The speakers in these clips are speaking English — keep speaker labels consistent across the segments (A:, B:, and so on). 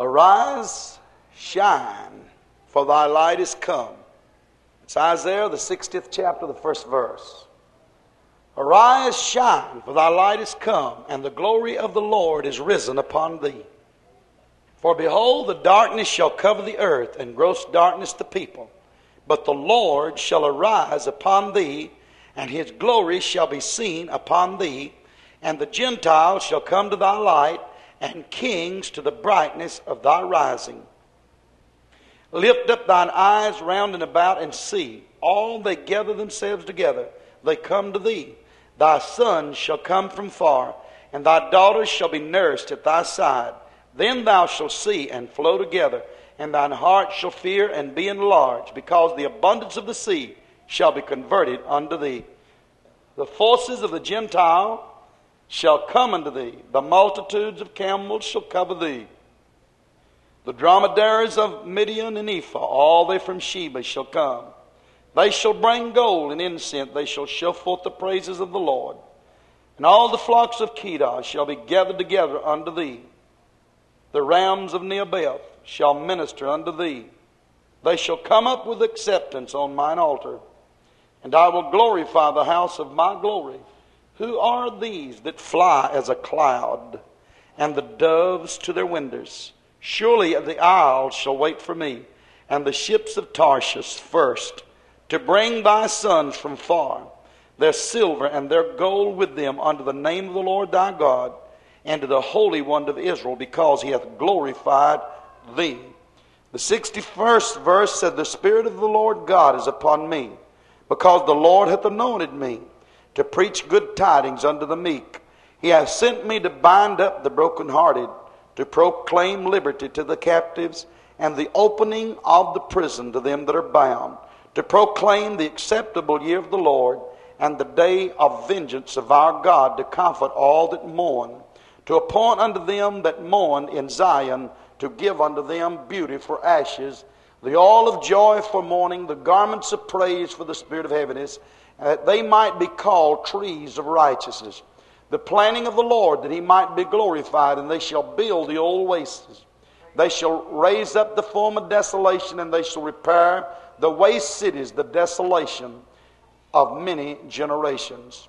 A: Arise, shine, for thy light is come. It's Isaiah, the 60th chapter, the first verse. Arise, shine, for thy light is come, and the glory of the Lord is risen upon thee. For behold, the darkness shall cover the earth, and gross darkness the people. But the Lord shall arise upon thee, and his glory shall be seen upon thee. And the Gentiles shall come to thy light, and kings to the brightness of thy rising. Lift up thine eyes round and about, and see. All they gather themselves together, they come to thee. Thy sons shall come from far, and thy daughters shall be nursed at thy side. Then thou shalt see and flow together, and thine heart shall fear and be enlarged, because the abundance of the sea shall be converted unto thee. The forces of the Gentile shall come unto thee. The multitudes of camels shall cover thee. The dromedaries of Midian and Ephah, all they from Sheba shall come. They shall bring gold and incense. They shall show forth the praises of the Lord. And all the flocks of Kedar shall be gathered together unto thee. The rams of Nebaioth shall minister unto thee. They shall come up with acceptance on mine altar. And I will glorify the house of my glory. Who are these that fly as a cloud, and the doves to their windows? Surely the isles shall wait for me, and the ships of Tarshish first, to bring thy sons from far, their silver and their gold with them, unto the name of the Lord thy God, and to the Holy One of Israel, because he hath glorified thee. The 61st verse said, The Spirit of the Lord God is upon me, because the Lord hath anointed me to preach good tidings unto the meek. He hath sent me to bind up the brokenhearted, to proclaim liberty to the captives, and the opening of the prison to them that are bound, to proclaim the acceptable year of the Lord, and the day of vengeance of our God, to comfort all that mourn, to appoint unto them that mourn in Zion, to give unto them beauty for ashes, the oil of joy for mourning, the garments of praise for the spirit of heaviness, and that they might be called trees of righteousness, the planting of the Lord, that he might be glorified. And they shall build the old wastes. They shall raise up the former desolation, and they shall repair the waste cities, the desolation of many generations.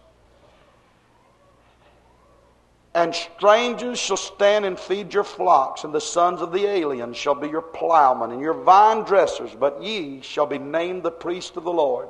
A: And strangers shall stand and feed your flocks, and the sons of the aliens shall be your plowmen and your vine dressers, but ye shall be named the priests of the Lord.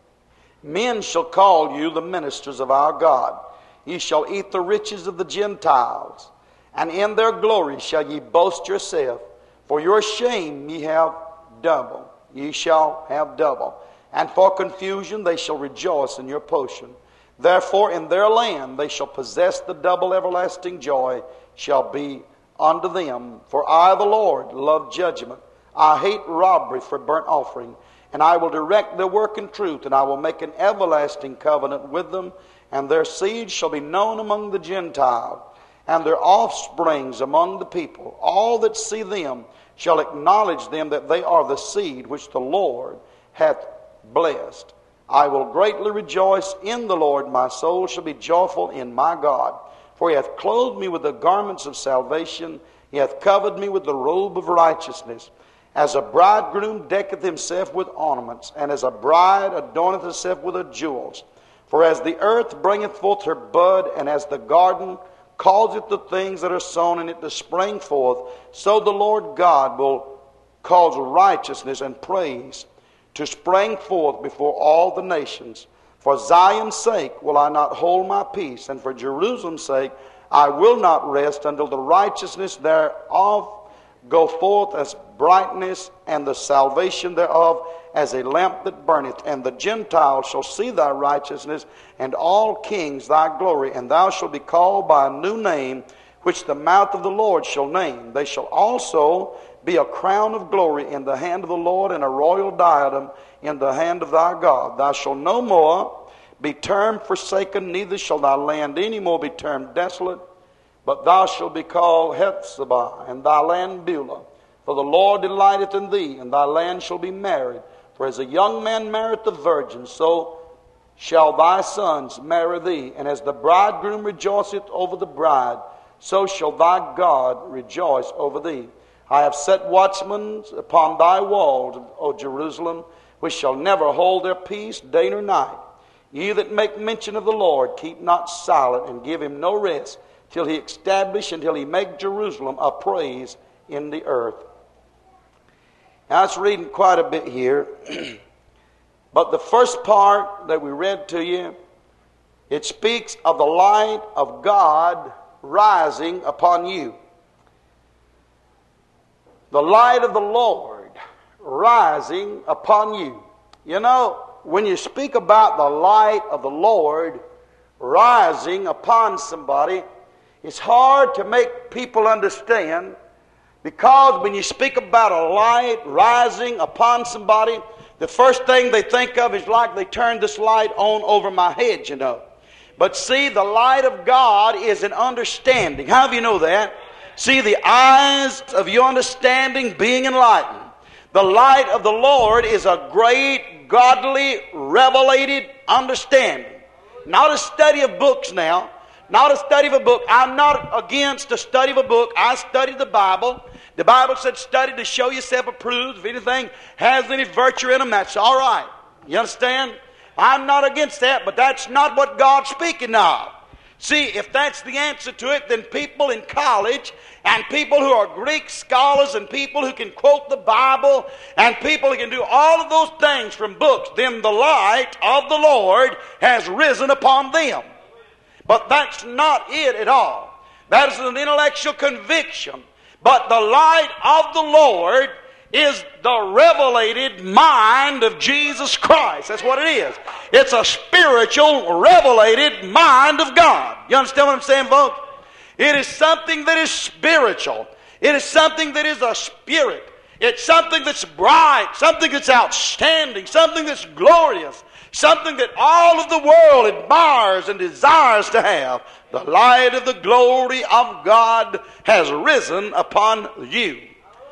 A: Men shall call you the ministers of our God. Ye shall eat the riches of the Gentiles, and in their glory shall ye boast yourself. For your shame ye have double. Ye shall have double. And for confusion they shall rejoice in your portion. Therefore in their land they shall possess the double everlasting joy shall be unto them. For I, the Lord, love judgment. I hate robbery for burnt offering. And I will direct their work in truth, and I will make an everlasting covenant with them, and their seed shall be known among the Gentiles, and their offsprings among the people. All that see them shall acknowledge them that they are the seed which the Lord hath blessed. I will greatly rejoice in the Lord. My soul shall be joyful in my God. For he hath clothed me with the garments of salvation. He hath covered me with the robe of righteousness. As a bridegroom decketh himself with ornaments, and as a bride adorneth herself with her jewels. For as the earth bringeth forth her bud, and as the garden causeth the things that are sown in it to spring forth, so the Lord God will cause righteousness and praise to spring forth before all the nations. For Zion's sake will I not hold my peace, and for Jerusalem's sake I will not rest until the righteousness thereof go forth as brightness, and the salvation thereof as a lamp that burneth. And the Gentiles shall see thy righteousness, and all kings thy glory. And thou shalt be called by a new name, which the mouth of the Lord shall name. They shall also be a crown of glory in the hand of the Lord, and a royal diadem in the hand of thy God. Thou shalt no more be termed forsaken, neither shall thy land any more be termed desolate, but thou shalt be called Hephzibah, and thy land Beulah. For the Lord delighteth in thee, and thy land shall be married. For as a young man marrieth the virgin, so shall thy sons marry thee. And as the bridegroom rejoiceth over the bride, so shall thy God rejoice over thee. I have set watchmen upon thy walls, O Jerusalem, which shall never hold their peace day nor night. Ye that make mention of the Lord, keep not silent, and give him no rest, till he establish, until he make Jerusalem a praise in the earth. Now it's reading quite a bit here. But the first part that we read to you, it speaks of the light of God rising upon you. The light of the Lord rising upon you. You know, when you speak about the light of the Lord rising upon somebody, it's hard to make people understand, because when you speak about a light rising upon somebody, the first thing they think of is like they turned this light on over my head, you know. But see, the light of God is an understanding. How do you know that? See, the eyes of your understanding being enlightened. The light of the Lord is a great, godly, revelated understanding. Not a study of books now. Not a study of a book. I'm not against a study of a book. I studied the Bible. The Bible said study to show yourself approved. If anything has any virtue in them, that's all right. You understand? I'm not against that, but that's not what God's speaking of. See, if that's the answer to it, then people in college and people who are Greek scholars and people who can quote the Bible and people who can do all of those things from books, then the light of the Lord has risen upon them. But that's not it at all. That is an intellectual conviction. But the light of the Lord is the revelated mind of Jesus Christ. That's what it is. It's a spiritual, revelated mind of God. You understand what I'm saying, folks? It is something that is spiritual. It is something that is a spirit. It's something that's bright, something that's outstanding, something that's glorious, something that all of the world admires and desires to have. The light of the glory of God has risen upon you.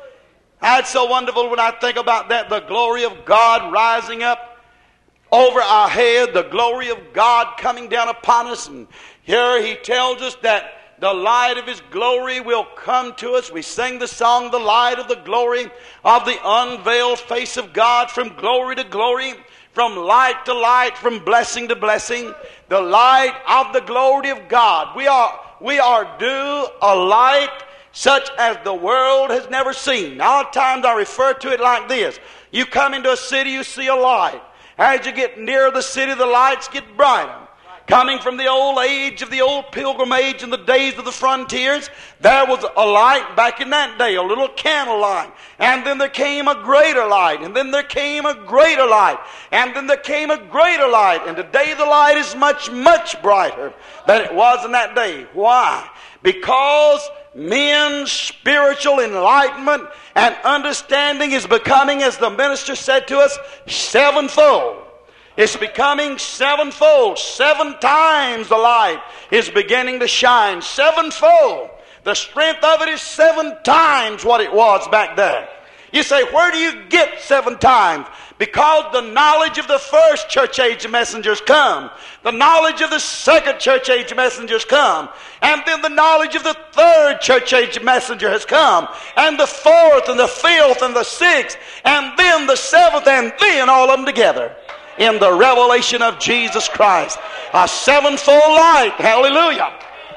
A: It's so wonderful when I think about that, the glory of God rising up over our head, the glory of God coming down upon us. And here he tells us that the light of his glory will come to us. We sing the song, the light of the glory of the unveiled face of God, from glory to glory, from light to light, from blessing to blessing. The light of the glory of God. We are due a light such as the world has never seen. Now, at times I refer to it like this. You come into a city, you see a light. As you get nearer the city, the lights get brighter. Coming from the old age of the old pilgrimage in the days of the frontiers, there was a light back in that day, a little candle light. And then there came a greater light. And then there came a greater light. And then there came a greater light. And today the light is much, much brighter than it was in that day. Why? Because men's spiritual enlightenment and understanding is becoming, as the minister said to us, sevenfold. It's becoming sevenfold. 7 times the light is beginning to shine. Sevenfold. The strength of it is 7 times what it was back there. You say, where do you get 7 times? Because the knowledge of the first church age messengers come. The knowledge of the second church age messengers come. And then the knowledge of the third church age messenger has come. And the fourth and the fifth and the sixth. And then the seventh, and then all of them together. In the revelation of Jesus Christ. A sevenfold light. Hallelujah.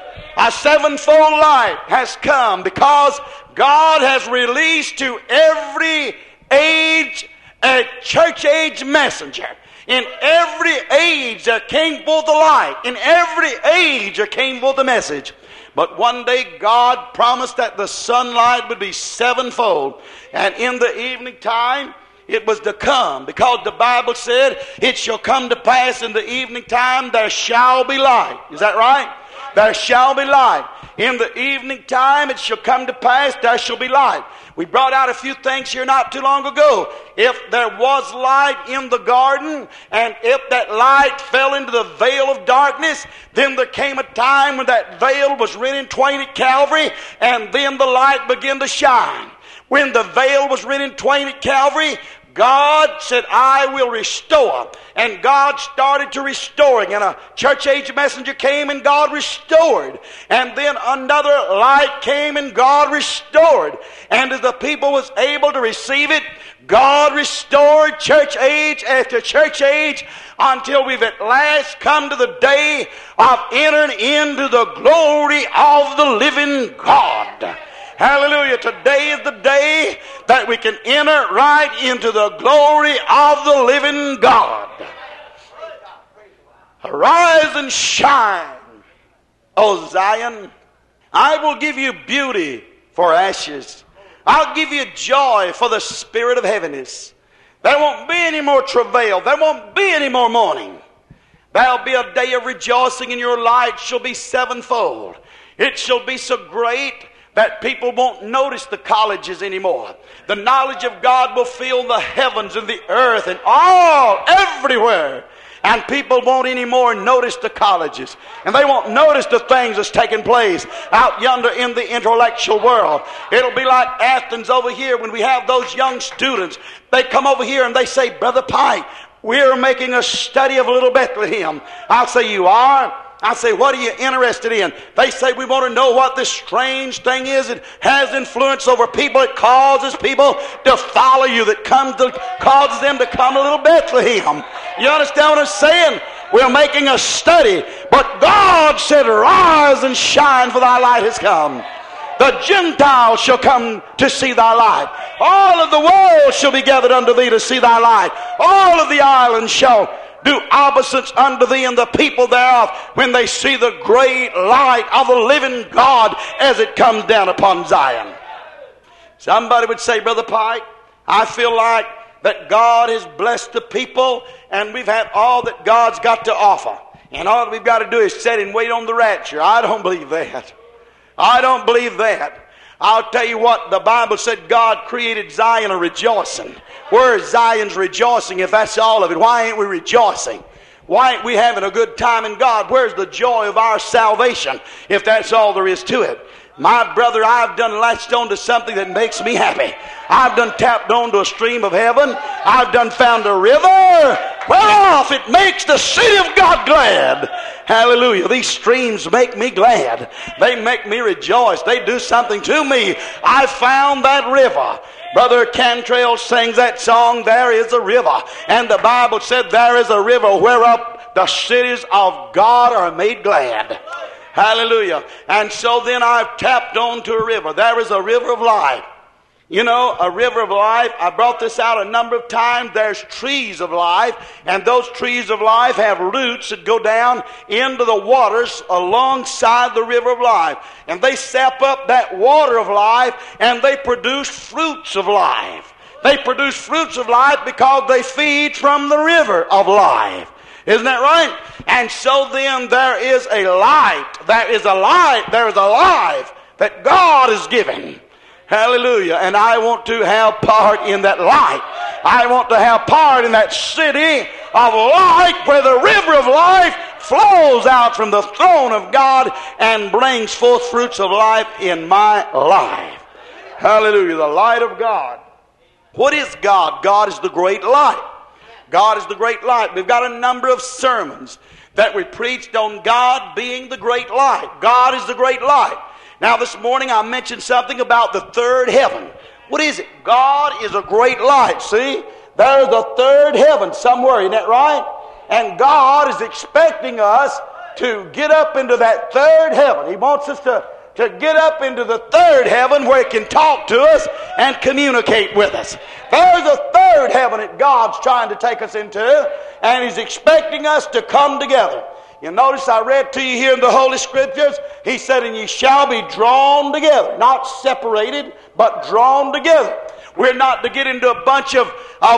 A: A sevenfold light has come because God has released to every age a church age messenger. In every age there came forth the light. In every age there came forth the message. But one day God promised that the sunlight would be sevenfold. And in the evening time it was to come, because the Bible said, it shall come to pass in the evening time there shall be light. Is that right? There shall be light. In the evening time it shall come to pass there shall be light. We brought out a few things here not too long ago. If there was light in the garden, and if that light fell into the veil of darkness, then there came a time when that veil was rent in twain at Calvary, and then the light began to shine. When the veil was rent in twain at Calvary, God said, I will restore. And God started to restoring. And a church age messenger came and God restored. And then another light came and God restored. And as the people was able to receive it, God restored church age after church age until we've at last come to the day of entering into the glory of the living God. Hallelujah. Today is the day that we can enter right into the glory of the living God. Arise and shine, O Zion. I will give you beauty for ashes. I'll give you joy for the spirit of heaviness. There won't be any more travail. There won't be any more mourning. There'll be a day of rejoicing, and your light shall be sevenfold. It shall be so great that people won't notice the colleges anymore. The knowledge of God will fill the heavens and the earth and everywhere. And people won't anymore notice the colleges. And they won't notice the things that's taking place out yonder in the intellectual world. It'll be like Athens over here when we have those young students. They come over here and they say, Brother Pike, we're making a study of Little Bethlehem. I'll say, you are? I say, what are you interested in? They say, we want to know what this strange thing is. It has influence over people. It causes people to follow you. That causes them to come to Little Bethlehem. You understand what I'm saying? We're making a study. But God said, rise and shine, for thy light has come. The Gentiles shall come to see thy light. All of the world shall be gathered unto thee to see thy light. All of the islands shall do opposites unto thee, and the people thereof, when they see the great light of the living God as it comes down upon Zion. Somebody would say, Brother Pike, I feel like that God has blessed the people and we've had all that God's got to offer. And all that we've got to do is sit and wait on the rapture. I don't believe that. I don't believe that. I'll tell you what, the Bible said God created Zion a rejoicing. Where is Zion's rejoicing if that's all of it? Why ain't we rejoicing? Why ain't we having a good time in God? Where's the joy of our salvation if that's all there is to it? My brother, I've done latched on to something that makes me happy. I've done tapped on to a stream of heaven. I've done found a river whereof it makes the city of God glad. Hallelujah. These streams make me glad. They make me rejoice. They do something to me. I found that river. Brother Cantrell sings that song, There is a River. And the Bible said there is a river whereof the cities of God are made glad. Hallelujah. And so then I've tapped on to a river. There is a river of life. You know, a river of life. I brought this out a number of times. There's trees of life. And those trees of life have roots that go down into the waters alongside the river of life. And they sap up that water of life and they produce fruits of life. They produce fruits of life because they feed from the river of life. Isn't that right? And so then there is a light. There is a light. There is a life that God has given. Hallelujah. And I want to have part in that light. I want to have part in that city of light where the river of life flows out from the throne of God and brings forth fruits of life in my life. Hallelujah. The light of God. What is God? God is the great light. God is the great light. We've got a number of sermons that we preached on God being the great light. God is the great light. Now this morning I mentioned something about the third heaven. What is it? God is a great light. See? There's a third heaven somewhere. Isn't that right? And God is expecting us to get up into that third heaven. He wants us to get up into the third heaven where He can talk to us and communicate with us. There's a third heaven that God's trying to take us into, and He's expecting us to come together. You notice I read to you here in the Holy Scriptures, He said, and ye shall be drawn together. Not separated, but drawn together. We're not to get into a bunch of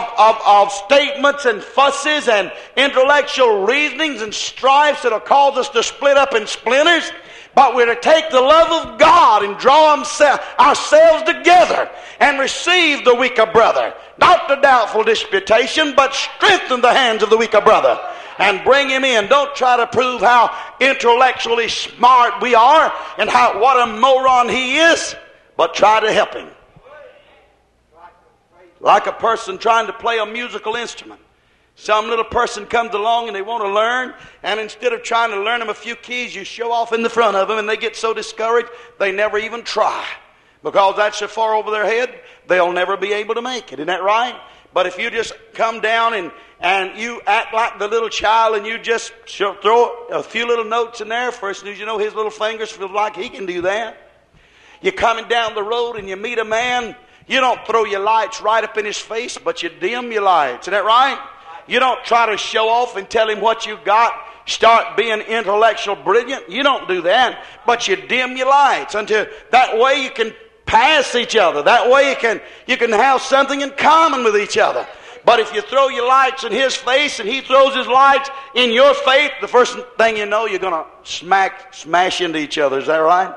A: statements and fusses and intellectual reasonings and strifes that'll cause us to split up in splinters. But we're to take the love of God and draw ourselves together and receive the weaker brother. Not the doubtful disputation, but strengthen the hands of the weaker brother and bring him in. Don't try to prove how intellectually smart we are and what a moron he is, but try to help him. like a person trying to play a musical instrument. Some little person comes along and they want to learn, and instead of trying to learn them a few keys, you show off in the front of them, and they get so discouraged they never even try. Because that's so far over their head, they'll never be able to make it. Isn't that right? But if you just come down and you act like the little child and you just throw a few little notes in there, first news you know, his little fingers feel like he can do that. You're coming down the road and you meet a man, you don't throw your lights right up in his face, but you dim your lights. Isn't that right? You don't try to show off and tell him what you got. Start being intellectual brilliant. You don't do that. But you dim your lights until that way you can pass each other. That way you can have something in common with each other. But if you throw your lights in his face and he throws his lights in your face, the first thing you know, you're going to smash into each other. Is that right?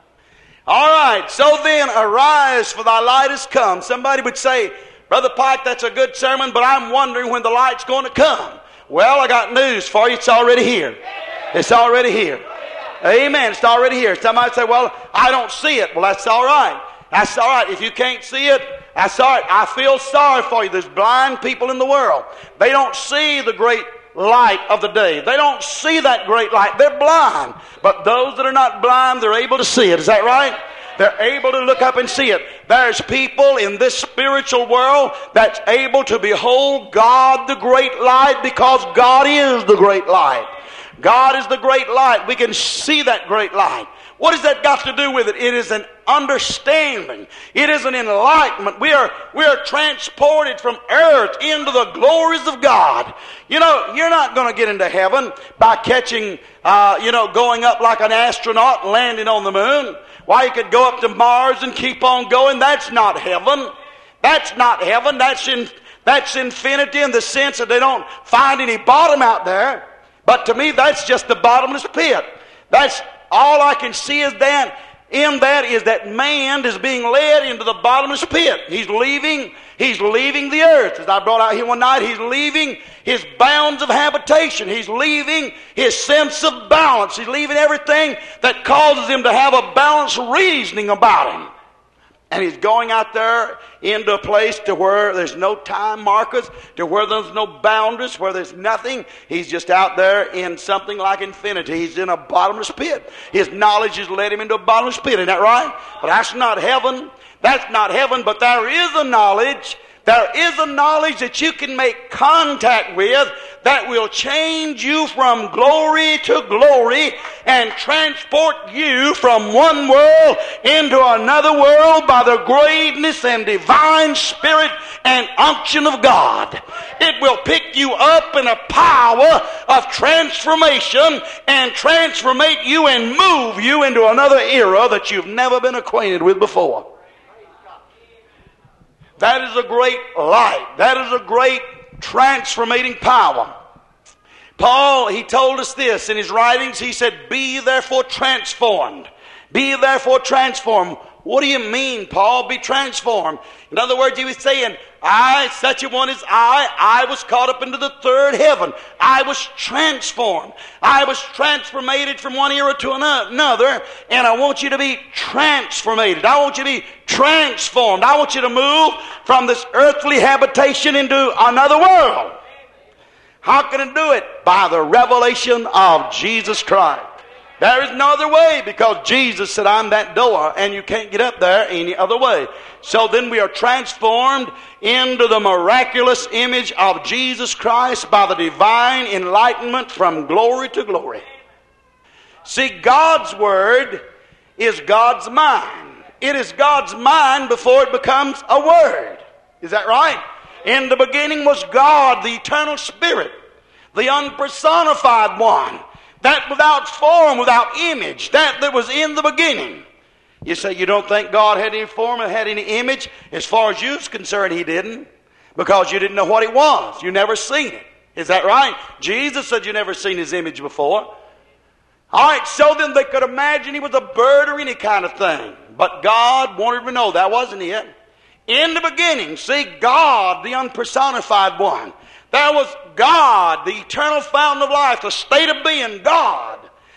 A: All right. So then, arise, for thy light is come. Somebody would say, Brother Pike, that's a good sermon, but I'm wondering when the light's going to come. Well, I got news for you. It's already here. It's already here. Amen. It's already here. Somebody say, well, I don't see it. Well, that's all right. That's all right. If you can't see it, that's all right. I feel sorry for you. There's blind people in the world. They don't see the great light of the day. They don't see that great light. They're blind. But those that are not blind, they're able to see it. Is that right? They're able to look up and see it. There's people in this spiritual world that's able to behold God, the great light, because God is the great light. God is the great light. We can see that great light. What has that got to do with it? It is an understanding. It is an enlightenment. We are transported from earth into the glories of God. You know, you're not going to get into heaven by catching, going up like an astronaut and landing on the moon. Why, you could go up to Mars and keep on going. That's not heaven. That's not heaven. That's infinity in the sense that they don't find any bottom out there. But to me, that's just the bottomless pit. That's all I can see is that in that is that man is being led into the bottomless pit. He's leaving the earth. As I brought out here one night, he's leaving his bounds of habitation. He's leaving his sense of balance. He's leaving everything that causes him to have a balanced reasoning about him. And he's going out there into a place to where there's no time markers, to where there's no boundaries, where there's nothing. He's just out there in something like infinity. He's in a bottomless pit. His knowledge has led him into a bottomless pit. Isn't that right? But that's not heaven. That's not heaven, but there is a knowledge. There is a knowledge that you can make contact with that will change you from glory to glory and transport you from one world into another world by the greatness and divine spirit and unction of God. It will pick you up in a power of transformation and transformate you and move you into another era that you've never been acquainted with before. That is a great light. That is a great transformating power. Paul, he told us this in his writings. He said, be ye therefore transformed. Be ye therefore transformed. What do you mean, Paul, be transformed? In other words, he was saying, I, such a one as I was caught up into the third heaven. I was transformed. I was transformated from one era to another, and I want you to be transformated. I want you to be transformed. I want you to move from this earthly habitation into another world. How can I do it? By the revelation of Jesus Christ. There is no other way, because Jesus said, I'm that door, and you can't get up there any other way. So then we are transformed into the miraculous image of Jesus Christ by the divine enlightenment from glory to glory. See, God's Word is God's mind. It is God's mind before it becomes a word. Is that right? In the beginning was God, the eternal Spirit, the unpersonified one. That without form, without image, that was in the beginning. You say you don't think God had any form or had any image? As far as you're concerned, He didn't. Because you didn't know what it was. You never seen it. Is that right? Jesus said you never seen His image before. All right, so then they could imagine He was a bird or any kind of thing. But God wanted to know that wasn't it. In the beginning, see, God, the unpersonified one. There was God, the eternal fountain of life, the state of being, God.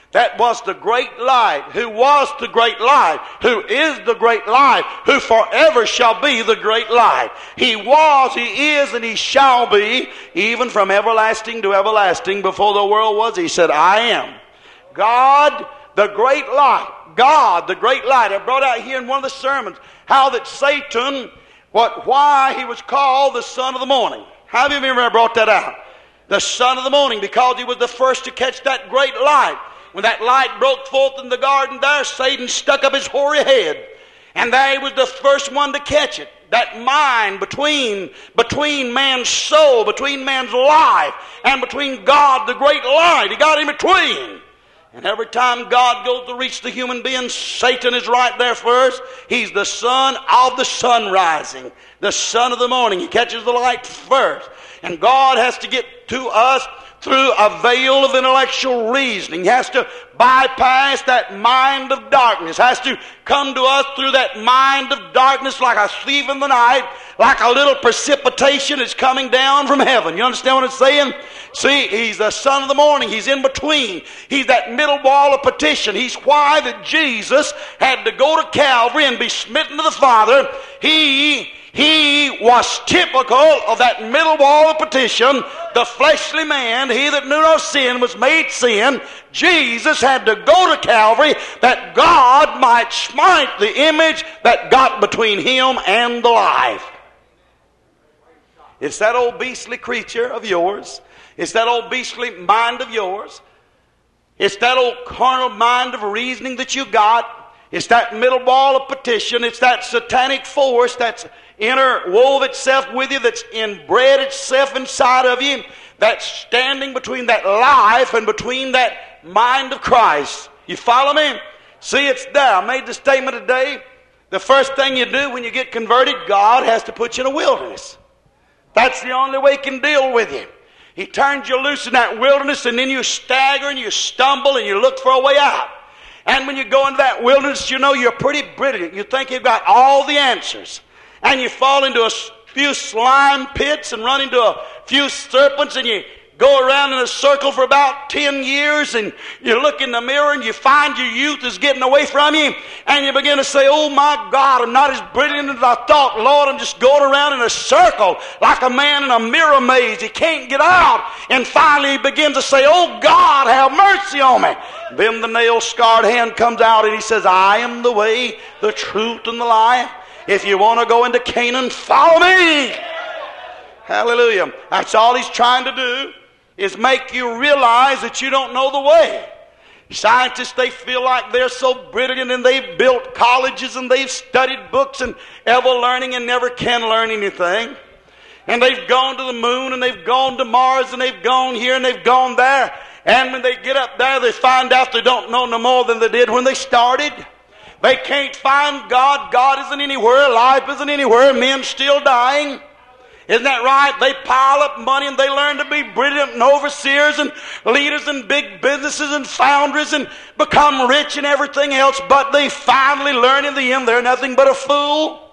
A: That was the great light, who was the great light, who is the great light, who forever shall be the great light. He was, He is, and He shall be, even from everlasting to everlasting. Before the world was, He said, I am. God, the great light. God, the great light. I brought out here in one of the sermons how that Satan, why he was called the son of the morning. How many of you ever brought that out? The son of the morning, because he was the first to catch that great light. When that light broke forth in the garden there, Satan stuck up his hoary head. And there he was the first one to catch it. That mind between man's soul, between man's life, and between God, the great light. He got in between. And every time God goes to reach the human being, Satan is right there first. He's the son of the sun rising, the son of the morning. He catches the light first. And God has to get to us through a veil of intellectual reasoning. He has to bypass that mind of darkness. Has to come to us through that mind of darkness like a thief in the night, like a little precipitation is coming down from heaven. You understand what I'm saying? See, He's the son of the morning. He's in between. He's that middle wall of petition. He's why that Jesus had to go to Calvary and be smitten to the Father. He was typical of that middle wall of petition. The fleshly man, he that knew no sin, was made sin. Jesus had to go to Calvary that God might smite the image that got between him and the life. It's that old beastly creature of yours. It's that old beastly mind of yours. It's that old carnal mind of reasoning that you got. It's that middle wall of petition. It's that satanic force that's interwove itself with you, that's inbred itself inside of you, that's standing between that life and between that mind of Christ. You follow me? See, it's there. I made the statement today. The first thing you do when you get converted, God has to put you in a wilderness. That's the only way He can deal with you. He turns you loose in that wilderness, and then you stagger and you stumble and you look for a way out. And when you go into that wilderness, you know you're pretty brilliant. You think you've got all the answers. And you fall into a few slime pits and run into a few serpents, and you go around in a circle for about 10 years, and you look in the mirror and you find your youth is getting away from you, and you begin to say, oh my God, I'm not as brilliant as I thought. Lord, I'm just going around in a circle like a man in a mirror maze. He can't get out. And finally he begins to say, oh God, have mercy on me. Then the nail-scarred hand comes out and he says, I am the way, the truth, and the life. If you want to go into Canaan, follow me. Hallelujah. That's all He's trying to do, is make you realize that you don't know the way. Scientists, they feel like they're so brilliant, and they've built colleges and they've studied books and ever learning and never can learn anything. And they've gone to the moon and they've gone to Mars and they've gone here and they've gone there. And when they get up there, they find out they don't know no more than they did when they started. They can't find God. God isn't anywhere. Life isn't anywhere. Men still dying. Isn't that right? They pile up money and they learn to be brilliant and overseers and leaders in big businesses and foundries and become rich and everything else. But they finally learn in the end they're nothing but a fool.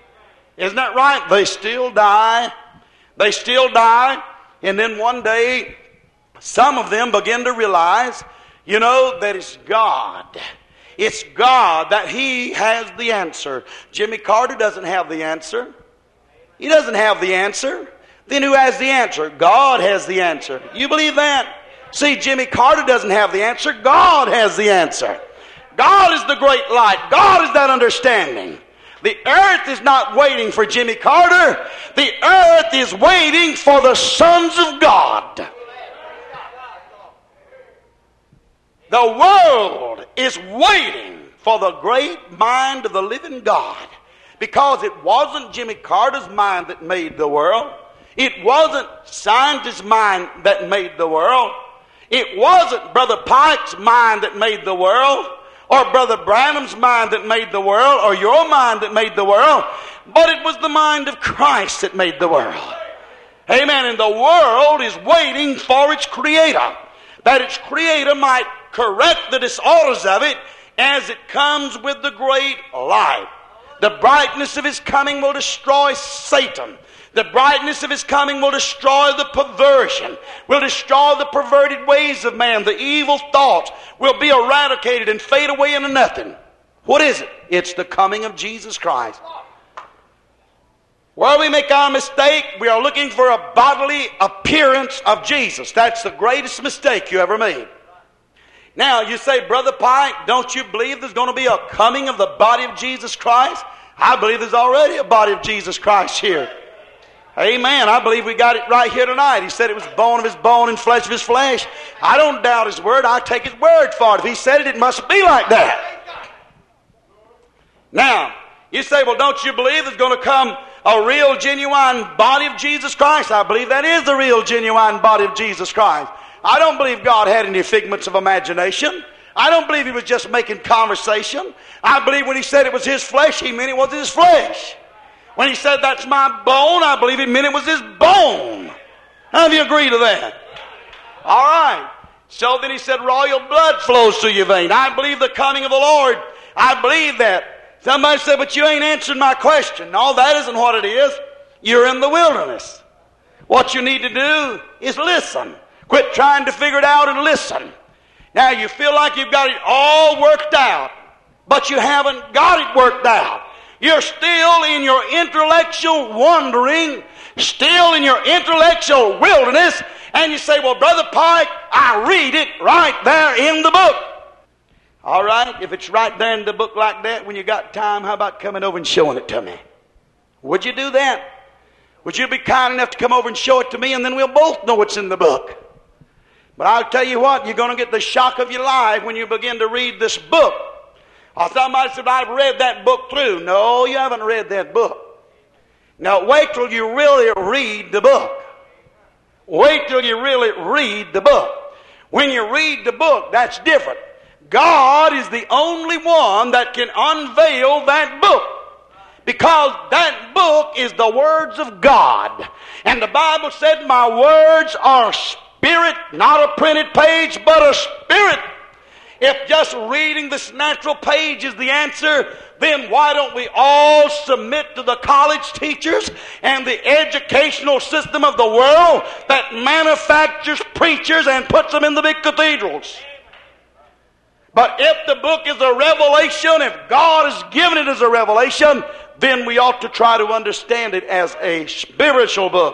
A: Isn't that right? They still die. They still die. And then one day, some of them begin to realize, that it's God. It's God, that He has the answer. Jimmy Carter doesn't have the answer. He doesn't have the answer. Then who has the answer? God has the answer. You believe that? See, Jimmy Carter doesn't have the answer. God has the answer. God is the great light. God is that understanding. The earth is not waiting for Jimmy Carter. The earth is waiting for the sons of God. The world is waiting for the great mind of the living God. Because it wasn't Jimmy Carter's mind that made the world. It wasn't scientists' mind that made the world. It wasn't Brother Pike's mind that made the world, or Brother Branham's mind that made the world, or your mind that made the world. But it was the mind of Christ that made the world. Amen. And the world is waiting for its Creator, that its Creator might correct the disorders of it as it comes with the great light. The brightness of His coming will destroy Satan. The brightness of His coming will destroy the perversion, will destroy the perverted ways of man. The evil thoughts will be eradicated and fade away into nothing. What is it? It's the coming of Jesus Christ. Where we make our mistake, we are looking for a bodily appearance of Jesus. That's the greatest mistake you ever made. Now, you say, Brother Pike, don't you believe there's going to be a coming of the body of Jesus Christ? I believe there's already a body of Jesus Christ here. Amen. I believe we got it right here tonight. He said it was bone of His bone and flesh of His flesh. I don't doubt His word. I take His word for it. If He said it, it must be like that. Now, you say, well, don't you believe there's going to come a real, genuine body of Jesus Christ? I believe that is the real, genuine body of Jesus Christ. I don't believe God had any figments of imagination. I don't believe He was just making conversation. I believe when He said it was His flesh, He meant it was His flesh. When He said that's my bone, I believe He meant it was His bone. How do you agree to that? All right. So then He said royal blood flows through your vein. I believe the coming of the Lord. I believe that. Somebody said, but you ain't answering my question. No, that isn't what it is. You're in the wilderness. What you need to do is listen. Quit trying to figure it out and listen. Now, you feel like you've got it all worked out, but you haven't got it worked out. You're still in your intellectual wandering, still in your intellectual wilderness, and you say, well, Brother Pike, I read it right there in the book. All right, if it's right there in the book like that, when you got time, how about coming over and showing it to me? Would you do that? Would you be kind enough to come over and show it to me, and then we'll both know what's in the book? But I'll tell you what, you're going to get the shock of your life when you begin to read this book. Or somebody said, I've read that book through. No, you haven't read that book. Now, wait till you really read the book. Wait till you really read the book. When you read the book, that's different. God is the only one that can unveil that book, because that book is the words of God. And the Bible said, my words are spirit, not a printed page, but a spirit. If just reading this natural page is the answer, then why don't we all submit to the college teachers and the educational system of the world that manufactures preachers and puts them in the big cathedrals? But if the book is a revelation, if God has given it as a revelation, then we ought to try to understand it as a spiritual book.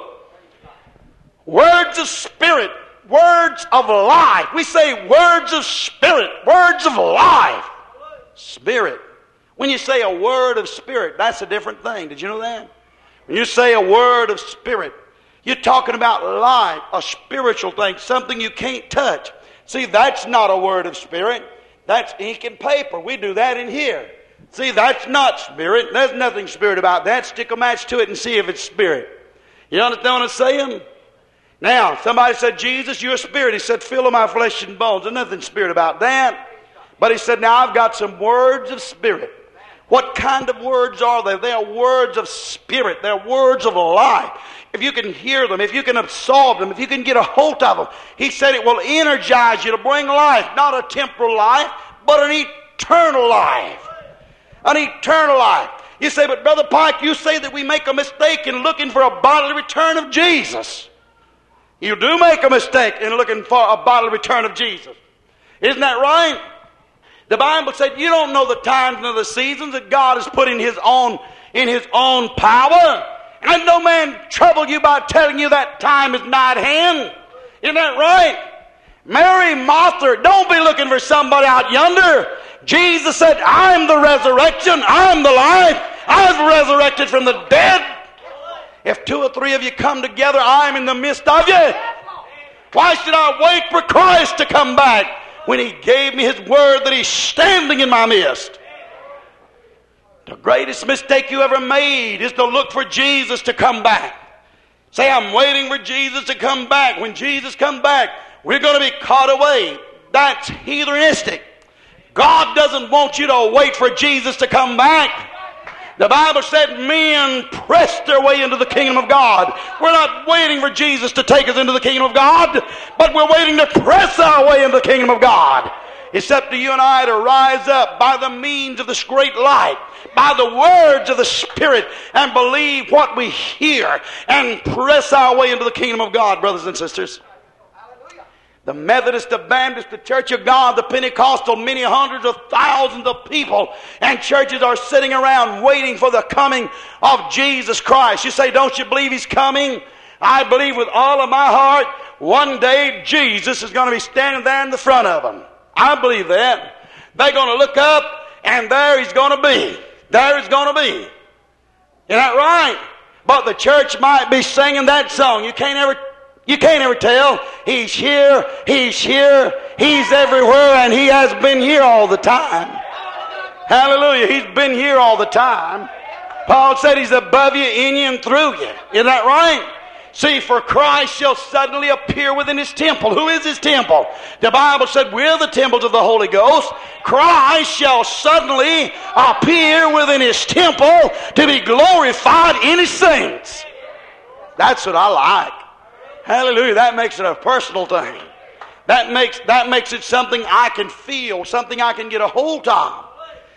A: Words of spirit, words of life. We say words of spirit, words of life. Spirit. When you say a word of spirit, that's a different thing. Did you know that? When you say a word of spirit, you're talking about life, a spiritual thing, something you can't touch. See, that's not a word of spirit. That's ink and paper. We do that in here. See, that's not spirit. There's nothing spirit about that. Stick a match to it and see if it's spirit. You understand what I'm saying? Now, somebody said, Jesus, you're a spirit. He said, fill of my flesh and bones. There's nothing spirit about that. But he said, now I've got some words of spirit. What kind of words are they? They are words of spirit. They're words of life. If you can hear them, if you can absorb them, if you can get a hold of them, he said it will energize you to bring life, not a temporal life, but an eternal life. An eternal life. You say, but Brother Pike, you say that we make a mistake in looking for a bodily return of Jesus. You do make a mistake in looking for a bodily return of Jesus. Isn't that right? The Bible said you don't know the times nor the seasons that God has put in His own power. And no man trouble you by telling you that time is nigh at hand. Isn't that right? Mary, Martha, don't be looking for somebody out yonder. Jesus said, I'm the resurrection, I'm the life, I've resurrected from the dead. If 2 or 3 of you come together, I'm in the midst of you. Why should I wait for Christ to come back when He gave me His word that He's standing in my midst? The greatest mistake you ever made is to look for Jesus to come back. Say, I'm waiting for Jesus to come back. When Jesus comes back, we're going to be caught away. That's heathenistic. God doesn't want you to wait for Jesus to come back. The Bible said men press their way into the kingdom of God. We're not waiting for Jesus to take us into the kingdom of God, but we're waiting to press our way into the kingdom of God. It's up to you and I to rise up by the means of this great light, by the words of the Spirit, and believe what we hear and press our way into the kingdom of God, brothers and sisters. The Methodist, the Baptist, the Church of God, the Pentecostal, many hundreds of thousands of people and churches are sitting around waiting for the coming of Jesus Christ. You say, don't you believe He's coming? I believe with all of my heart, one day Jesus is going to be standing there in the front of them. I believe that. They're going to look up and there He's going to be. There He's going to be. Isn't that right? But the church might be singing that song. You can't ever tell. He's here, He's here, He's everywhere, and He has been here all the time. Hallelujah. He's been here all the time. Paul said He's above you, in you, and through you. Isn't that right? See, for Christ shall suddenly appear within His temple. Who is His temple? The Bible said we're the temples of the Holy Ghost. Christ shall suddenly appear within His temple to be glorified in His saints. That's what I like. Hallelujah. That makes it a personal thing. That makes it something I can feel, something I can get a hold of.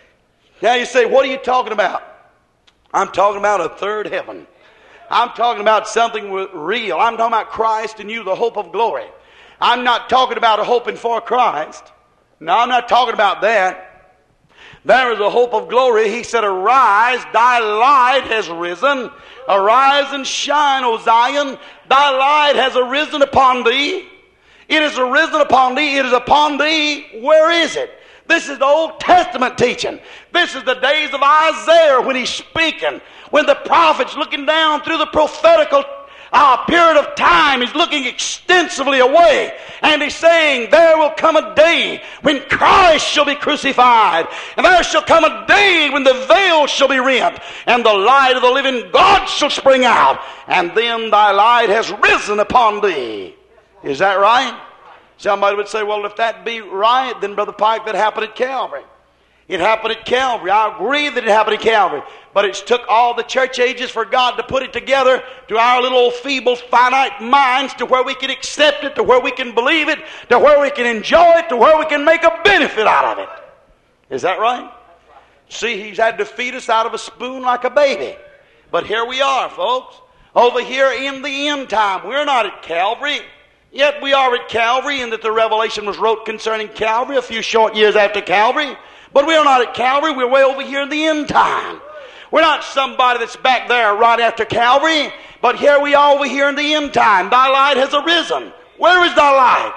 A: Now you say, what are you talking about? I'm talking about a third heaven. I'm talking about something real. I'm talking about Christ in you, the hope of glory. I'm not talking about a hoping for Christ. No, I'm not talking about that. There is a hope of glory. He said, arise, thy light has risen. Arise and shine, O Zion. Thy light has arisen upon thee. It is arisen upon thee. It is upon thee. Where is it? This is the Old Testament teaching. This is the days of Isaiah when he's speaking. When the prophet's looking down through the prophetical period of time, he's looking extensively away. And he's saying, there will come a day when Christ shall be crucified. And there shall come a day when the veil shall be rent. And the light of the living God shall spring out. And then thy light has risen upon thee. Is that right? Somebody would say, well, if that be right, then Brother Pike, that happened at Calvary. It happened at Calvary. I agree that it happened at Calvary. But it took all the church ages for God to put it together to our little old feeble, finite minds to where we can accept it, to where we can believe it, to where we can enjoy it, to where we can make a benefit out of it. Is that right? See, He's had to feed us out of a spoon like a baby. But here we are, folks. Over here in the end time. We're not at Calvary. Yet we are at Calvary, in that the revelation was wrote concerning Calvary a few short years after Calvary. But we are not at Calvary. We're way over here in the end time. We're not somebody that's back there right after Calvary. But here we are over here in the end time. Thy light has arisen. Where is thy light?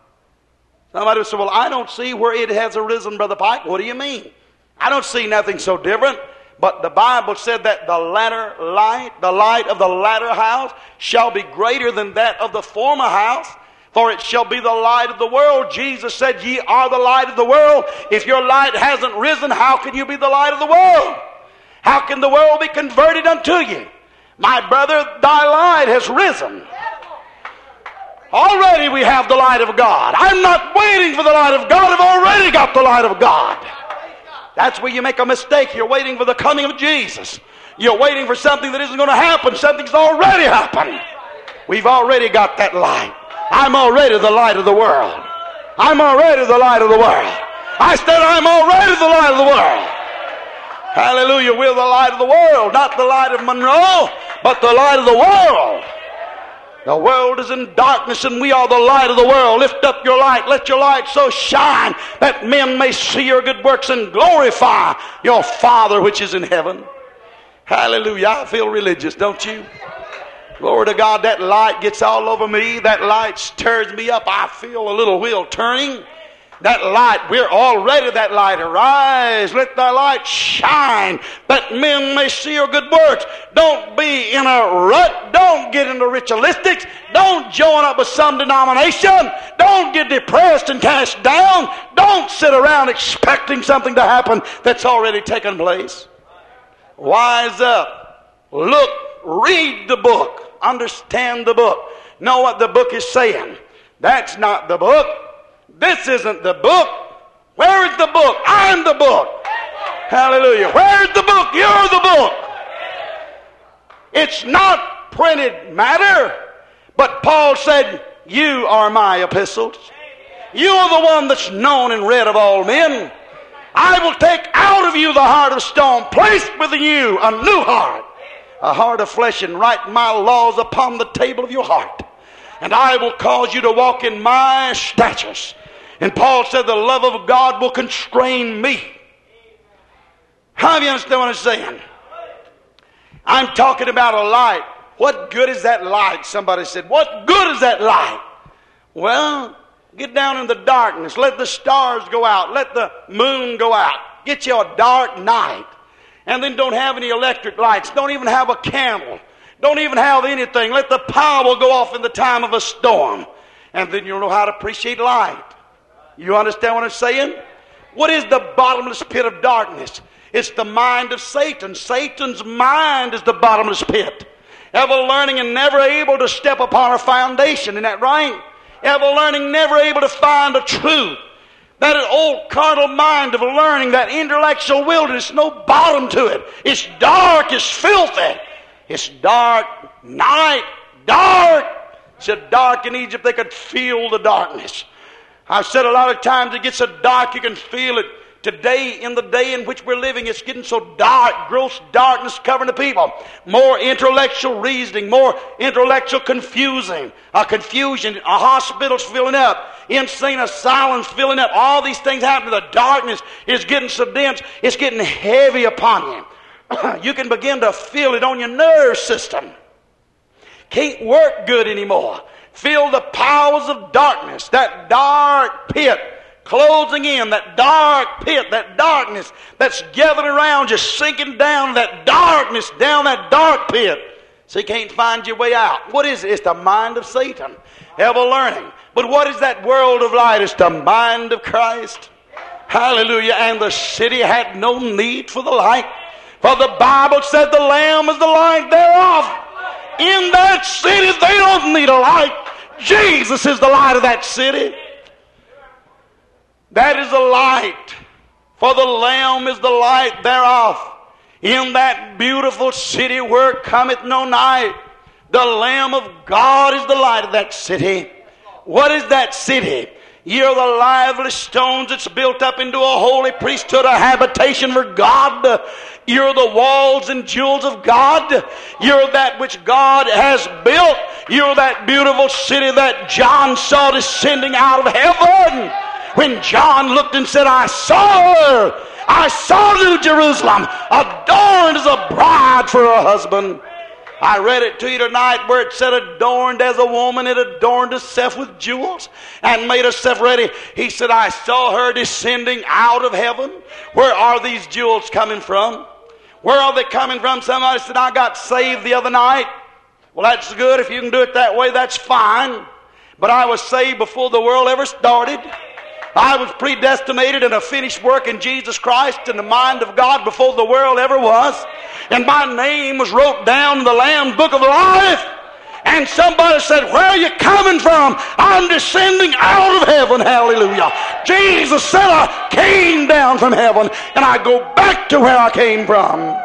A: Somebody would say, well, I don't see where it has arisen, Brother Pike. What do you mean? I don't see nothing so different. But the Bible said that the latter light, the light of the latter house, shall be greater than that of the former house. For it shall be the light of the world. Jesus said, ye are the light of the world. If your light hasn't risen, how can you be the light of the world? How can the world be converted unto you? My brother, thy light has risen. Already we have the light of God. I'm not waiting for the light of God. I've already got the light of God. That's where you make a mistake. You're waiting for the coming of Jesus. You're waiting for something that isn't going to happen. Something's already happened. We've already got that light. I'm already the light of the world. I'm already the light of the world. I said I'm already the light of the world. Hallelujah. We're the light of the world. Not the light of Monroe, but the light of the world. The world is in darkness and we are the light of the world. Lift up your light. Let your light so shine that men may see your good works and glorify your Father which is in heaven. Hallelujah. I feel religious, don't you? Glory to God. That light gets all over me. That light stirs me up. I feel a little wheel turning. That light, we're already that light. Arise, let thy light shine, that men may see your good works. Don't be in a rut. Don't get into ritualistics. Don't join up with some denomination. Don't get depressed and cast down. Don't sit around expecting something to happen that's already taken place. Wise up. Look, read the book. Understand the book. Know what the book is saying. That's not the book. This isn't the book. Where is the book? I'm the book. Hallelujah. Where's the book? You're the book. It's not printed matter, but Paul said, you are my epistles. You are the one that's known and read of all men. I will take out of you the heart of stone, place within you a new heart, a heart of flesh, and write my laws upon the table of your heart. And I will cause you to walk in my statutes. And Paul said the love of God will constrain me. How do you understand what I'm saying? I'm talking about a light. What good is that light? Somebody said, what good is that light? Well, get down in the darkness. Let the stars go out. Let the moon go out. Get you a dark night. And then don't have any electric lights. Don't even have a candle. Don't even have anything. Let the power go off in the time of a storm. And then you'll know how to appreciate light. You understand what I'm saying? What is the bottomless pit of darkness? It's the mind of Satan. Satan's mind is the bottomless pit. Ever learning and never able to step upon a foundation. Isn't that right? Ever learning, never able to find a truth. That old carnal mind of learning, that intellectual wilderness, no bottom to it. It's dark, it's filthy. It's dark night, dark. It's so dark in Egypt they could feel the darkness. I've said a lot of times it gets so dark you can feel it. Today, in the day in which we're living, it's getting so dark, gross darkness covering the people. More intellectual reasoning, more intellectual confusion, hospitals filling up, insane asylums filling up. All these things happening. The darkness is getting so dense, it's getting heavy upon you. You can begin to feel it on your nerve system. Can't work good anymore. Feel the powers of darkness, that dark pit closing in, that dark pit, that darkness that's gathered around you, sinking down that darkness, down that dark pit. So you can't find your way out. What is it? It's the mind of Satan, ever learning. But what is that world of light? It's the mind of Christ. Hallelujah. And the city had no need for the light, for the Bible said the Lamb is the light thereof. In that city they don't need a light. Jesus is the light of that city. That is the light, for the Lamb is the light thereof. In that beautiful city where cometh no night, the Lamb of God is the light of that city. What is that city? You're the lively stones that's built up into a holy priesthood, a habitation for God. You're the walls and jewels of God. You're that which God has built. You're that beautiful city that John saw descending out of heaven. When John looked and said, I saw her. I saw New Jerusalem, adorned as a bride for her husband. I read it to you tonight where it said, adorned as a woman, it adorned herself with jewels and made herself ready. He said, I saw her descending out of heaven. Where are these jewels coming from? Where are they coming from? Somebody said, I got saved the other night. Well, that's good. If you can do it that way, that's fine. But I was saved before the world ever started. I was predestinated in a finished work in Jesus Christ in the mind of God before the world ever was. And my name was wrote down in the Lamb's Book of Life. And somebody said, where are you coming from? I'm descending out of heaven. Hallelujah. Jesus said I came down from heaven and I go back to where I came from.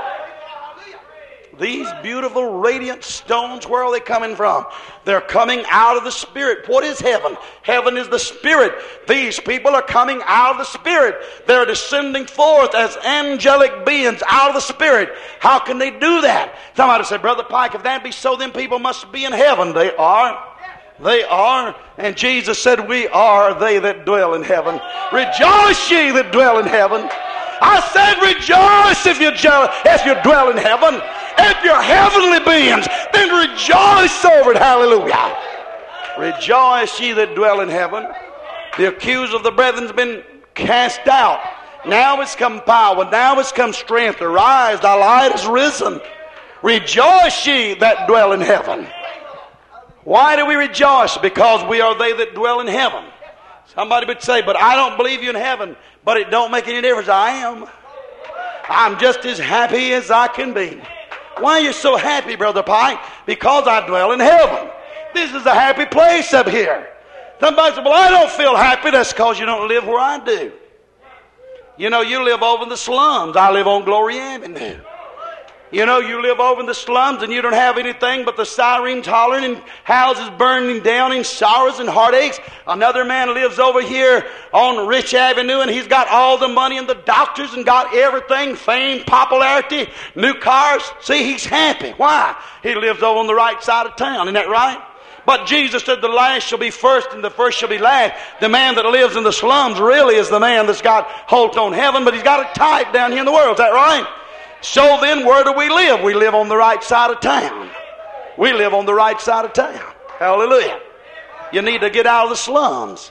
A: These beautiful radiant stones, where are they coming from? They're coming out of the Spirit. What is heaven? Heaven is the Spirit. These people are coming out of the Spirit. They're descending forth as angelic beings out of the Spirit. How can they do that? Somebody said, Brother Pike, if that be so, then people must be in heaven. They are. They are. And Jesus said, we are they that dwell in heaven. Rejoice ye that dwell in heaven. I said, rejoice if you dwell in heaven. If you're heavenly beings, then rejoice over it. Hallelujah. Rejoice ye that dwell in heaven. The accuser of the brethren has been cast out. Now it's come power. Now it's come strength. Arise, thy light is risen. Rejoice ye that dwell in heaven. Why do we rejoice? Because we are they that dwell in heaven. Somebody would say, but I don't believe you in heaven. But it don't make any difference. I am. I'm just as happy as I can be. Why are you so happy, Brother Pike? Because I dwell in heaven. This is a happy place up here. Somebody said, well, I don't feel happy. That's because you don't live where I do. You know, you live over in the slums. I live on Glory Avenue. You know, you live over in the slums and you don't have anything but the sirens hollering and houses burning down in sorrows and heartaches. Another man lives over here on Rich Avenue and he's got all the money and the doctors and got everything, fame, popularity, new cars. See, he's happy. Why? He lives over on the right side of town. Isn't that right? But Jesus said the last shall be first and the first shall be last. The man that lives in the slums really is the man that's got holt on heaven, but he's got it tight down here in the world. Is that right? So then, where do we live? We live on the right side of town. We live on the right side of town. Hallelujah. You need to get out of the slums.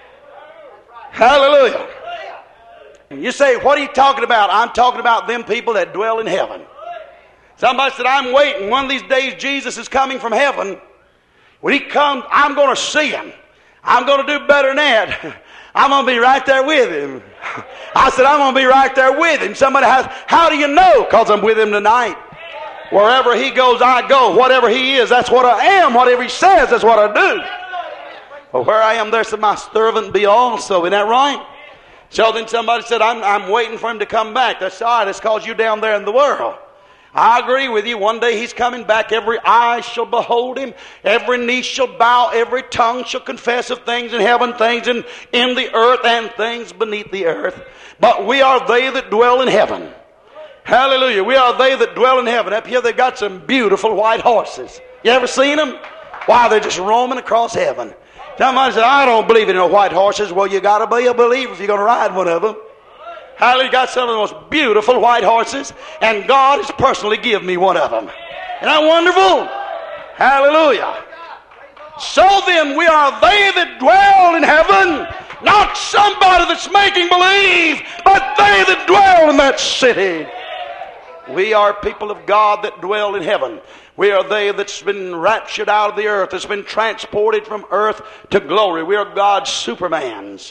A: Hallelujah. You say, what are you talking about? I'm talking about them people that dwell in heaven. Somebody said, I'm waiting. One of these days Jesus is coming from heaven. When he comes, I'm going to see him. I'm going to do better than that. I'm going to be right there with him. I said, I'm going to be right there with him. Somebody has, how do you know? Because I'm with him tonight. Wherever he goes, I go. Whatever he is, that's what I am. Whatever he says, that's what I do. But where I am, there shall my servant be also. Isn't that right? So then somebody said, I'm waiting for him to come back. That's all right. It's because you're down there in the world. I agree with you. One day he's coming back. Every eye shall behold him. Every knee shall bow. Every tongue shall confess of things in heaven, things in the earth, and things beneath the earth. But we are they that dwell in heaven. Hallelujah. We are they that dwell in heaven. Up here they've got some beautiful white horses. You ever seen them? Why, they're just roaming across heaven. Somebody said, I don't believe in no white horses. Well, you got to be a believer if you're going to ride one of them. Hallelujah, got some of the most beautiful white horses, and God has personally given me one of them. Isn't that wonderful? Hallelujah. So then, we are they that dwell in heaven, not somebody that's making believe, but they that dwell in that city. We are people of God that dwell in heaven. We are they that's been raptured out of the earth, that's been transported from earth to glory. We are God's supermans.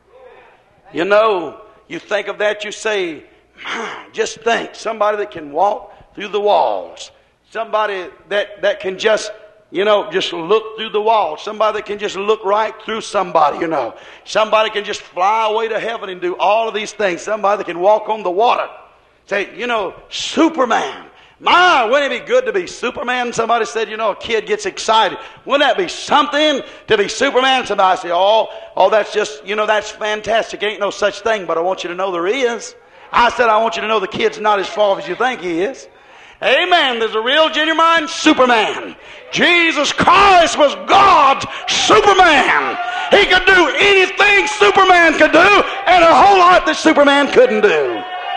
A: You know, you think of that, you say, just think, somebody that can walk through the walls. Somebody that can just, just look through the walls. Somebody that can just look right through somebody, Somebody can just fly away to heaven and do all of these things. Somebody that can walk on the water. Say, Superman. My, wouldn't it be good to be Superman? Somebody said, a kid gets excited. Wouldn't that be something to be Superman? Somebody say, oh, that's just, that's fantastic. Ain't no such thing, but I want you to know there is. I said, I want you to know the kid's not as far as you think he is. Amen. There's a real, genuine Superman. Jesus Christ was God's Superman. He could do anything Superman could do, and a whole lot that Superman couldn't do.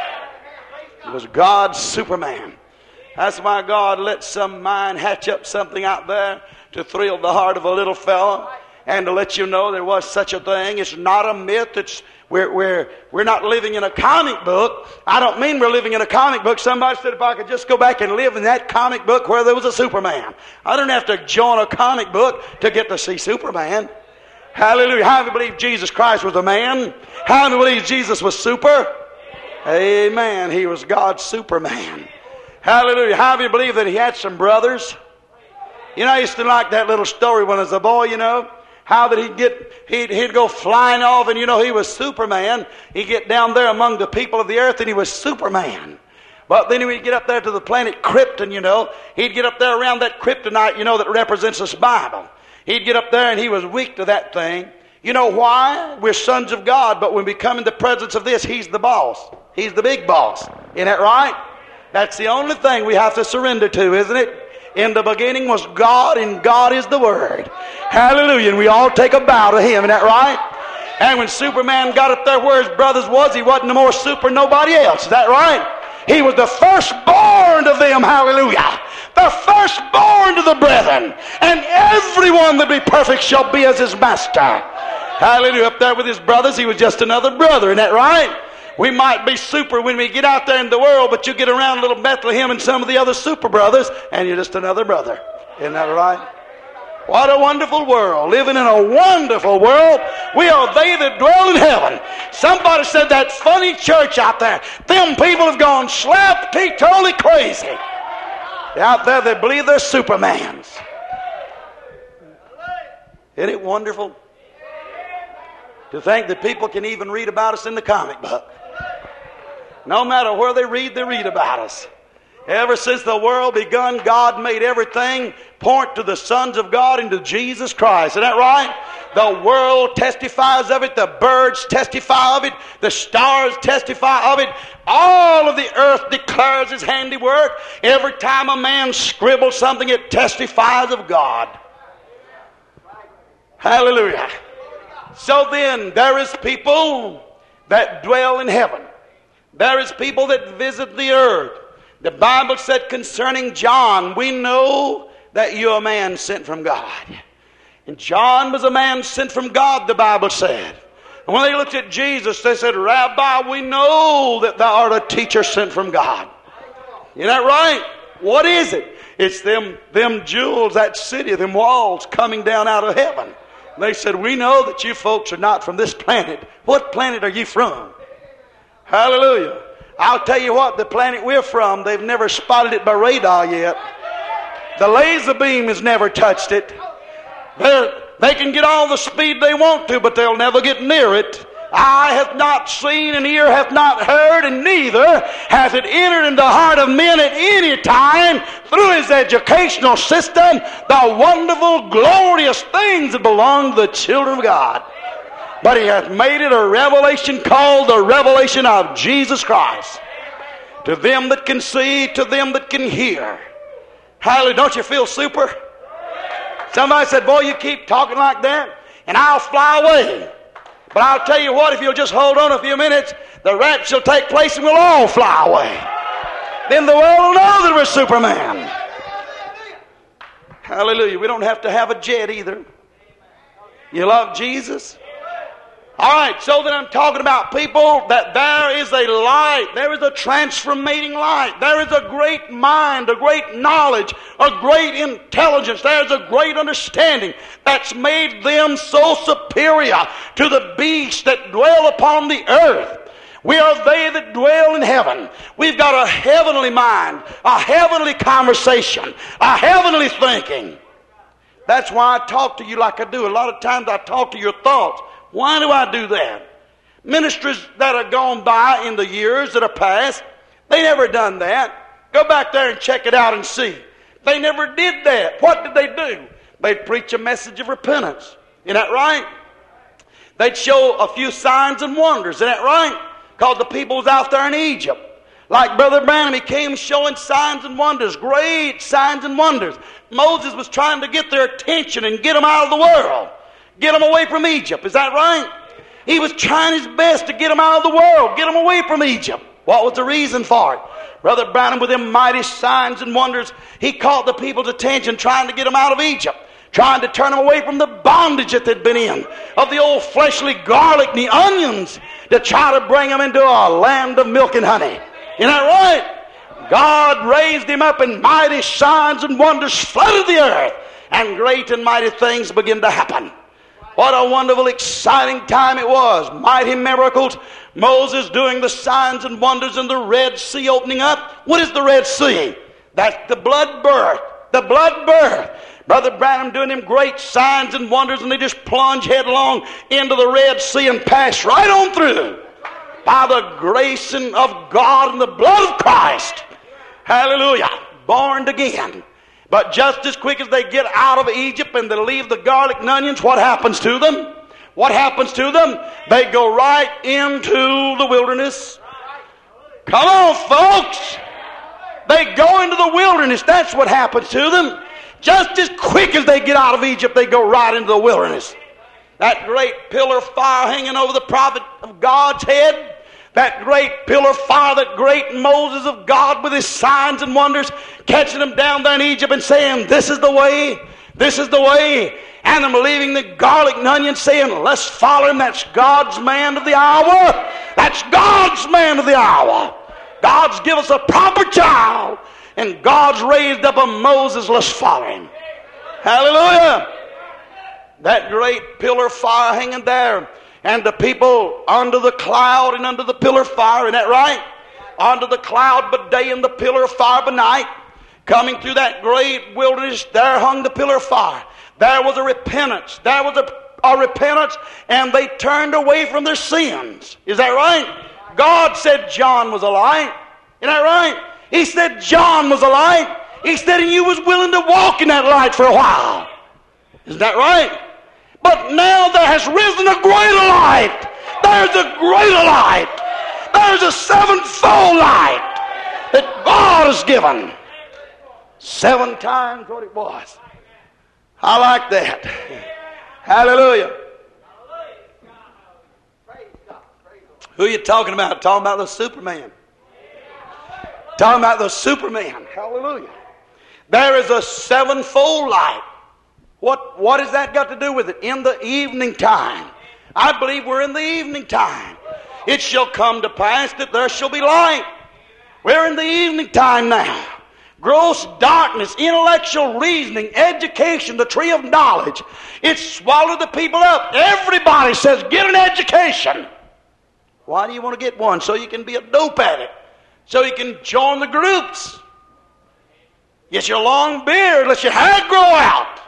A: He was God's Superman. That's why God let some mind hatch up something out there to thrill the heart of a little fella and to let you know there was such a thing. It's not a myth. We're not living in a comic book. I don't mean we're living in a comic book. Somebody said if I could just go back and live in that comic book where there was a Superman. I don't have to join a comic book to get to see Superman. Hallelujah. How do you believe Jesus Christ was a man? How do you believe Jesus was super? Amen. He was God's Superman. Hallelujah. How do you believe that he had some brothers? I used to like that little story when I was a boy, how that he'd go flying off and, he was Superman. He'd get down there among the people of the earth and he was Superman. But then he'd get up there to the planet Krypton, He'd get up there around that kryptonite, that represents this Bible. He'd get up there and he was weak to that thing. You know why? We're sons of God, but when we come in the presence of this, he's the boss. He's the big boss. Isn't that right? That's the only thing we have to surrender to, isn't it? In the beginning was God, and God is the Word. Hallelujah. And we all take a bow to Him. Isn't that right? And when Superman got up there where his brothers was, he wasn't no more super than nobody else. Is that right? He was the firstborn of them. Hallelujah. The firstborn to the brethren. And everyone that be perfect shall be as his master. Hallelujah. Up there with his brothers, he was just another brother. Isn't that right? We might be super when we get out there in the world, but you get around little Bethlehem and some of the other super brothers, and you're just another brother. Isn't that right? What a wonderful world. Living in a wonderful world. We are they that dwell in heaven. Somebody said that funny church out there, them people have gone slap-teeth totally crazy. Out there they believe they're Supermans. Isn't it wonderful to think that people can even read about us in the comic book? No matter where they read about us. Ever since the world begun, God made everything point to the sons of God and to Jesus Christ. Isn't that right? The world testifies of it. The birds testify of it. The stars testify of it. All of the earth declares His handiwork. Every time a man scribbles something, it testifies of God. Hallelujah. So then, there is people that dwell in heaven. There is people that visit the earth. The Bible said concerning John, we know that you're a man sent from God. And John was a man sent from God, the Bible said. And when they looked at Jesus, they said, Rabbi, we know that thou art a teacher sent from God. Isn't that right? What is it? It's them jewels, that city, them walls coming down out of heaven. And they said, we know that you folks are not from this planet. What planet are you from? Hallelujah. I'll tell you what, the planet we're from, they've never spotted it by radar yet. The laser beam has never touched it. They can get all the speed they want to, but they'll never get near it. Eye hath not seen, and ear hath not heard, and neither hath it entered into the heart of men at any time through his educational system the wonderful, glorious things that belong to the children of God. But He hath made it a revelation called the revelation of Jesus Christ. To them that can see, to them that can hear. Hallelujah. Don't you feel super? Somebody said, boy, you keep talking like that, and I'll fly away. But I'll tell you what, if you'll just hold on a few minutes, the rapture will take place and we'll all fly away. Then the world will know that we're Superman. Hallelujah. We don't have to have a jet either. You love Jesus? All right, so then I'm talking about people that there is a light, there is a transformating light, there is a great mind, a great knowledge, a great intelligence, there's a great understanding that's made them so superior to the beasts that dwell upon the earth. We are they that dwell in heaven. We've got a heavenly mind, a heavenly conversation, a heavenly thinking. That's why I talk to you like I do. A lot of times I talk to your thoughts. Why do I do that? Ministers that have gone by in the years that are past, they never done that. Go back there and check it out and see. They never did that. What did they do? They'd preach a message of repentance. Isn't that right? They'd show a few signs and wonders. Isn't that right? Because the people was out there in Egypt. Like Brother Branham, he came showing signs and wonders, great signs and wonders. Moses was trying to get their attention and get them out of the world. Get them away from Egypt. Is that right? He was trying his best to get them out of the world. Get them away from Egypt. What was the reason for it? Brother Branham, with them mighty signs and wonders, he caught the people's attention trying to get them out of Egypt. Trying to turn them away from the bondage that they'd been in. Of the old fleshly garlic and the onions. To try to bring them into a land of milk and honey. Isn't that right? God raised him up and mighty signs and wonders flooded the earth. And great and mighty things began to happen. What a wonderful, exciting time it was. Mighty miracles. Moses doing the signs and wonders in the Red Sea opening up. What is the Red Sea? That's the blood birth. The blood birth. Brother Branham doing them great signs and wonders, and they just plunge headlong into the Red Sea and pass right on through. By the grace of God and the blood of Christ. Hallelujah. Born again. But just as quick as they get out of Egypt and they leave the garlic and onions, what happens to them? What happens to them? They go right into the wilderness. Come on, folks. They go into the wilderness. That's what happens to them. Just as quick as they get out of Egypt, they go right into the wilderness. That great pillar of fire hanging over the prophet of God's head. That great pillar of fire, that great Moses of God with his signs and wonders, catching them down there in Egypt and saying, this is the way, this is the way. And them leaving the garlic and onions saying, let's follow him. That's God's man of the hour. That's God's man of the hour. God's given us a proper child. And God's raised up a Moses, let's follow him. Hallelujah. That great pillar of fire hanging there. And the people under the cloud and under the pillar of fire. Isn't that right? Under the cloud by day and the pillar of fire by night. Coming through that great wilderness, there hung the pillar of fire. There was a repentance. There was a repentance, and they turned away from their sins. Is that right? God said John was a light. Isn't that right? He said John was a light. He said, and you was willing to walk in that light for a while. Isn't that right? But now there has risen a greater light. There's a greater light. There's a sevenfold light that God has given. 7 times what it was. I like that. Hallelujah. Who are you talking about? Talking about the Superman. Talking about the Superman. Hallelujah. There is a sevenfold light. What has that got to do with it? In the evening time. I believe we're in the evening time. It shall come to pass that there shall be light. We're in the evening time now. Gross darkness, intellectual reasoning, education, the tree of knowledge. It swallowed the people up. Everybody says, get an education. Why do you want to get one? So you can be a dope addict. So you can join the groups. Get your long beard, let your hair grow out.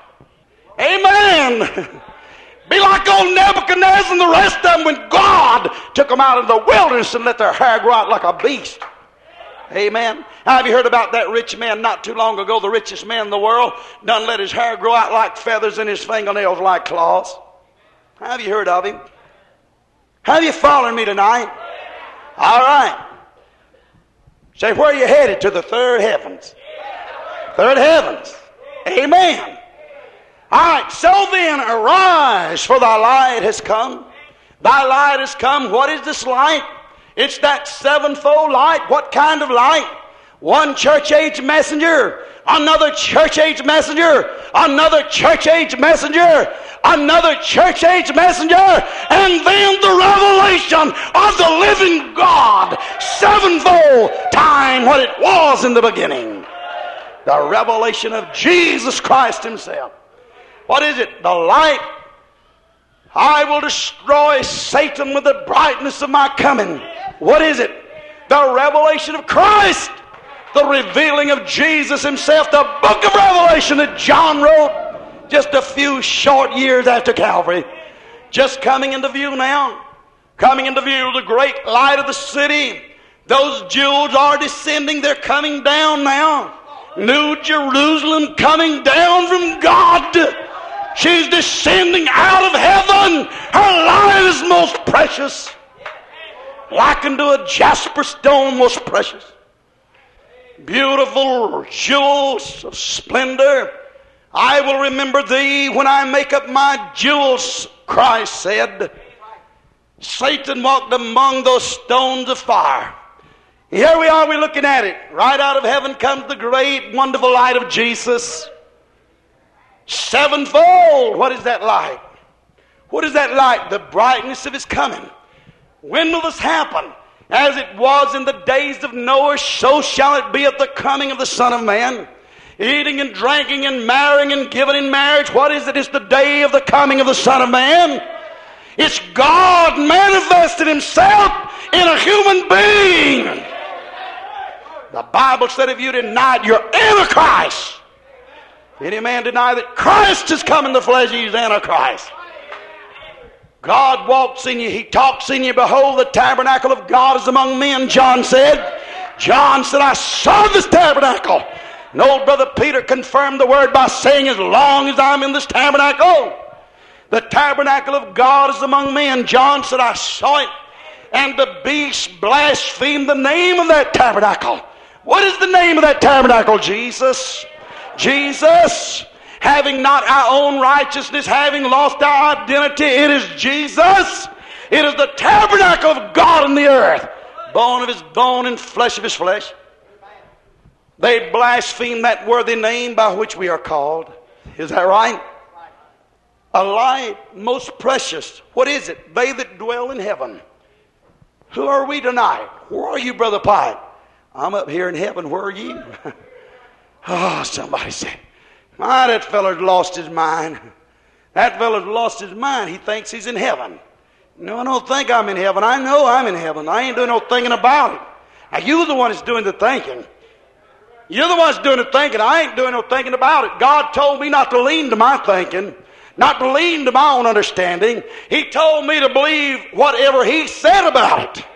A: Amen. Be like old Nebuchadnezzar and the rest of them when God took them out of the wilderness and let their hair grow out like a beast. Amen. Have you heard about that rich man not too long ago, the richest man in the world, done let his hair grow out like feathers and his fingernails like claws? Have you heard of him? Have you followed me tonight? All right. Say, where are you headed? To the third heavens. Third heavens. Amen. All right, so then arise, for thy light has come. Thy light has come. What is this light? It's that sevenfold light. What kind of light? One church age messenger, another church age messenger, another church age messenger, another church age messenger, and then the revelation of the living God, sevenfold time what it was in the beginning. The revelation of Jesus Christ himself. What is it? The light. I will destroy Satan with the brightness of my coming. What is it? The revelation of Christ. The revealing of Jesus himself. The book of Revelation that John wrote just a few short years after Calvary. Just coming into view now. Coming into view, the great light of the city. Those jewels are descending. They're coming down now. New Jerusalem coming down from God. She's descending out of heaven. Her light is most precious. Likened to a jasper stone, most precious. Beautiful jewels of splendor. I will remember thee when I make up my jewels, Christ said. Satan walked among those stones of fire. Here we are, we're looking at it. Right out of heaven comes the great, wonderful light of Jesus. Sevenfold. What is that light? What is that light? The brightness of his coming. When will this happen? As it was in the days of Noah, so shall it be at the coming of the Son of Man. Eating and drinking and marrying and giving in marriage. What is it? It's the day of the coming of the Son of Man. It's God manifested himself in a human being. The Bible said if you deny it, you're Antichrist. If any man deny that Christ has come in the flesh, he's Antichrist. God walks in you. He talks in you. Behold, the tabernacle of God is among men, John said. John said, I saw this tabernacle. And old brother Peter confirmed the word by saying, as long as I'm in this tabernacle, the tabernacle of God is among men. John said, I saw it. And the beast blasphemed the name of that tabernacle. What is the name of that tabernacle? Jesus. Jesus. Having not our own righteousness, having lost our identity, it is Jesus. It is the tabernacle of God in the earth. Bone of his bone and flesh of his flesh. They blaspheme that worthy name by which we are called. Is that right? A light most precious. What is it? They that dwell in heaven. Who are we tonight? Where are you, Brother Pike? I'm up here in heaven. Where are you? Oh, somebody said, my, that feller's lost his mind. That feller's lost his mind. He thinks he's in heaven. No, I don't think I'm in heaven. I know I'm in heaven. I ain't doing no thinking about it. Now, you're the one that's doing the thinking. You're the one that's doing the thinking. I ain't doing no thinking about it. God told me not to lean to my thinking, not to lean to my own understanding. He told me to believe whatever he said about it.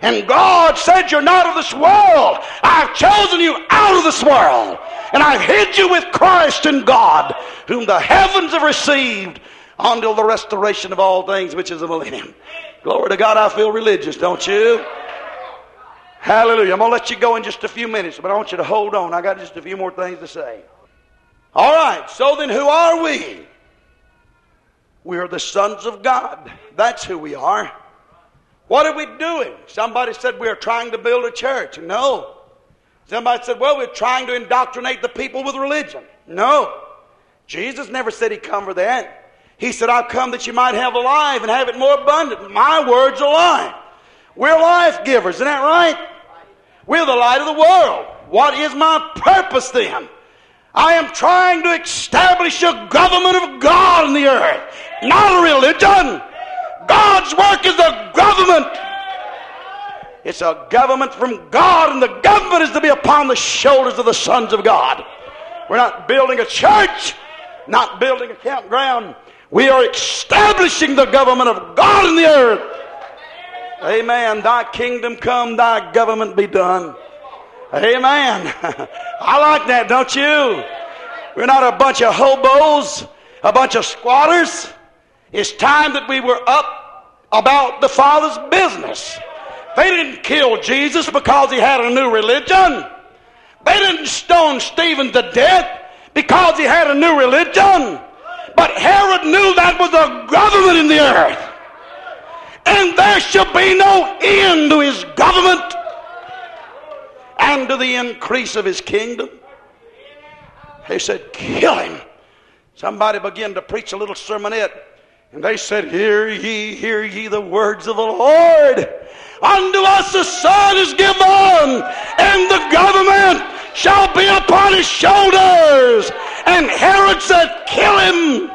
A: And God said, you're not of this world. I've chosen you out of this world. And I've hid you with Christ in God, whom the heavens have received until the restoration of all things, which is the millennium. Glory to God, I feel religious, don't you? Hallelujah. I'm going to let you go in just a few minutes, but I want you to hold on. I got just a few more things to say. All right, so then who are we? We are the sons of God. That's who we are. What are we doing? Somebody said we are trying to build a church. No. Somebody said, well, we're trying to indoctrinate the people with religion. No. Jesus never said He come for that. He said, I've come that you might have life and have it more abundant. My words are life. We're life givers. Isn't that right? We're the light of the world. What is my purpose then? I am trying to establish a government of God in the earth, not a religion. God's work is a government. It's a government from God, and the government is to be upon the shoulders of the sons of God. We're not building a church, not building a campground. We are establishing the government of God in the earth. Amen. Thy kingdom come, thy government be done. Amen. I like that, don't you? We're not a bunch of hobos, a bunch of squatters. It's time that we were up about the Father's business. They didn't kill Jesus because He had a new religion. They didn't stone Stephen to death because he had a new religion. But Herod knew that was a government in the earth. And there shall be no end to his government and to the increase of his kingdom. They said, kill him. Somebody began to preach a little sermonette. And they said, hear ye the words of the Lord. Unto us a son is given, and the government shall be upon his shoulders. And Herod said, kill him.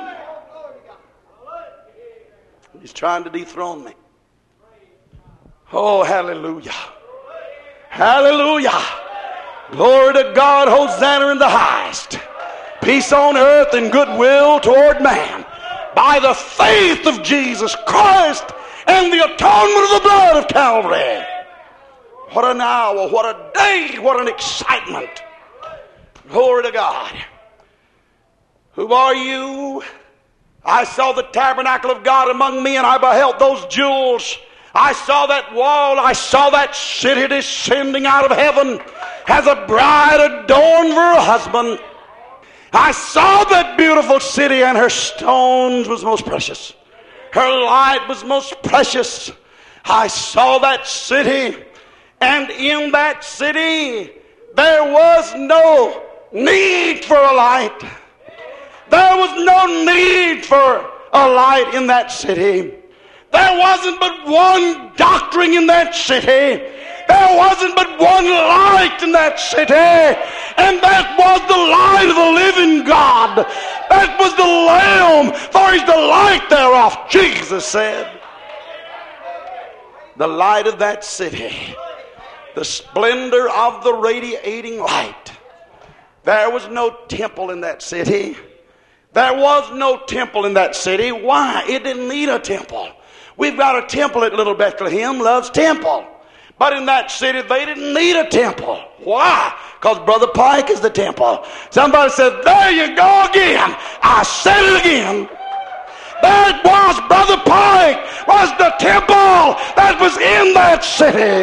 A: He's trying to dethrone me. Oh, hallelujah. Hallelujah. Glory to God. Hosanna in the highest. Peace on earth and goodwill toward man. By the faith of Jesus Christ and the atonement of the blood of Calvary. What an hour, what a day, what an excitement. Glory to God. Who are you? I saw the tabernacle of God among me, and I beheld those jewels. I saw that wall. I saw that city descending out of heaven as a bride adorned for her husband. I saw that beautiful city, and her stones was most precious. Her light was most precious. I saw that city, and in that city there was no need for a light. There was no need for a light in that city. There wasn't but one doctrine in that city. There wasn't but one light in that city. And that was the light of the living God. That was the Lamb, for He's the light thereof, Jesus said. The light of that city. The splendor of the radiating light. There was no temple in that city. There was no temple in that city. Why? It didn't need a temple. We've got a temple at Little Bethlehem, Love's Temple. But in that city, they didn't need a temple. Why? Because Brother Pike is the temple. Somebody said, there you go again. I said it again. There it was, Brother Pike was the temple that was in that city.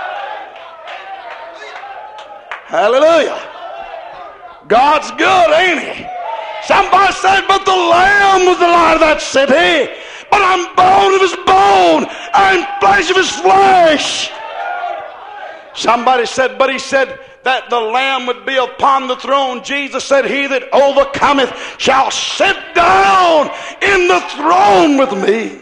A: Hallelujah. God's good, ain't He? Somebody said, but the Lamb was the light of that city. But I'm bone of His bone. I'm flesh of His flesh. Somebody said, but He said that the Lamb would be upon the throne. Jesus said, he that overcometh shall sit down in the throne with me.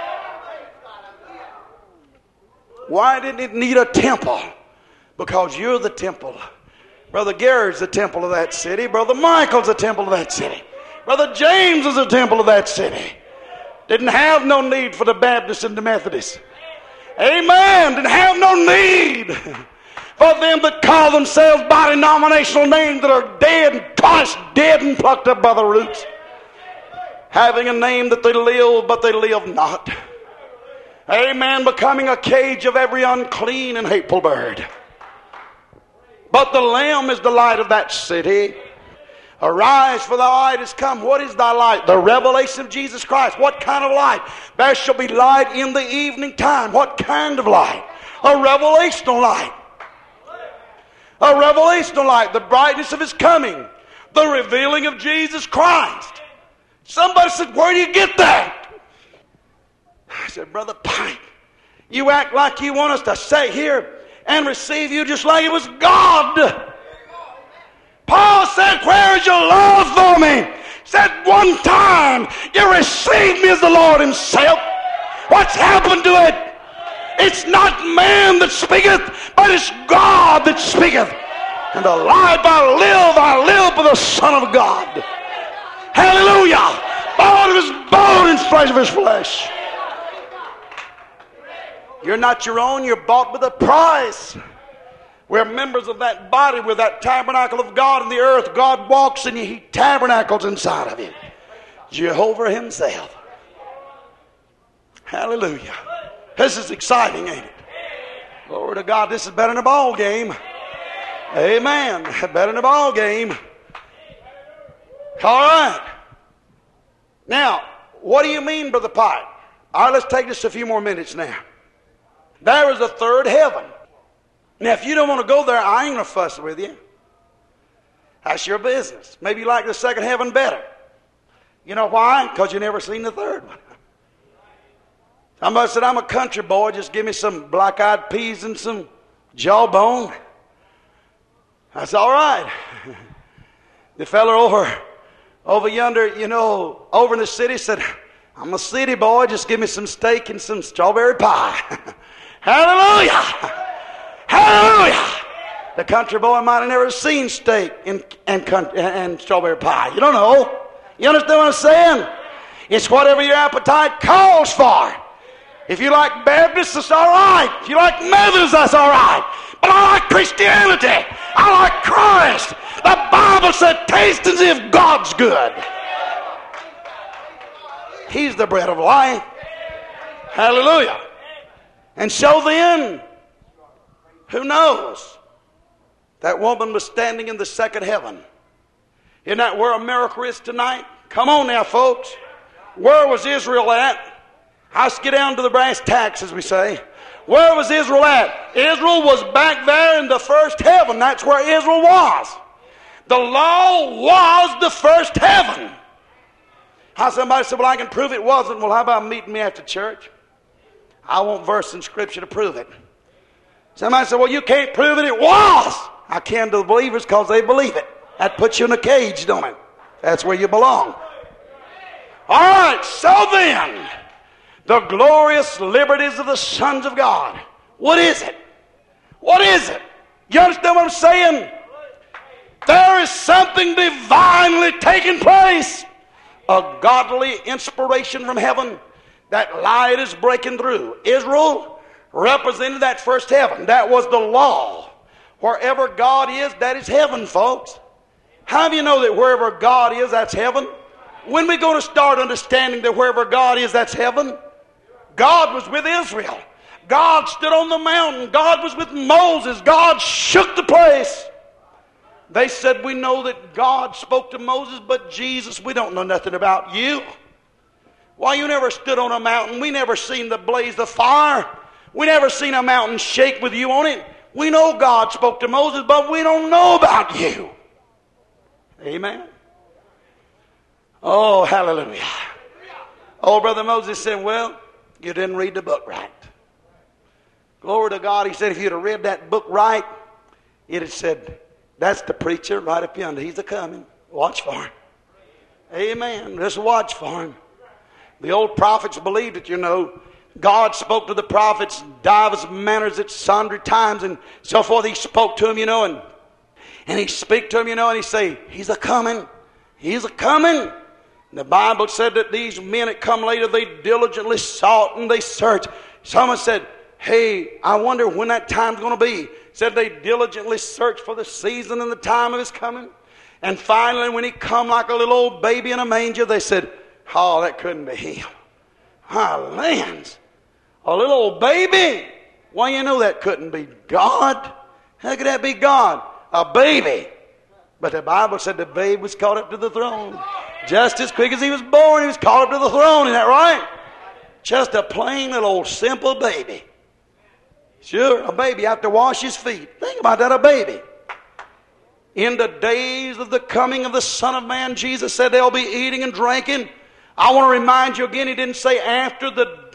A: Why didn't it need a temple? Because you're the temple. Brother Gary's the temple of that city. Brother Michael's the temple of that city. Brother James is the temple of that city. Didn't have no need for the Baptists and the Methodists. Amen. Didn't have no need for them that call themselves by denominational names that are dead and tossed dead and plucked up by the roots. Having a name that they live, but they live not. Amen. Becoming a cage of every unclean and hateful bird. But the Lamb is the light of that city. Arise, for thy light is come. What is thy light? The revelation of Jesus Christ. What kind of light? There shall be light in the evening time. What kind of light? A revelational light. A revelational light. The brightness of His coming. The revealing of Jesus Christ. Somebody said, where do you get that? I said, Brother Pike, you act like you want us to sit here and receive you just like it was God. Paul said, where is your love for me? Said one time, you received me as the Lord Himself. What's happened to it? It's not man that speaketh, but it's God that speaketh. And the life I live for the Son of God. Hallelujah. Born of His bone and flesh of His flesh. You're not your own, you're bought with a price. We're members of that body. We're that tabernacle of God in the earth. God walks in you. He tabernacles inside of you. Jehovah Himself. Hallelujah. This is exciting, ain't it? Glory to God. This is better than a ball game. Amen. Better than a ball game. All right. Now, what do you mean, Brother Pike? All right, let's take this a few more minutes now. There is a third heaven. Now, if you don't want to go there, I ain't going to fuss with you. That's your business. Maybe you like the second heaven better. You know why? Because you never seen the third one. Somebody said, I'm a country boy. Just give me some black-eyed peas and some jawbone. I said, all right. The fella over yonder, over in the city said, I'm a city boy. Just give me some steak and some strawberry pie. Hallelujah. Hallelujah! The country boy might have never seen steak and strawberry pie. You don't know. You understand what I'm saying? It's whatever your appetite calls for. If you like Baptists, that's all right. If you like Methodists, that's all right. But I like Christianity. I like Christ. The Bible said, taste and see if God's good. He's the bread of life. Hallelujah. And so then, who knows? That woman was standing in the second heaven. Isn't that where America is tonight? Come on now, folks. Where was Israel at? Let's get down to the brass tacks, as we say. Where was Israel at? Israel was back there in the first heaven. That's where Israel was. The law was the first heaven. Somebody said, well, I can prove it wasn't. Well, how about meeting me after church? I want verse in Scripture to prove it. Somebody said, well, you can't prove it. It was. I can to the believers because they believe it. That puts you in a cage, don't it? That's where you belong. All right, so then, the glorious liberties of the sons of God. What is it? What is it? You understand what I'm saying? There is something divinely taking place. A godly inspiration from heaven. That light is breaking through. Israel represented that first heaven. That was the law. Wherever God is, that is heaven, folks. How do you know that wherever God is, that's heaven? When are we going to start understanding that wherever God is, that's heaven? God was with Israel. God stood on the mountain. God was with Moses. God shook the place. They said, we know that God spoke to Moses, but Jesus, we don't know nothing about you. Why, you never stood on a mountain. We never seen the blaze of fire. We never seen a mountain shake with you on it. We know God spoke to Moses, but we don't know about you. Amen. Oh, hallelujah. Oh, Brother Moses said, well, you didn't read the book right. Glory to God. He said, if you'd have read that book right, it had said, that's the preacher right up yonder. He's a-coming. Watch for him. Amen. Just watch for him. The old prophets believed it, God spoke to the prophets in divers manners at sundry times and so forth. He spoke to them, and he speak to them, and he say, he's a-coming. He's a-coming. The Bible said that these men that come later, they diligently sought and they searched. Someone said, hey, I wonder when that time's going to be. Said they diligently searched for the season and the time of his coming. And finally, when he come like a little old baby in a manger, they said, oh, that couldn't be him. My lands. A little old baby? Well, you know that couldn't be God. How could that be God? A baby. But the Bible said the babe was caught up to the throne. Just as quick as he was born, he was caught up to the throne. Isn't that right? Just a plain little old simple baby. Sure, a baby have to wash his feet. Think about that, a baby. In the days of the coming of the Son of Man, Jesus said they'll be eating and drinking. I want to remind you again, he didn't say after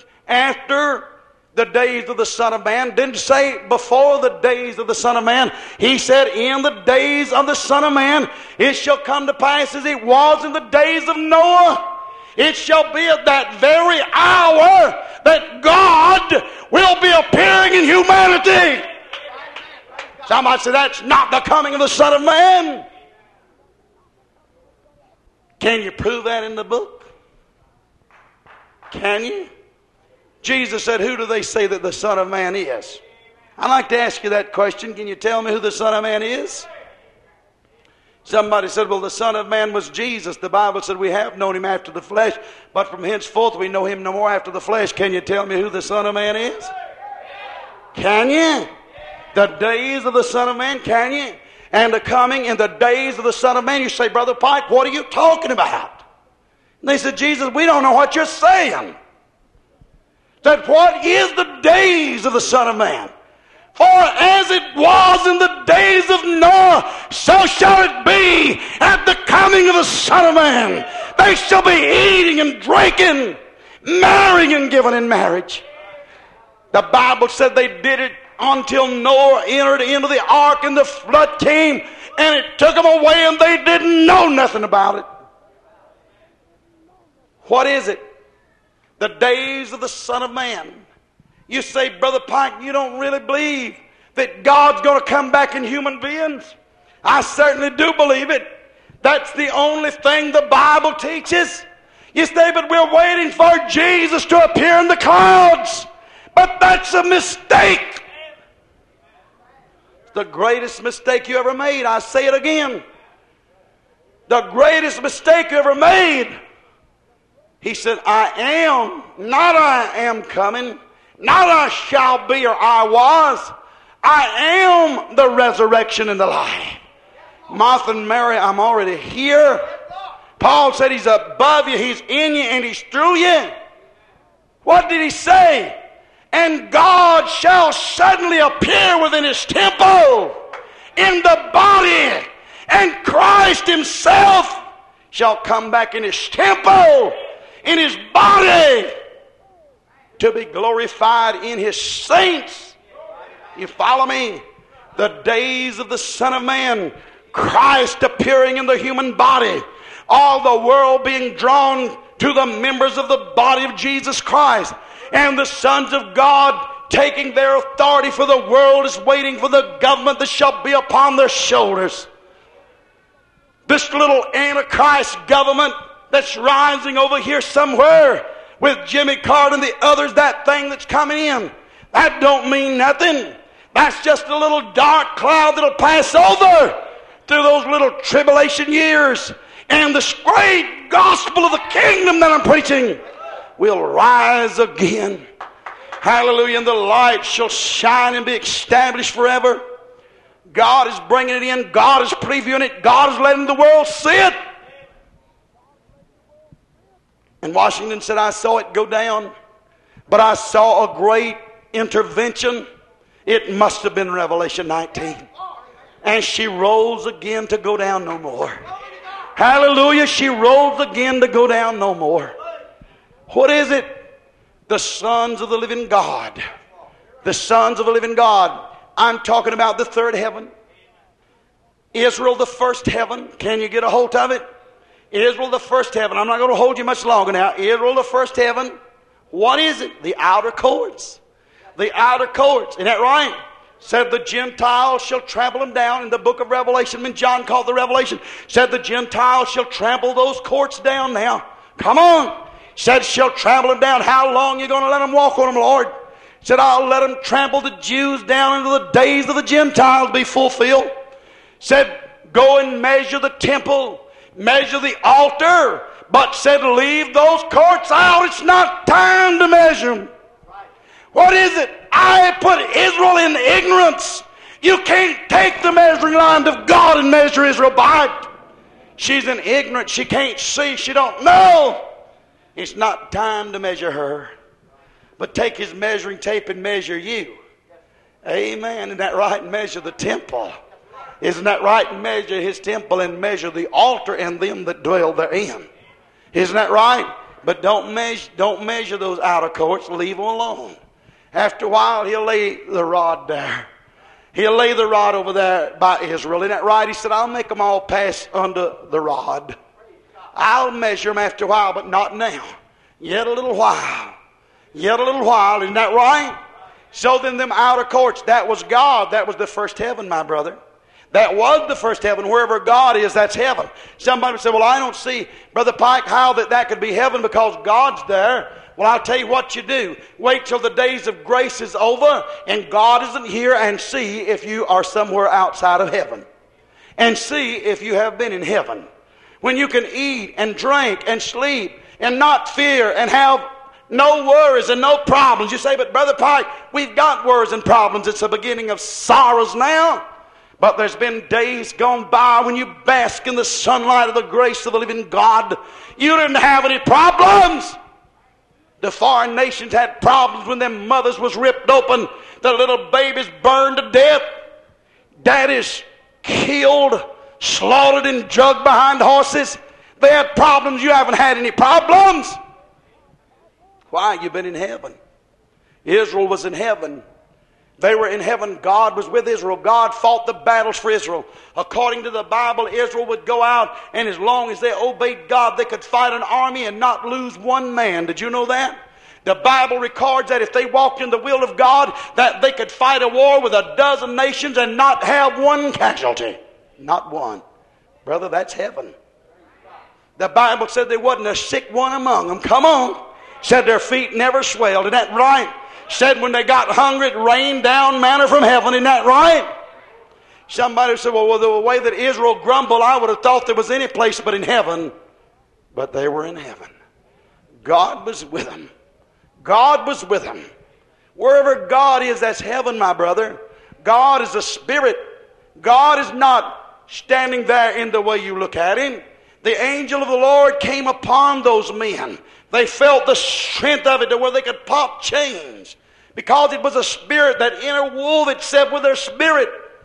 A: the days of the Son of Man. Didn't say before the days of the Son of Man. He said in the days of the Son of Man, it shall come to pass as it was in the days of Noah. It shall be at that very hour that God will be appearing in humanity. Somebody said that's not the coming of the Son of Man. Can you prove that in the book? Can you? Jesus said, who do they say that the Son of Man is? I'd like to ask you that question. Can you tell me who the Son of Man is? Somebody said, well, the Son of Man was Jesus. The Bible said we have known him after the flesh, but from henceforth we know him no more after the flesh. Can you tell me who the Son of Man is? Can you? The days of the Son of Man, can you? And the coming in the days of the Son of Man. You say, Brother Pike, what are you talking about? And they said, Jesus, we don't know what you're saying. That what is the days of the Son of Man? For as it was in the days of Noah, so shall it be at the coming of the Son of Man. They shall be eating and drinking, marrying and giving in marriage. The Bible said they did it until Noah entered into the ark and the flood came and it took them away and they didn't know nothing about it. What is it? The days of the Son of Man. You say, Brother Pike, you don't really believe that God's going to come back in human beings? I certainly do believe it. That's the only thing the Bible teaches. You say, but we're waiting for Jesus to appear in the clouds. But that's a mistake. The greatest mistake you ever made. I say it again. The greatest mistake you ever made. He said, I am, not I am coming, not I shall be or I was. I am the resurrection and the life. Martha and Mary, I'm already here. Paul said he's above you, he's in you, and he's through you. What did he say? And God shall suddenly appear within his temple in the body, and Christ himself shall come back in his temple, in his body, to be glorified in his saints. You follow me? The days of the Son of Man, Christ appearing in the human body, all the world being drawn to the members of the body of Jesus Christ, and the sons of God taking their authority, for the world is waiting for the government that shall be upon their shoulders. This little Antichrist government that's rising over here somewhere with Jimmy Carter and the others, that thing that's coming in, that don't mean nothing. That's just a little dark cloud that'll pass over through those little tribulation years. And the great gospel of the kingdom that I'm preaching will rise again. Hallelujah. And the light shall shine and be established forever. God is bringing it in. God is previewing it. God is letting the world see it. And Washington said, I saw it go down, but I saw a great intervention. It must have been Revelation 19. And she rose again to go down no more. Hallelujah. She rose again to go down no more. What is it? The sons of the living God. The sons of the living God. I'm talking about the third heaven. Israel, the first heaven. Can you get a hold of it? Israel, the first heaven. I'm not going to hold you much longer now. Israel, the first heaven. What is it? The outer courts. The outer courts. Isn't that right? Said the Gentiles shall trample them down. In the book of Revelation, when John called the Revelation, said the Gentiles shall trample those courts down now. Come on. Said shall trample them down. How long are you going to let them walk on them, Lord? Said I'll let them trample the Jews down into the days of the Gentiles be fulfilled. Said go and measure the temple, measure the altar, but said leave those courts out. It's not time to measure them. What is it? I put Israel in ignorance. You can't take the measuring line of God and measure Israel by it. She's in ignorance. She can't see. She don't know. It's not time to measure her. But take his measuring tape and measure you. Amen. Isn't that right? And measure the temple. Isn't that right? And measure his temple and measure the altar and them that dwell therein. Isn't that right? But don't measure those outer courts. Leave them alone. After a while, he'll lay the rod there. He'll lay the rod over there by Israel. Isn't that right? He said, I'll make them all pass under the rod. I'll measure them after a while, but not now. Yet a little while. Yet a little while. Isn't that right? So then them outer courts, that was God. That was the first heaven, my brother. That was the first heaven. Wherever God is, that's heaven. Somebody would say, well, I don't see, Brother Pike, how that could be heaven because God's there. Well, I'll tell you what you do. Wait till the days of grace is over and God isn't here, and see if you are somewhere outside of heaven. And see if you have been in heaven. When you can eat and drink and sleep and not fear and have no worries and no problems. You say, but Brother Pike, we've got worries and problems. It's the beginning of sorrows now. But there's been days gone by when you bask in the sunlight of the grace of the living God. You didn't have any problems. The foreign nations had problems when their mothers was ripped open. The little babies burned to death. Daddies killed, slaughtered and drugged behind horses. They had problems. You haven't had any problems. Why? You've been in heaven. Israel was in heaven. They were in heaven. God was with Israel. God fought the battles for Israel. According to the Bible, Israel would go out, and as long as they obeyed God, they could fight an army and not lose one man. Did you know that? The Bible records that if they walked in the will of God, that they could fight a war with 12 nations and not have one casualty. Not one. Brother, that's heaven. The Bible said there wasn't a sick one among them. Come on. Said their feet never swelled. Isn't that right? Said when they got hungry, it rained down manna from heaven. Isn't that right? Somebody said, well, the way that Israel grumbled, I would have thought there was any place but in heaven. But they were in heaven. God was with them. God was with them. Wherever God is, that's heaven, my brother. God is a spirit. God is not standing there in the way you look at him. The angel of the Lord came upon those men. They felt the strength of it to where they could pop chains. Because it was a spirit that interwove itself with their spirit.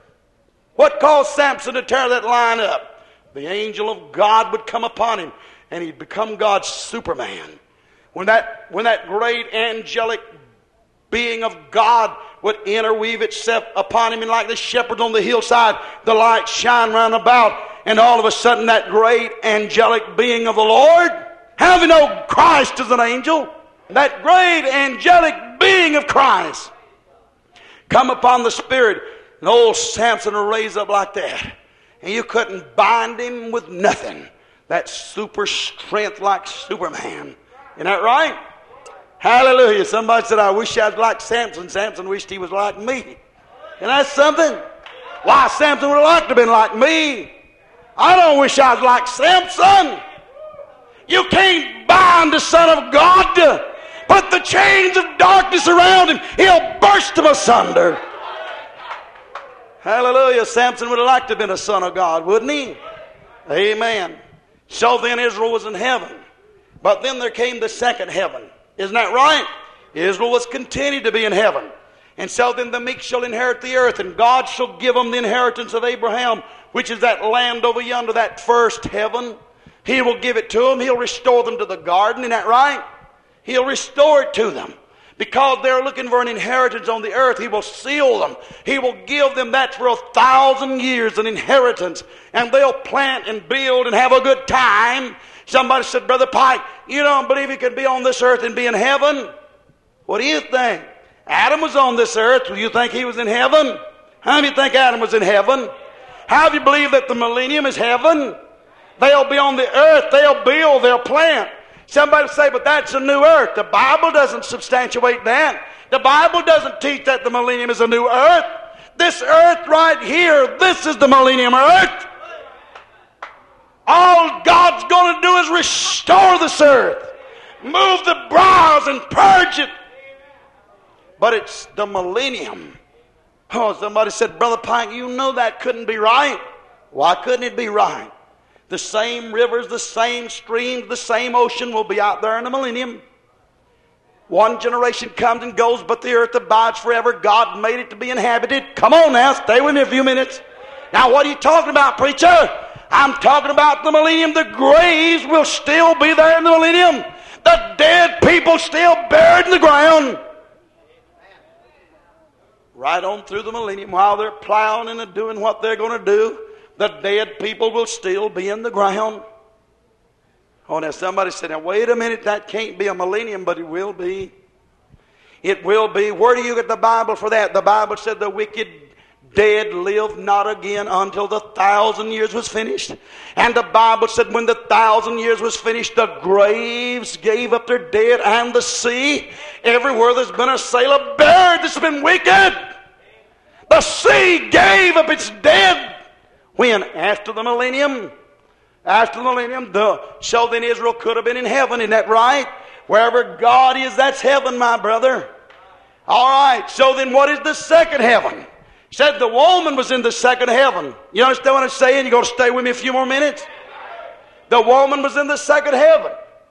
A: What caused Samson to tear that line up? The angel of God would come upon him, and he'd become God's Superman. When that great angelic being of God would interweave itself upon him, and like the shepherds on the hillside, the light shine round about, and all of a sudden that great angelic being of the Lord, how do you know Christ is an angel? That great angelic being of Christ come upon the spirit, and old Samson will raise up like that, and you couldn't bind him with nothing. That super strength like Superman. Isn't that right? Hallelujah. Somebody said, I wish I was like Samson. Samson wished he was like me. And that's something. Why, Samson would have liked to have been like me. I don't wish I was like Samson. You can't bind the Son of God. Put the chains of darkness around him. He'll burst them asunder. Hallelujah. Samson would have liked to have been a son of God, wouldn't he? Amen. So then Israel was in heaven. But then there came the second heaven. Isn't that right? Israel was continued to be in heaven. And so then the meek shall inherit the earth, and God shall give them the inheritance of Abraham, which is that land over yonder, that first heaven. He will give it to them. He'll restore them to the garden. Isn't that right? He'll restore it to them. Because they're looking for an inheritance on the earth, He will seal them. He will give them that for 1,000 years, an inheritance. And they'll plant and build and have a good time. Somebody said, Brother Pike, you don't believe you can be on this earth and be in heaven? What do you think? Adam was on this earth. Do you think he was in heaven? How do you think Adam was in heaven? How do you believe that the millennium is heaven? They'll be on the earth. They'll build. They'll plant. Somebody say, but that's a new earth. The Bible doesn't substantiate that. The Bible doesn't teach that the millennium is a new earth. This earth right here, this is the millennium earth. All God's going to do is restore this earth. Move the brows and purge it. but it's the millennium. Oh, somebody said, Brother Pike, you know that couldn't be right. Why couldn't it be right? The same rivers, the same streams, the same ocean will be out there in the millennium. One generation comes and goes, but the earth abides forever. God made it to be inhabited. Come on now, stay with me a few minutes. Now, what are you talking about, preacher? I'm talking about the millennium. The graves will still be there in the millennium. The dead people still buried in the ground. Right on through the millennium, while they're plowing and doing what they're going to do, the dead people will still be in the ground. Oh, now somebody said, now wait a minute, that can't be a millennium, but it will be. It will be. Where do you get the Bible for that? The Bible said the wicked dead live not again until the 1,000 years was finished. And the Bible said when the 1,000 years was finished, the graves gave up their dead, and the sea, everywhere there's been a sailor buried that's been wicked, the sea gave up its dead. When? After the millennium. After the millennium. So then Israel could have been in heaven, isn't that right? Wherever God is, that's heaven, my brother. All right, so then what is the second heaven? He said the woman was in the second heaven. You understand what I'm saying? You're going to stay with me a few more minutes? The woman was in the second heaven.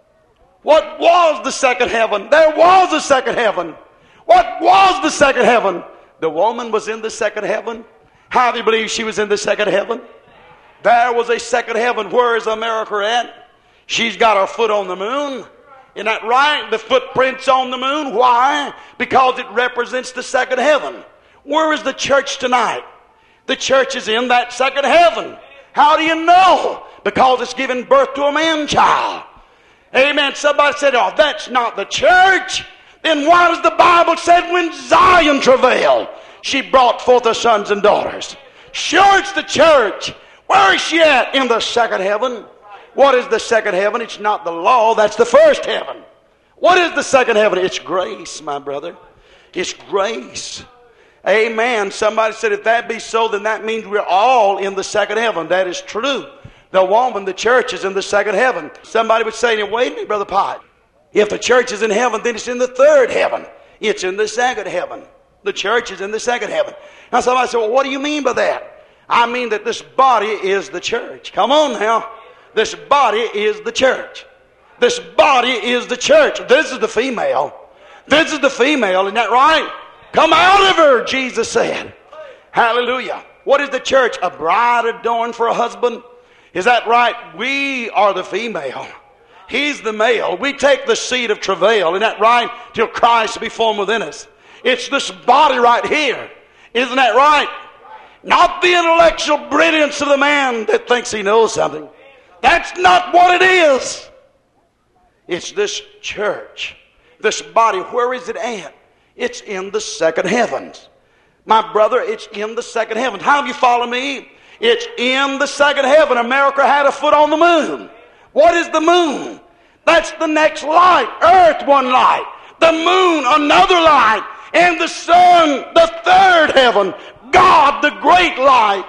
A: What was the second heaven? There was a second heaven. What was the second heaven? The woman was in the second heaven. How do you believe she was in the second heaven? There was a second heaven. Where is America at? She's got her foot on the moon. Isn't that right? The footprints on the moon. Why? Because it represents the second heaven. Where is the church tonight? The church is in that second heaven. How do you know? Because it's giving birth to a man-child. Amen. Somebody said, oh, that's not the church. Then why does the Bible say when Zion travailed, she brought forth her sons and daughters? Sure, it's the church. Where is she at? In the second heaven. What is the second heaven? It's not the law. That's the first heaven. What is the second heaven? It's grace, my brother. It's grace. Amen. Somebody said, if that be so, then that means we're all in the second heaven. That is true. The woman, the church, is in the second heaven. Somebody would say, wait a minute, Brother Pike. If the church is in heaven, then it's in the third heaven. It's in the second heaven. The church is in the second heaven. Now somebody said, well, what do you mean by that? I mean that this body is the church. Come on now. This body is the church. This body is the church. This is the female. This is the female. Isn't that right? Come out of her, Jesus said. Hallelujah. What is the church? A bride adorned for a husband. Is that right? We are the female. He's the male. We take the seed of travail. Isn't that right? Till Christ be formed within us. It's this body right here. Isn't that right? Not the intellectual brilliance of the man that thinks he knows something. That's not what it is. It's this church. This body. Where is it at? It's in the second heavens. My brother, it's in the second heavens. How do you follow me? It's in the second heaven. America had a foot on the moon. What is the moon? That's the next light. Earth, one light. The moon, another light. And the sun, the third heaven. God, the great light.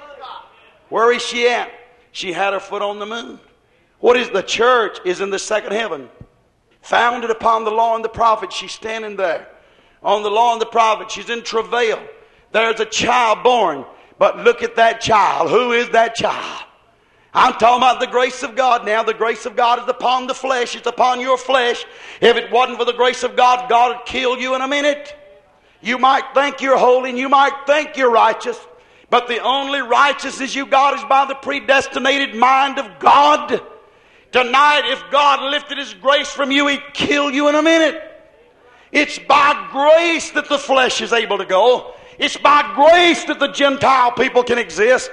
A: Where is she at? She had her foot on the moon. What is the church? Is in the second heaven. Founded upon the law and the prophets. She's standing there. On the law and the prophets. She's in travail. There's a child born. But look at that child. Who is that child? I'm talking about the grace of God now. The grace of God is upon the flesh. It's upon your flesh. If it wasn't for the grace of God, God would kill you in a minute. You might think you're holy and you might think you're righteous. But the only righteousness you got is by the predestinated mind of God. Tonight, if God lifted His grace from you, He'd kill you in a minute. It's by grace that the flesh is able to go. It's by grace that the Gentile people can exist.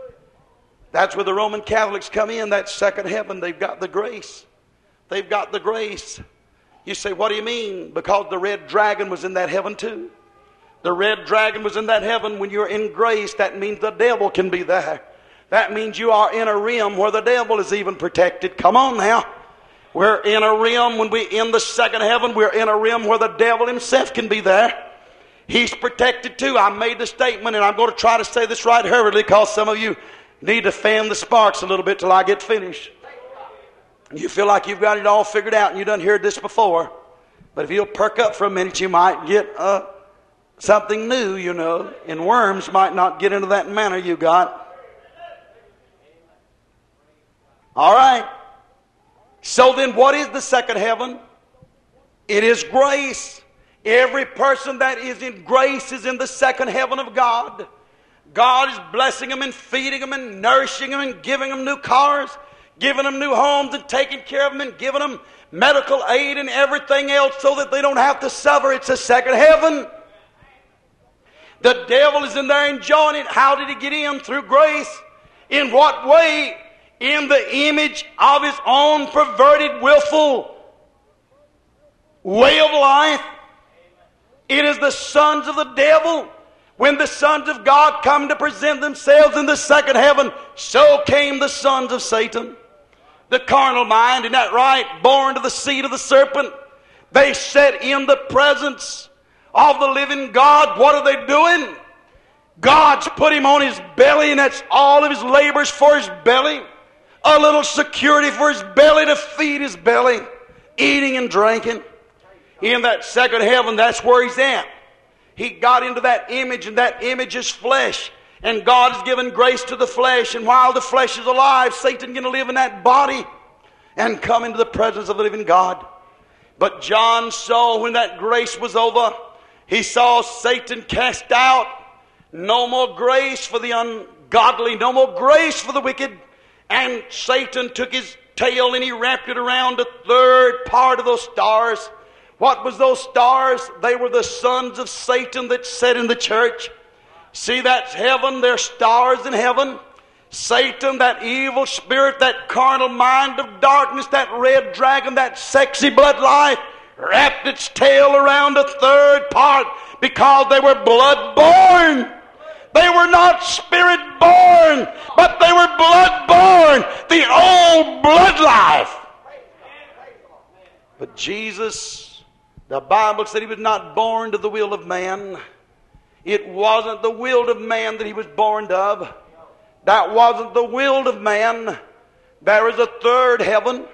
A: That's where the Roman Catholics come in, that second heaven. They've got the grace. They've got the grace. You say, what do you mean? Because the red dragon was in that heaven too. The red dragon was in that heaven. When you're in grace, that means the devil can be there. That means you are in a realm where the devil is even protected. Come on now. We're in a realm, when we're in the second heaven, we're in a realm where the devil himself can be there. He's protected too. I made the statement, and I'm going to try to say this right hurriedly because some of you need to fan the sparks a little bit till I get finished. You feel like you've got it all figured out and you done heard this before. But if you'll perk up for a minute, you might get something new, and worms might not get into that manna you got. All right. So then what is the second heaven? It is grace. Every person that is in grace is in the second heaven of God. God is blessing them and feeding them and nourishing them and giving them new cars, giving them new homes and taking care of them and giving them medical aid and everything else so that they don't have to suffer. It's a second heaven. The devil is in there enjoying it. How did he get in? Through grace. In what way? In the image of his own perverted, willful way of life. It is the sons of the devil. When the sons of God come to present themselves in the second heaven, so came the sons of Satan. The carnal mind, isn't that right? Born to the seed of the serpent. They sat in the presence of the living God. What are they doing? God's put him on his belly, and that's all of his labors for his belly. A little security for his belly to feed his belly. Eating and drinking. In that second heaven, that's where he's at. He got into that image, and that image is flesh. And God has given grace to the flesh. And while the flesh is alive, Satan's going to live in that body and come into the presence of the living God. But John saw when that grace was over, he saw Satan cast out. No more grace for the ungodly. No more grace for the wicked. And Satan took his tail and he wrapped it around a third part of those stars. What was those stars? They were the sons of Satan that sat in the church. See, that's heaven. There's stars in heaven. Satan, that evil spirit, that carnal mind of darkness, that red dragon, that sexy blood life, wrapped its tail around a third part because they were blood born. They were not spirit born, but they were blood born. The old blood life. But Jesus, the Bible said he was not born to the will of man. It wasn't the will of man that he was born of. That wasn't the will of man. There is a third heaven.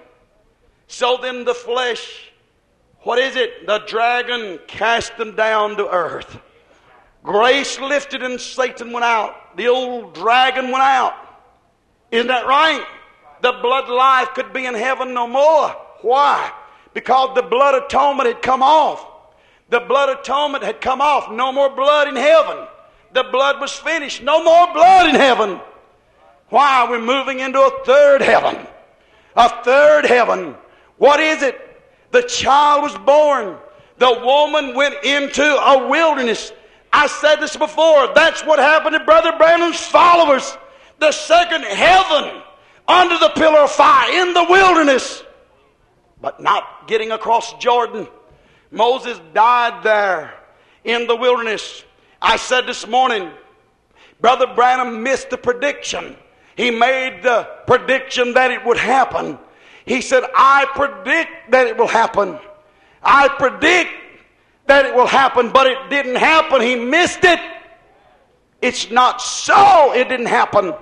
A: So then the flesh, what is it? The dragon cast them down to earth. Grace lifted and Satan went out. The old dragon went out. Isn't that right? The blood life could be in heaven no more. Why? Because the blood atonement had come off. The blood atonement had come off. No more blood in heaven. The blood was finished. No more blood in heaven. Why? We're moving into a third heaven. A third heaven. What is it? The child was born. The woman went into a wilderness. I said this before. That's what happened to Brother Branham's followers. The second heaven under the pillar of fire in the wilderness. But not getting across Jordan. Moses died there in the wilderness. I said this morning, Brother Branham missed the prediction. He made the prediction that it would happen. He said, I predict that it will happen. I predict that it will happen, but it didn't happen. He missed it. It's not so. It didn't happen.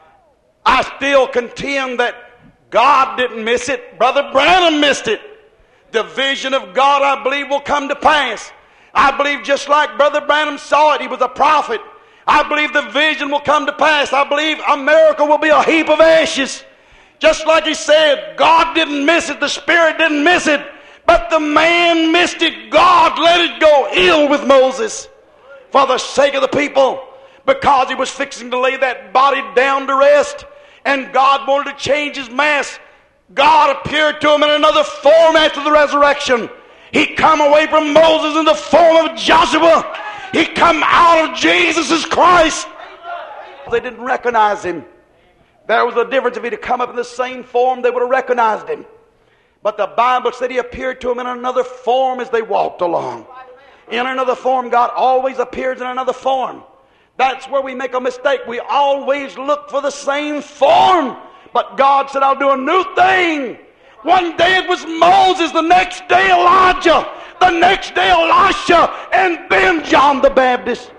A: I still contend that God didn't miss it. Brother Branham missed it. The vision of God, I believe, will come to pass. I believe just like Brother Branham saw it, he was a prophet. I believe the vision will come to pass. I believe America will be a heap of ashes. Just like he said, God didn't miss it. The Spirit didn't miss it. But the man missed it. God let it go ill with Moses for the sake of the people, because he was fixing to lay that body down to rest, and God wanted to change his mass. God appeared to him in another form after the resurrection. He come away from Moses in the form of Joshua. He come out of Jesus Christ. They didn't recognize him. There was a difference. If he'd have come up in the same form, they would have recognized him. But the Bible said he appeared to them in another form as they walked along. In another form. God always appears in another form. That's where we make a mistake. We always look for the same form. But God said, I'll do a new thing. One day it was Moses, the next day Elijah, the next day Elisha, and then John the Baptist.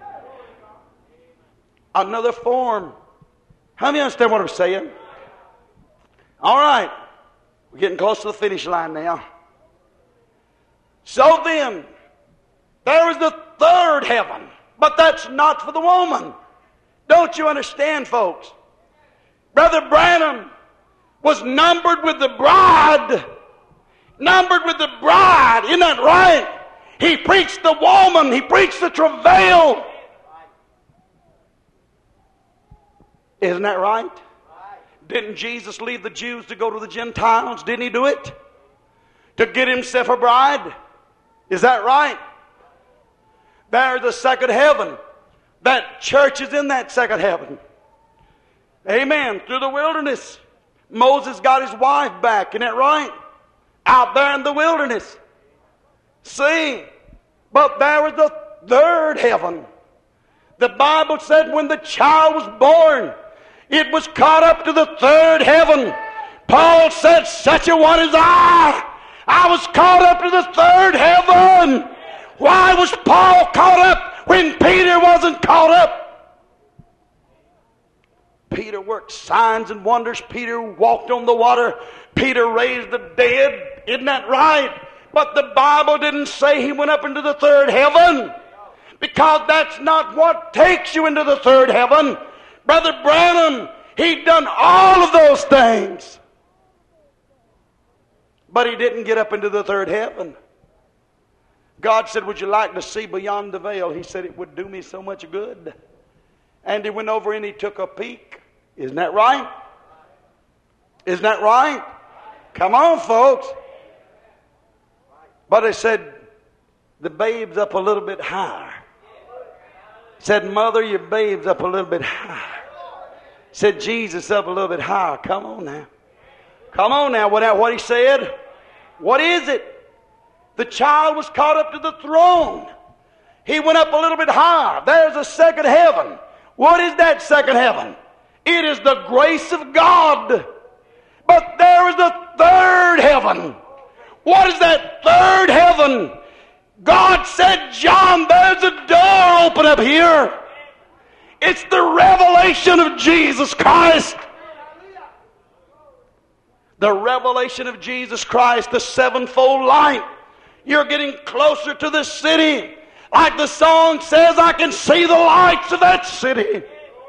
A: Another form. How many understand what I'm saying? All right. We're getting close to the finish line now. So then, there is the third heaven, but that's not for the woman. Don't you understand, folks? Brother Branham was numbered with the bride. Numbered with the bride. Isn't that right? He preached the woman. He preached the travail. Isn't that right? Didn't Jesus leave the Jews to go to the Gentiles? Didn't he do it? To get himself a bride? Is that right? There's the second heaven. That church is in that second heaven. Amen. Through the wilderness. Moses got his wife back. Isn't that right? Out there in the wilderness. See? But there was the third heaven. The Bible said when the child was born, it was caught up to the third heaven. Paul said, such a one as I was caught up to the third heaven. Why was Paul caught up when Peter wasn't caught up? Peter worked signs and wonders. Peter walked on the water. Peter raised the dead. Isn't that right? But the Bible didn't say he went up into the third heaven, because that's not what takes you into the third heaven. Brother Branham, he'd done all of those things, but he didn't get up into the third heaven. God said, would you like to see beyond the veil? He said, it would do me so much good. And he went over and he took a peek. Isn't that right? Isn't that right? Come on, folks. But he said, the babe's up a little bit higher. Said, mother, your babe's up a little bit higher. Said, Jesus up a little bit higher. Come on now. Come on now. What he said? What is it? The child was caught up to the throne. He went up a little bit higher. There's a second heaven. What is that second heaven? It is the grace of God. But there is the third heaven. What is that third heaven? God said, John, there's a door open up here. It's the revelation of Jesus Christ. The revelation of Jesus Christ, the sevenfold light. You're getting closer to the city. Like the song says, I can see the lights of that city.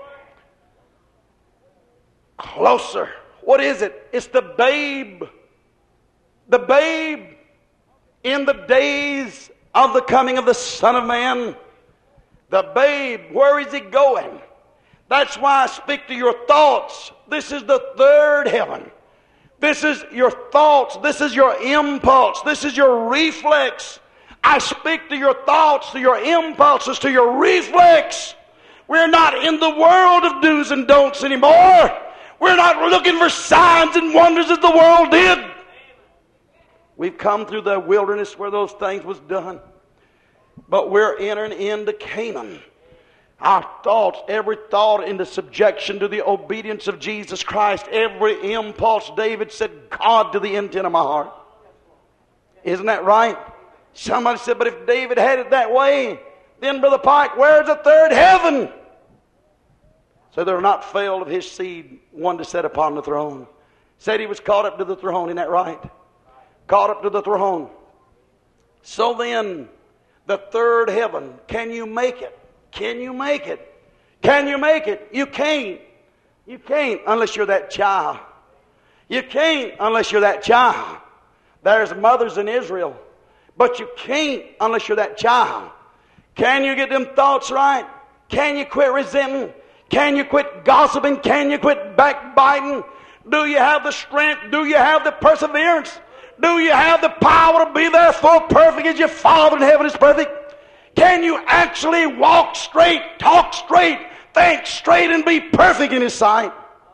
A: Closer. What is it? It's the babe. The babe in the days of the coming of the Son of Man. The babe, where is he going? That's why I speak to your thoughts. This is the third heaven. This is your thoughts. This is your impulse. This is your reflex. I speak to your thoughts, to your impulses, to your reflex. We're not in the world of do's and don'ts anymore. We're not looking for signs and wonders as the world did. We've come through the wilderness where those things was done. But we're entering into Canaan. Our thoughts, every thought into subjection to the obedience of Jesus Christ. Every impulse, David said, God to the intent of my heart. Isn't that right? Somebody said, but if David had it that way, then Brother Pike, where's the third heaven? So there not failed of his seed one to sit upon the throne. Said he was caught up to the throne, isn't that right? Caught up to the throne. So then, the third heaven, can you make it? Can you make it? Can you make it? You can't. You can't unless you're that child. You can't unless you're that child. There's mothers in Israel, but you can't unless you're that child. Can you get them thoughts right? Can you quit resenting? Can you quit gossiping? Can you quit backbiting? Do you have the strength? Do you have the perseverance? Do you have the power to be there full perfect as your Father in heaven is perfect? Can you actually walk straight, talk straight, think straight, and be perfect in His sight?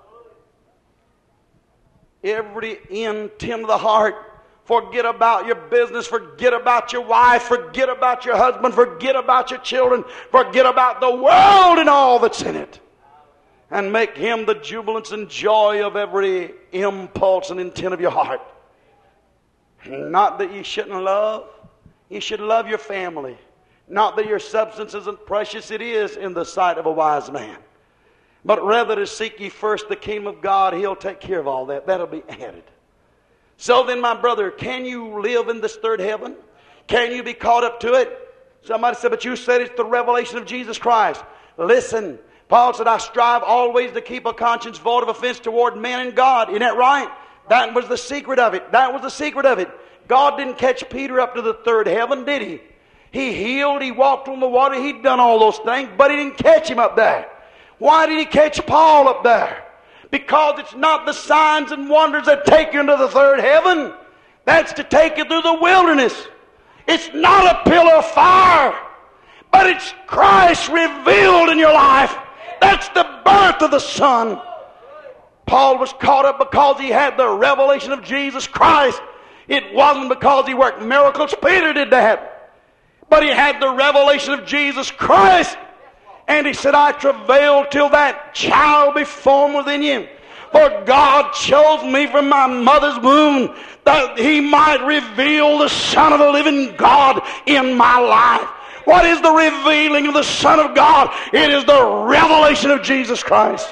A: Every intent of the heart. Forget about your business. Forget about your wife. Forget about your husband. Forget about your children. Forget about the world and all that's in it. And make Him the jubilance and joy of every impulse and intent of your heart. Not that you shouldn't love. You should love your family. Not that your substance isn't precious. It is in the sight of a wise man. But rather to seek ye first the kingdom of God. He'll take care of all that. That'll be added. So then, my brother, can you live in this third heaven? Can you be caught up to it? Somebody said, but you said it's the revelation of Jesus Christ. Listen, Paul said, I strive always to keep a conscience void of offense toward men and God. Isn't that right? That was the secret of it. That was the secret of it. God didn't catch Peter up to the third heaven, did He? He healed, He walked on the water, He'd done all those things, but He didn't catch him up there. Why did He catch Paul up there? Because it's not the signs and wonders that take you into the third heaven. That's to take you through the wilderness. It's not a pillar of fire, but it's Christ revealed in your life. That's the birth of the Son. Paul was caught up because he had the revelation of Jesus Christ. It wasn't because he worked miracles. Peter did that. But he had the revelation of Jesus Christ. And he said, I travail till that child be formed within you. For God chose me from my mother's womb that He might reveal the Son of the living God in my life. What is the revealing of the Son of God? It is the revelation of Jesus Christ.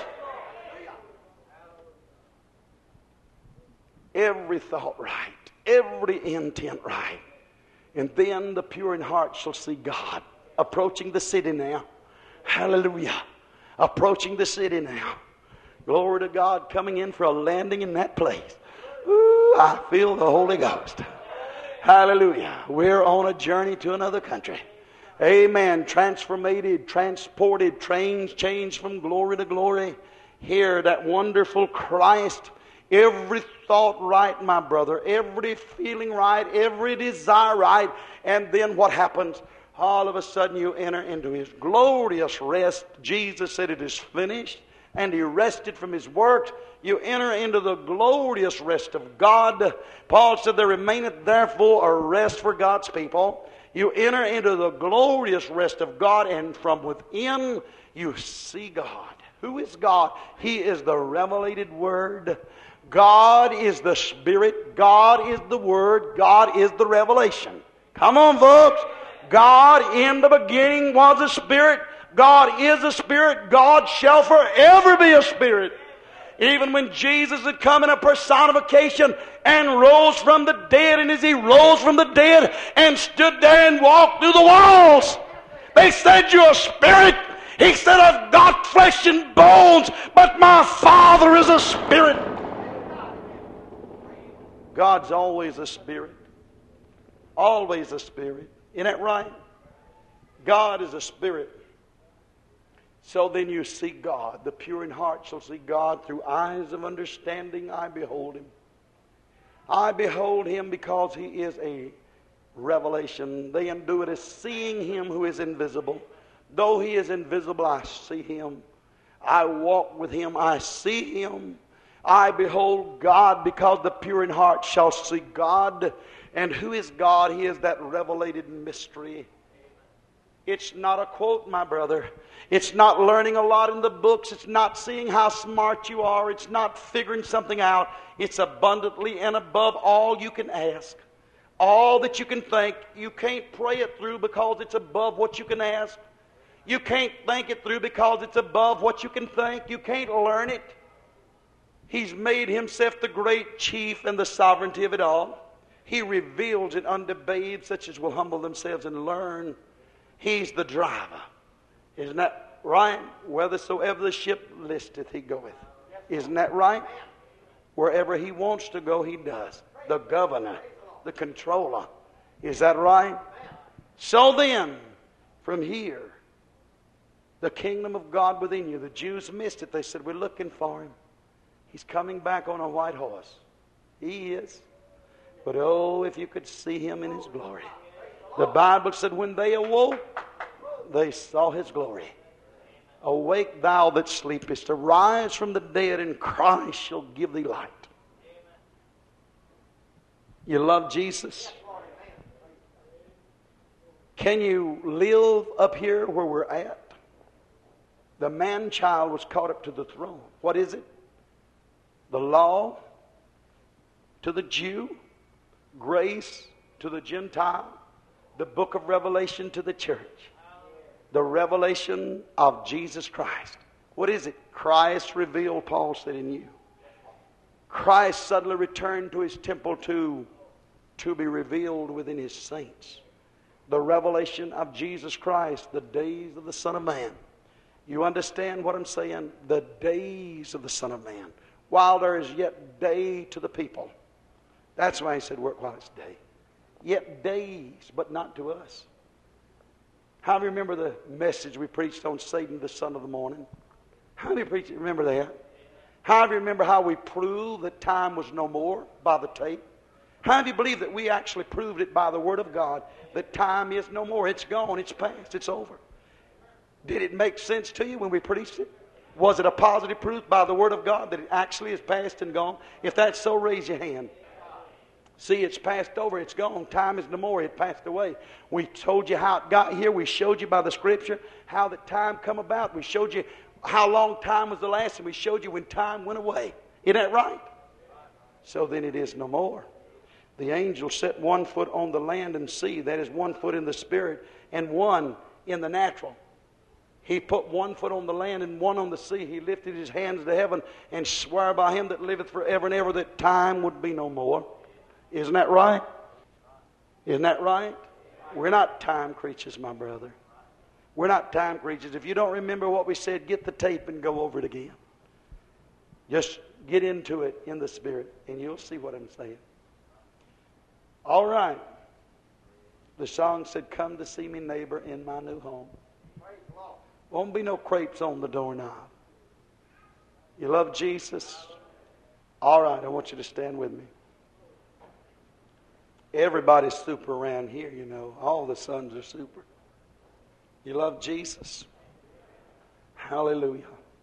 A: Every thought right, every intent right. And then the pure in heart shall see God. Approaching the city now. Hallelujah. Approaching the city now. Glory to God, coming in for a landing in that place. Ooh, I feel the Holy Ghost. Hallelujah. We're on a journey to another country. Amen. Transformated, transported, trains changed from glory to glory. Here, that wonderful Christ. Every thought right, my brother. Every feeling right. Every desire right. And then what happens? All of a sudden you enter into His glorious rest. Jesus said it is finished. And He rested from His works. You enter into the glorious rest of God. Paul said, there remaineth therefore a rest for God's people. You enter into the glorious rest of God, and from within you see God. Who is God? He is the revelated Word. God is the Spirit. God is the Word. God is the revelation. Come on, folks. God in the beginning was a Spirit. God is a Spirit. God shall forever be a Spirit. Even when Jesus had come in a personification and rose from the dead, and as He rose from the dead and stood there and walked through the walls, they said, you're a spirit. He said, I've got flesh and bones, but my Father is a Spirit. God's always a Spirit. Always a Spirit. Isn't that right? God is a Spirit. So then you see God. The pure in heart shall see God. Through eyes of understanding I behold Him. I behold Him because He is a revelation. They do it as seeing Him who is invisible. Though He is invisible, I see Him. I walk with Him. I see Him. I behold God because the pure in heart shall see God. And who is God? He is that revelated mystery. It's not a quote, my brother. It's not learning a lot in the books. It's not seeing how smart you are. It's not figuring something out. It's abundantly and above all you can ask. All that you can think. You can't pray it through because it's above what you can ask. You can't think it through because it's above what you can think. You can't learn it. He's made Himself the great chief and the sovereignty of it all. He reveals it unto babes such as will humble themselves and learn. He's the driver. Isn't that right? Whithersoever the ship listeth, He goeth. Isn't that right? Wherever He wants to go, He does. The governor, the controller. Is that right? So then, from here, the kingdom of God within you. The Jews missed it. They said, we're looking for Him. He's coming back on a white horse. He is. But oh, if you could see Him in His glory. The Bible said when they awoke, they saw His glory. Awake thou that sleepest, arise from the dead, and Christ shall give thee light. You love Jesus? Can you live up here where we're at? The man-child was caught up to the throne. What is it? The law to the Jew, grace to the Gentile, the book of Revelation to the church. The revelation of Jesus Christ. What is it? Christ revealed, Paul said, in you. Christ suddenly returned to His temple to be revealed within His saints. the revelation of Jesus Christ, the days of the Son of Man. You understand what I'm saying? The days of the Son of Man. While there is yet day to the people. That's why he said, work while it's day. Yet days, but not to us. How do you remember the message we preached on Satan, the son of the morning? How do you remember that? How do you remember how we proved that time was no more by the tape? How do you believe that we actually proved it by the Word of God that time is no more? It's gone, it's past, it's over. Did it make sense to you when we preached it? Was it a positive proof by the Word of God that it actually is past and gone? If that's so, raise your hand. See, it's passed over, it's gone. Time is no more, it passed away. We told you how it got here. We showed you by the Scripture how the time come about. We showed you how long time was the last, and we showed you when time went away. Isn't that right? So then it is no more. The angel set one foot on the land and sea, that is 1 foot in the spirit and one in the natural. He put 1 foot on the land and one on the sea. He lifted his hands to heaven and swore by him that liveth forever and ever that time would be no more. Isn't that right? Isn't that right? We're not time creatures, my brother. We're not time creatures. If you don't remember what we said, get the tape and go over it again. Just get into it in the Spirit, and you'll see what I'm saying. All right. The song said, come to see me, neighbor, in my new home. Won't be no crepes on the doorknob. You love Jesus? All right, I want you to stand with me. Everybody's super around here, you know. All the sons are super. You love Jesus? Hallelujah.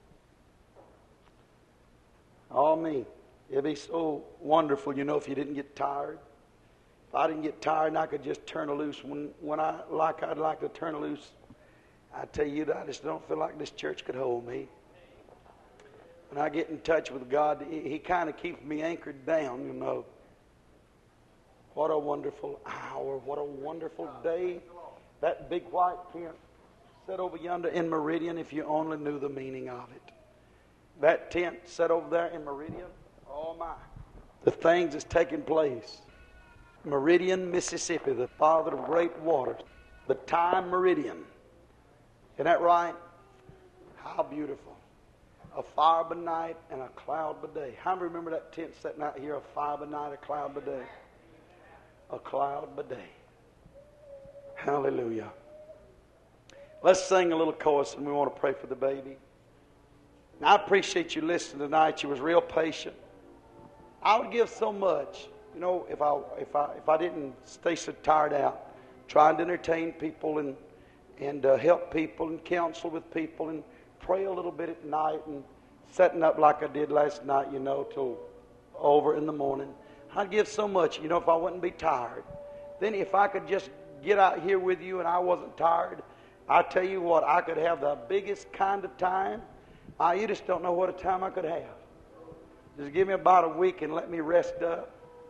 A: Oh, me. It'd be so wonderful, you know, if you didn't get tired. If I didn't get tired and I could just turn loose when I'd like to turn loose, I tell you that I just don't feel like this church could hold me. When I get in touch with God, He kind of keeps me anchored down, you know. What a wonderful hour. What a wonderful day. That big white tent set over yonder in Meridian, if you only knew the meaning of it. That tent set over there in Meridian, oh my. The things that's taking place. Meridian, Mississippi, the father of great waters. The time meridian. Isn't that right? How beautiful. A fire by night and a cloud by day. How many remember that tent sitting out here, a fire by night, a cloud by day? A cloud by day. Hallelujah. Let's sing a little chorus and we want to pray for the baby. Now, I appreciate you listening tonight. You was real patient. I would give so much, you know, if I didn't stay so tired out, trying to entertain people and help people and counsel with people and pray a little bit at night and setting up like I did last night, you know, till over in the morning. I'd give so much, you know, if I wouldn't be tired. Then if I could just get out here with you and I wasn't tired, I tell you what, I could have the biggest kind of time. You just don't know what a time I could have. Just give me about a week and let me rest up.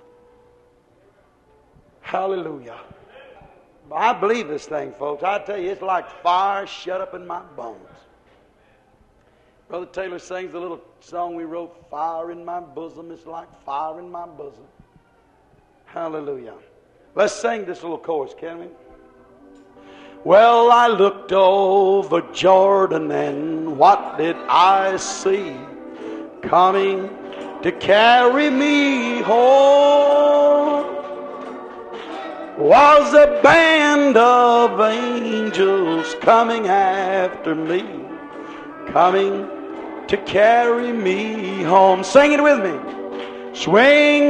A: Hallelujah. I believe this thing, folks. I tell you, it's like fire shut up in my bones. Brother Taylor sings a little song we wrote, Fire in My Bosom. It's like fire in my bosom. Hallelujah. Let's sing this little chorus, can we? Well, I looked over Jordan and what did I see? Coming to carry me home was a band of angels coming after me, coming to carry me home. Sing it with me. Swing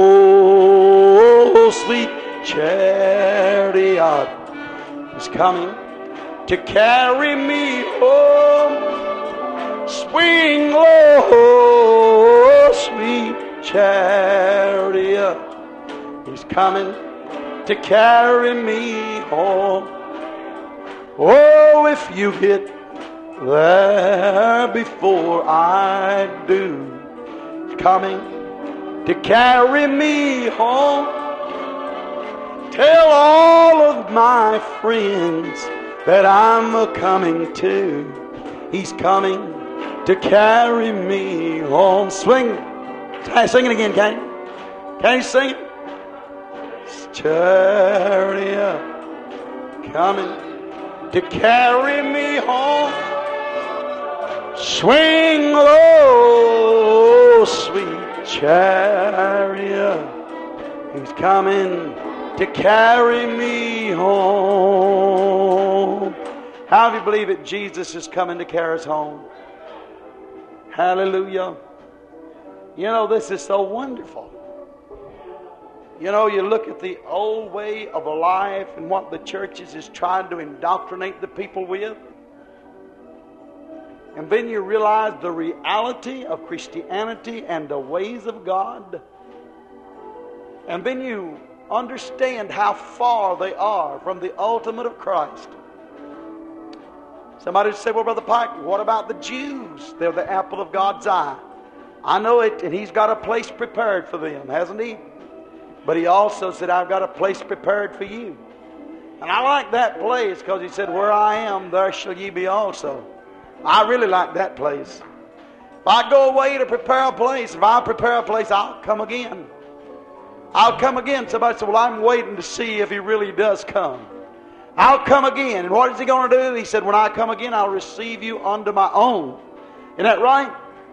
A: low, sweet chariot is coming to carry me home. Swing low, sweet chariot is coming to carry me home. Oh, if you get there before I do, it's coming to carry me home. Tell all of my friends that I'm a-coming too. He's coming to carry me home. Swing. Sing it again, can you? Can you sing it? Chariot coming to carry me home. Swing low, sweet chariot. He's coming to carry me home. How do you believe it? Jesus is coming to carry us home. Hallelujah. You know, this is so wonderful. You know, you look at the old way of life and what the churches is trying to indoctrinate the people with. And then you realize the reality of Christianity and the ways of God. And then you understand how far they are from the ultimate of Christ. Somebody would say, well, Brother Pike, what about the Jews? They're the apple of God's eye. I know it, and He's got a place prepared for them, hasn't He? But He also said, I've got a place prepared for you. And I like that place because He said, where I am, there shall ye be also. I really like that place. If I go away to prepare a place, if I prepare a place, I'll come again. I'll come again. Somebody said, well, I'm waiting to see if He really does come. I'll come again. And what is He going to do? He said, when I come again, I'll receive you unto my own. Isn't that right?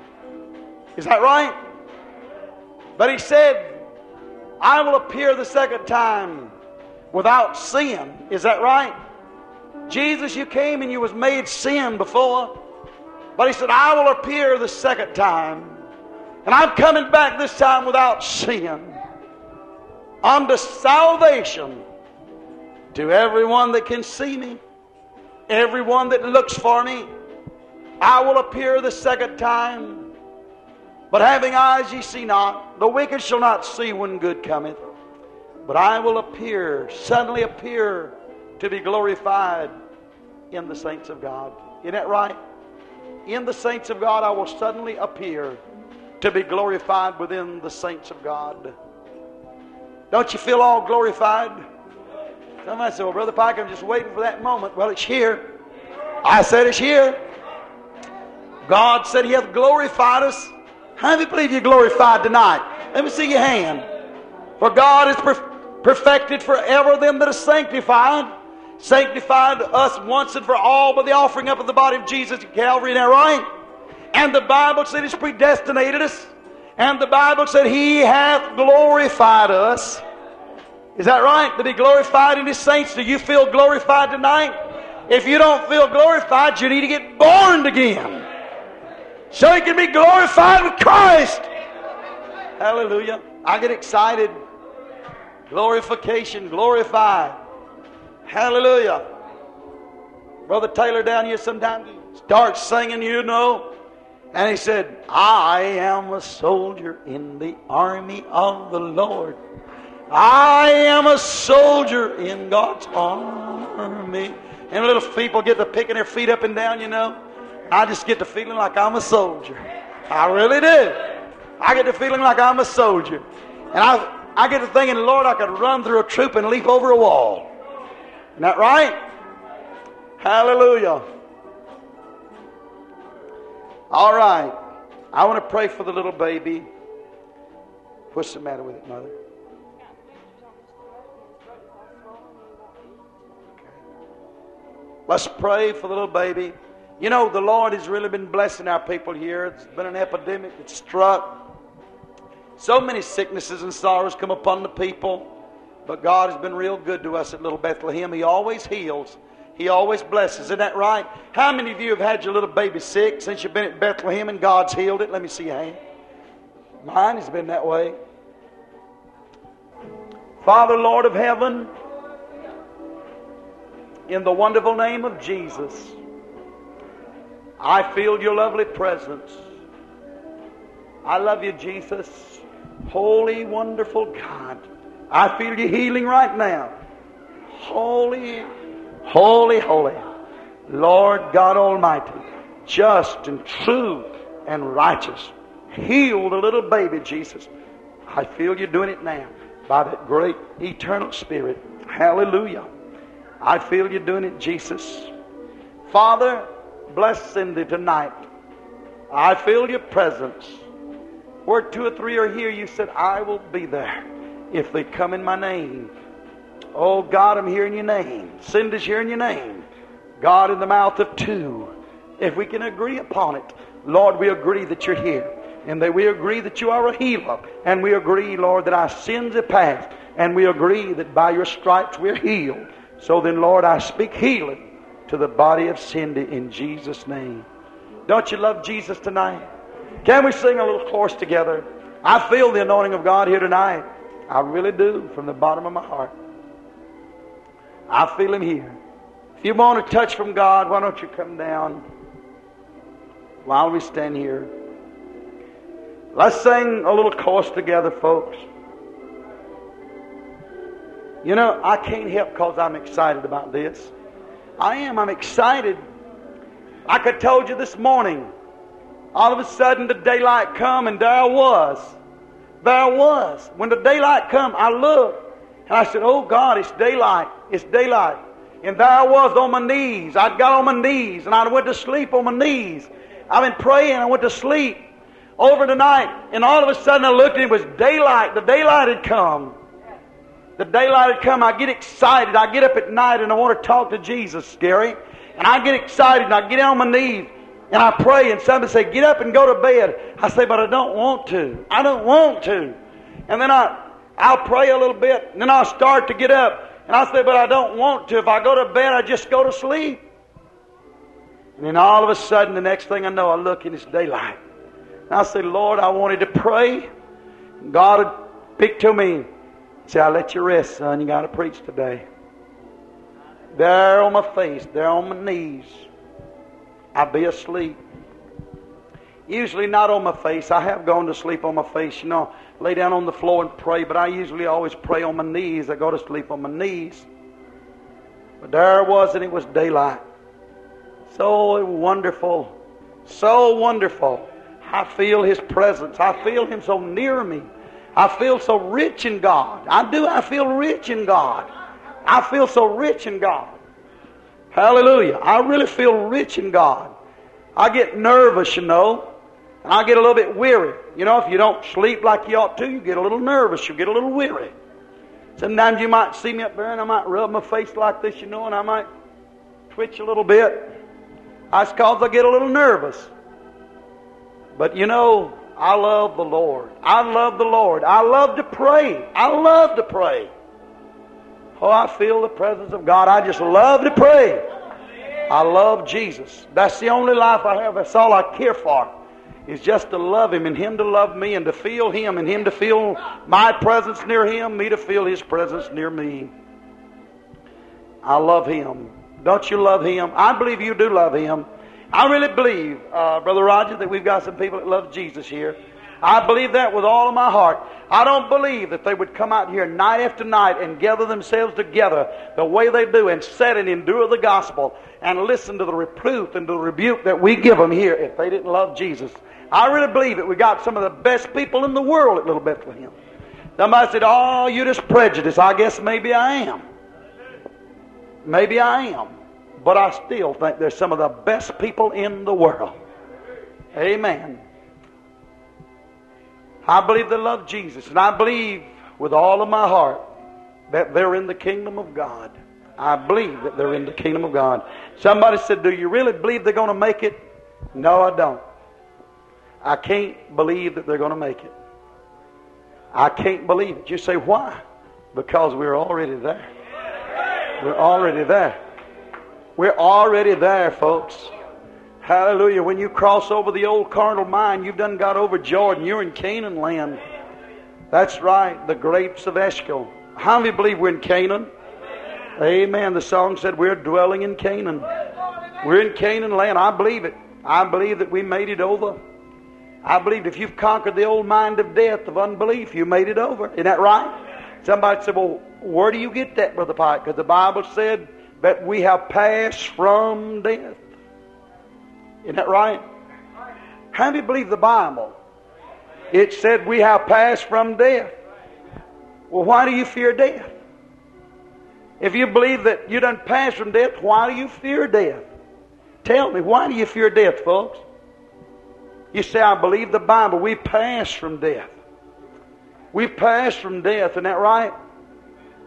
A: Is that right? But He said, I will appear the second time without sin. Is that right? Jesus, you came and you was made sin before. But He said, I will appear the second time. And I'm coming back this time without sin. Unto salvation. To everyone that can see me, everyone that looks for me, I will appear the second time. But having eyes ye see not, the wicked shall not see when good cometh. But I will appear, suddenly appear, to be glorified in the saints of God. Isn't that right? In the saints of God I will suddenly appear to be glorified within the saints of God. Don't you feel all glorified? Somebody said, well, Brother Pike, I'm just waiting for that moment. Well, it's here. I said it's here. God said He hath glorified us. How do you believe you're glorified tonight? Let me see your hand. For God is perfected forever them that are sanctified. Sanctified us once and for all by the offering up of the body of Jesus at Calvary. Isn't that right? And the Bible said He's predestinated us. And the Bible said He hath glorified us. Is that right? To be glorified in His saints. Do you feel glorified tonight? If you don't feel glorified, you need to get born again. So you can be glorified with Christ. Hallelujah. I get excited. Glorification, glorified. Hallelujah. Brother Taylor down here sometimes starts singing, you know. And he said, I am a soldier in the army of the Lord. I am a soldier in God's army. And little people get to picking their feet up and down, you know. I just get the feeling like I'm a soldier. I really do. I get the feeling like I'm a soldier. And I get to thinking, Lord, I could run through a troop and leap over a wall. Isn't that right? Hallelujah. All right. I want to pray for the little baby. What's the matter with it, Mother? Let's pray for the little baby. You know, the Lord has really been blessing our people here. It's been an epidemic that's struck. So many sicknesses and sorrows come upon the people. But God has been real good to us at Little Bethlehem. He always heals. He always blesses. Isn't that right? How many of you have had your little baby sick since you've been at Bethlehem and God's healed it? Let me see your hand. Mine has been that way. Father, Lord of heaven, in the wonderful name of Jesus, I feel your lovely presence. I love you, Jesus. Holy, wonderful God. I feel you healing right now. Holy, holy, holy. Lord God Almighty, just and true and righteous. Heal the little baby, Jesus. I feel you doing it now by that great eternal Spirit. Hallelujah. I feel you doing it, Jesus. Father, bless Cindy tonight. I feel your presence. Where 2 or 3 are here, you said, I will be there if they come in my name. Oh God, I'm hearing your name. Cindy's hearing your name. God, in the mouth of two. If we can agree upon it, Lord, we agree that you're here. And that we agree that you are a healer. And we agree, Lord, that our sins are past. And we agree that by your stripes we're healed. So then, Lord, I speak healing to the body of Cindy in Jesus' name. Don't you love Jesus tonight? Can we sing a little chorus together? I feel the anointing of God here tonight. I really do, from the bottom of my heart. I feel Him here. If you want a touch from God, why don't you come down while we stand here? Let's sing a little chorus together, folks. You know, I can't help because I'm excited about this. I am. I'm excited. Like I told you this morning, all of a sudden the daylight come and there I was. There I was. When the daylight come, I looked and I said, oh God, it's daylight. It's daylight. And there I was on my knees. I'd got on my knees and I went to sleep on my knees. I've been praying. I went to sleep over tonight. And all of a sudden I looked and it was daylight. The daylight had come. The daylight had come. I get excited. I get up at night and I want to talk to Jesus, Gary. And I get excited and I get on my knees and I pray. And somebody say, get up and go to bed. I say, but I don't want to. I don't want to. And then I'll pray a little bit. And then I'll start to get up. And I say, but I don't want to. If I go to bed, I just go to sleep. And then all of a sudden, the next thing I know, I look and it's daylight. And I say, Lord, I wanted to pray. God would speak to me. Say, I'll let you rest, son. You got to preach today. There on my face, there on my knees, I'd be asleep. Usually not on my face. I have gone to sleep on my face, you know, lay down on the floor and pray, but I usually always pray on my knees. I go to sleep on my knees. But there it was, and it was daylight. So wonderful. So wonderful. I feel His presence. I feel Him so near me. I feel so rich in God. I do. I feel rich in God. I feel so rich in God. Hallelujah. I really feel rich in God. I get nervous, you know. And I get a little bit weary. You know, if you don't sleep like you ought to, you get a little nervous. You get a little weary. Sometimes you might see me up there and I might rub my face like this, you know, and I might twitch a little bit. That's because I get a little nervous. But you know, I love the Lord. I love the Lord. I love to pray. I love to pray. Oh, I feel the presence of God. I just love to pray. I love Jesus. That's the only life I have. That's all I care for. Is just to love Him and Him to love me and to feel Him and Him to feel my presence near Him, me to feel His presence near me. I love Him. Don't you love Him? I believe you do love Him. I really believe, Brother Roger, that we've got some people that love Jesus here. I believe that with all of my heart. I don't believe that they would come out here night after night and gather themselves together the way they do and sit and endure the gospel and listen to the reproof and the rebuke that we give them here if they didn't love Jesus. I really believe it. We got some of the best people in the world at Little Bethlehem. Somebody said, oh, you're just prejudiced. I guess maybe I am. Maybe I am. But I still think there's some of the best people in the world. Amen. I believe they love Jesus. And I believe with all of my heart that they're in the kingdom of God. I believe that they're in the kingdom of God. Somebody said, do you really believe they're going to make it? No, I don't. I can't believe that they're going to make it. I can't believe it. You say, why? Because we're already there. We're already there. We're already there, folks. Hallelujah. When you cross over the old carnal mind, you've done got over Jordan. You're in Canaan land. That's right. The grapes of Eshcol. How many believe we're in Canaan? Amen. The song said we're dwelling in Canaan. We're in Canaan land. I believe it. I believe that we made it over. I believe if you've conquered the old mind of death, of unbelief, you made it over. Isn't that right? Somebody said, well, where do you get that, Brother Pike? Because the Bible said that we have passed from death. Isn't that right? How do you believe the Bible? It said we have passed from death. Well, why do you fear death? If you believe that you done passed from death, why do you fear death? Tell me, why do you fear death, folks? You say, I believe the Bible. We passed from death. We passed from death. Isn't that right?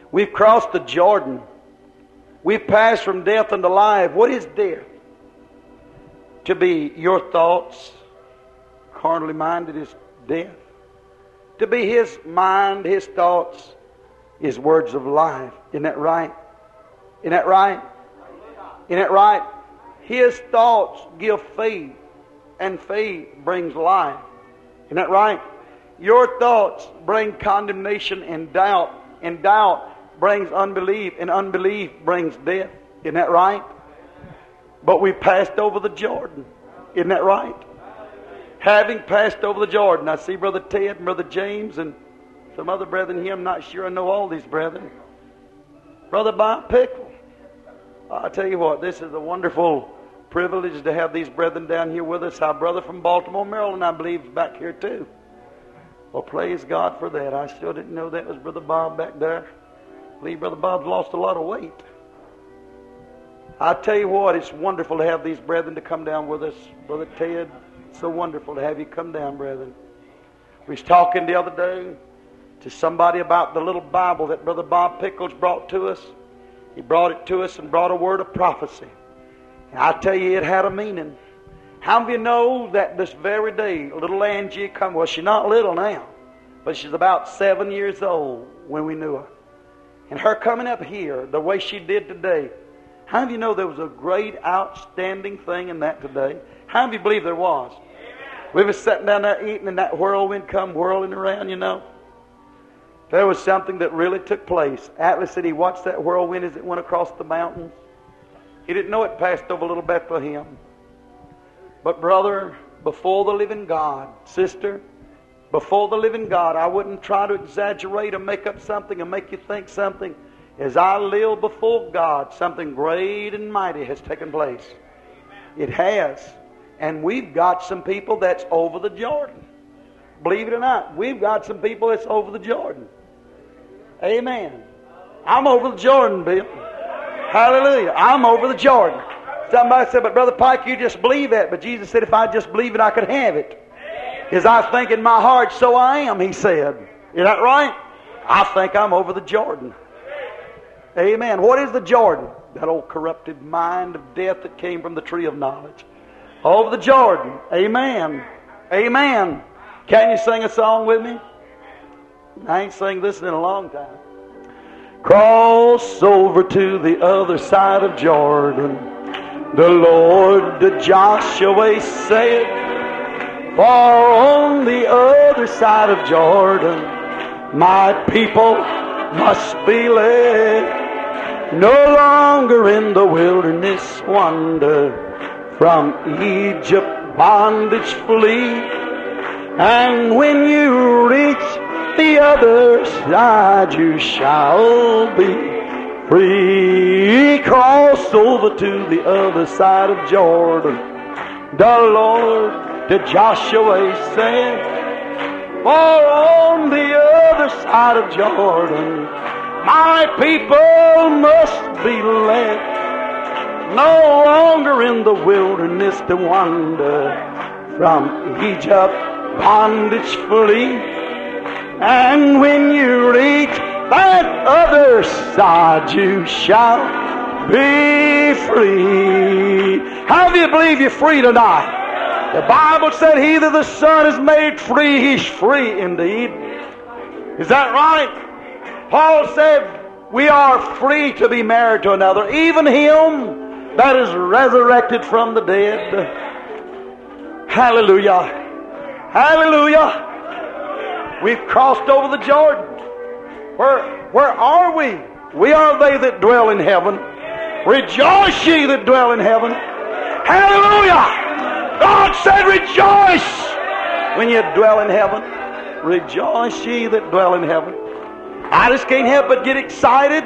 A: We've crossed the Jordan. We've passed from death unto life. What is death? To be your thoughts, carnally minded, is death. To be His mind, His thoughts, is words of life. Isn't that right? Isn't that right? Isn't that right? His thoughts give faith, and faith brings life. Isn't that right? Your thoughts bring condemnation and doubt brings unbelief, and unbelief brings death. Isn't that right? But we passed over the Jordan. Isn't that right? Having passed over the Jordan, I see Brother Ted and Brother James and some other brethren here. I'm not sure I know all these brethren. Brother Bob Pickle. I'll tell you what, this is a wonderful privilege to have these brethren down here with us. Our brother from Baltimore, Maryland, I believe, is back here too. Well, praise God for that. I still didn't know that was Brother Bob back there. I believe Brother Bob's lost a lot of weight. I tell you what, it's wonderful to have these brethren to come down with us. Brother Ted, it's so wonderful to have you come down, brethren. We was talking the other day to somebody about the little Bible that Brother Bob Pickles brought to us. He brought it to us and brought a word of prophecy. And I tell you, it had a meaning. How many of you know that this very day, little Angie come? Well, she's not little now, but she's about 7 years old when we knew her. And her coming up here, the way she did today, how many of you know there was a great, outstanding thing in that today? How many of you believe there was? Amen. We were sitting down there eating, and that whirlwind come whirling around, you know. There was something that really took place. Atlas said he watched that whirlwind as it went across the mountains. He didn't know it passed over little Bethlehem. But brother, before the living God, sister, before the living God, I wouldn't try to exaggerate or make up something or make you think something. As I live before God, something great and mighty has taken place. It has. And we've got some people that's over the Jordan. Believe it or not, we've got some people that's over the Jordan. Amen. I'm over the Jordan, Bill. Hallelujah. I'm over the Jordan. Somebody said, but Brother Pike, you just believe that. But Jesus said, if I just believe it, I could have it. As I think in my heart, so I am, He said. Is that right? I think I'm over the Jordan. Amen. What is the Jordan? That old corrupted mind of death that came from the tree of knowledge. Over the Jordan. Amen. Amen. Can you sing a song with me? I ain't sang this in a long time. Cross over to the other side of Jordan. The Lord to Joshua said, for on the other side of Jordan, my people must be led. No longer in the wilderness wander, from Egypt bondage flee. And when you reach the other side, you shall be free. Cross over to the other side of Jordan. The Lord to Joshua said, for on the other side of Jordan, my people must be led. No longer in the wilderness to wander, from Egypt bondage flee. And when you reach that other side, you shall be free. How do you believe you're free tonight? The Bible said, he that the Son is made free, he's free indeed. Is that right? Paul said, we are free to be married to another, even him that is resurrected from the dead. Hallelujah. Hallelujah. We've crossed over the Jordan. Where are we? We are they that dwell in heaven. Rejoice ye that dwell in heaven. Hallelujah. God said rejoice when you dwell in heaven. Rejoice ye that dwell in heaven. I just can't help but get excited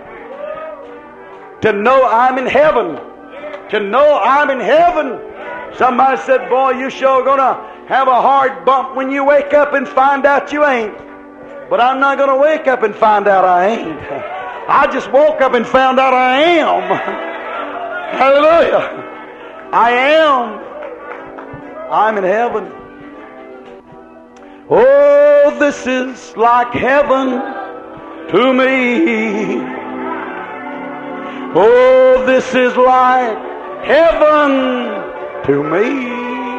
A: to know I'm in heaven. To know I'm in heaven. Somebody said, boy, you sure gonna have a hard bump when you wake up and find out you ain't. But I'm not going to wake up and find out I ain't. I just woke up and found out I am. Hallelujah. I am. I'm in heaven. Oh, this is like heaven. to me. Oh, this is like heaven to me.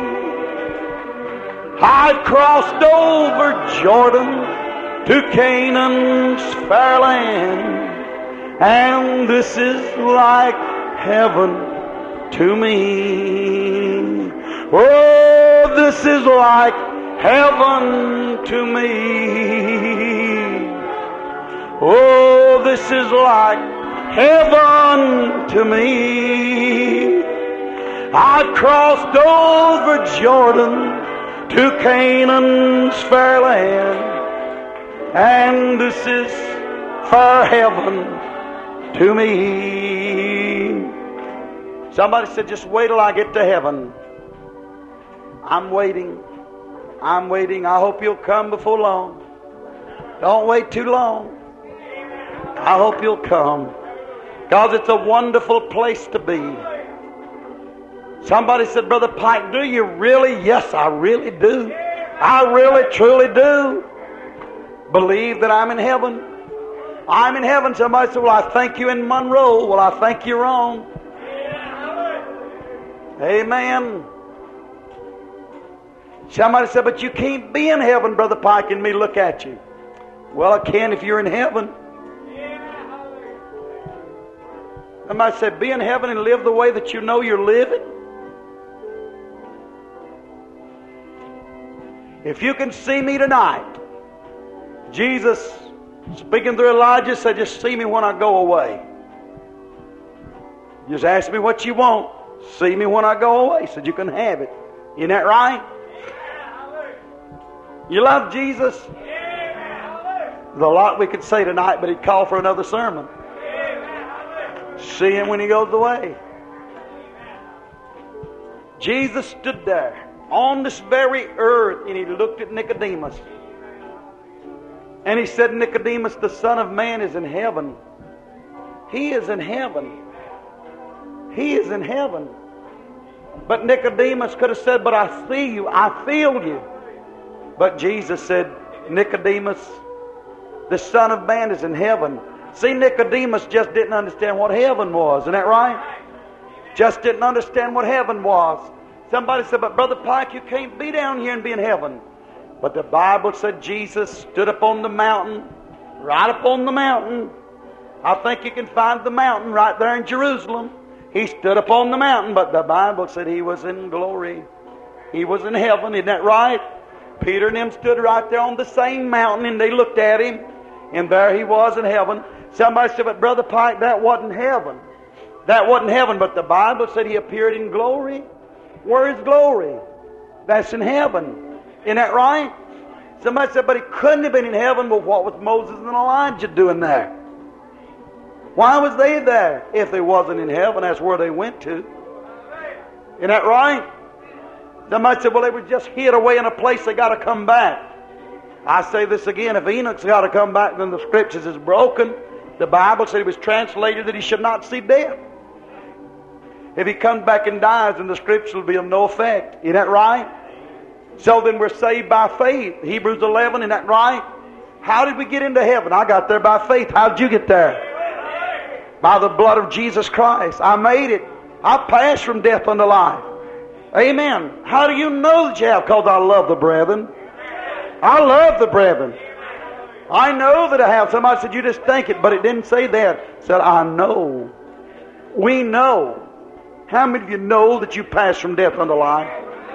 A: I crossed over Jordan to Canaan's fair land, and this is like heaven to me. Oh, this is like heaven to me. Oh, this is like heaven to me. I crossed over Jordan to Canaan's fair land, and this is fair heaven to me. Somebody said, just wait till I get to heaven. I'm waiting. I'm waiting. I hope you'll come before long. Don't wait too long. I hope you'll come, because it's a wonderful place to be. Somebody said, Brother Pike, do you really? Yes, I really do. I really, truly do believe that I'm in heaven. I'm in heaven. Somebody said, well, I think you in Monroe. Well, I think you're wrong. Amen. Somebody said, but you can't be in heaven, Brother Pike, and me look at you. Well, I can if you're in heaven. Somebody said, be in heaven and live the way that you know you're living. If you can see me tonight, Jesus, speaking through Elijah, said, just see me when I go away. Just ask me what you want. See me when I go away. Said you can have it. Isn't that right? You love Jesus? There's a lot we could say tonight, but he'd call for another sermon. See him when he goes away. Jesus stood there on this very earth, and he looked at Nicodemus. And he said, Nicodemus, the Son of Man is in heaven. He is in heaven. He is in heaven. But Nicodemus could have said, but I see you, I feel you. But Jesus said, Nicodemus, the Son of Man is in heaven. See, Nicodemus just didn't understand what heaven was. Isn't that right? Just didn't understand what heaven was. Somebody said, but Brother Pike, you can't be down here and be in heaven. But the Bible said Jesus stood up on the mountain, right up on the mountain. I think you can find the mountain right there in Jerusalem. He stood up on the mountain, but the Bible said he was in glory. He was in heaven. Isn't that right? Peter and them stood right there on the same mountain, and they looked at him, and there he was in heaven. Somebody said, but Brother Pike, that wasn't heaven. That wasn't heaven, but the Bible said he appeared in glory. Where is glory? That's in heaven. Isn't that right? Somebody said, but he couldn't have been in heaven. Well, what was Moses and Elijah doing there? Why was they there? If they wasn't in heaven, that's where they went to. Isn't that right? Somebody said, well, they were just hid away in a place, they got to come back. I say this again, if Enoch's got to come back, then the Scriptures is broken. The Bible said he was translated that he should not see death. If he comes back and dies, then the Scripture will be of no effect. Isn't that right? So then we're saved by faith. Hebrews 11, isn't that right? How did we get into heaven? I got there by faith. How did you get there? By the blood of Jesus Christ. I made it. I passed from death unto life. Amen. How do you know that you have? Because I love the brethren. I love the brethren. I know that I have. Somebody said, you just think it, but it didn't say that. It said, I know. We know. How many of you know that you passed from death unto life?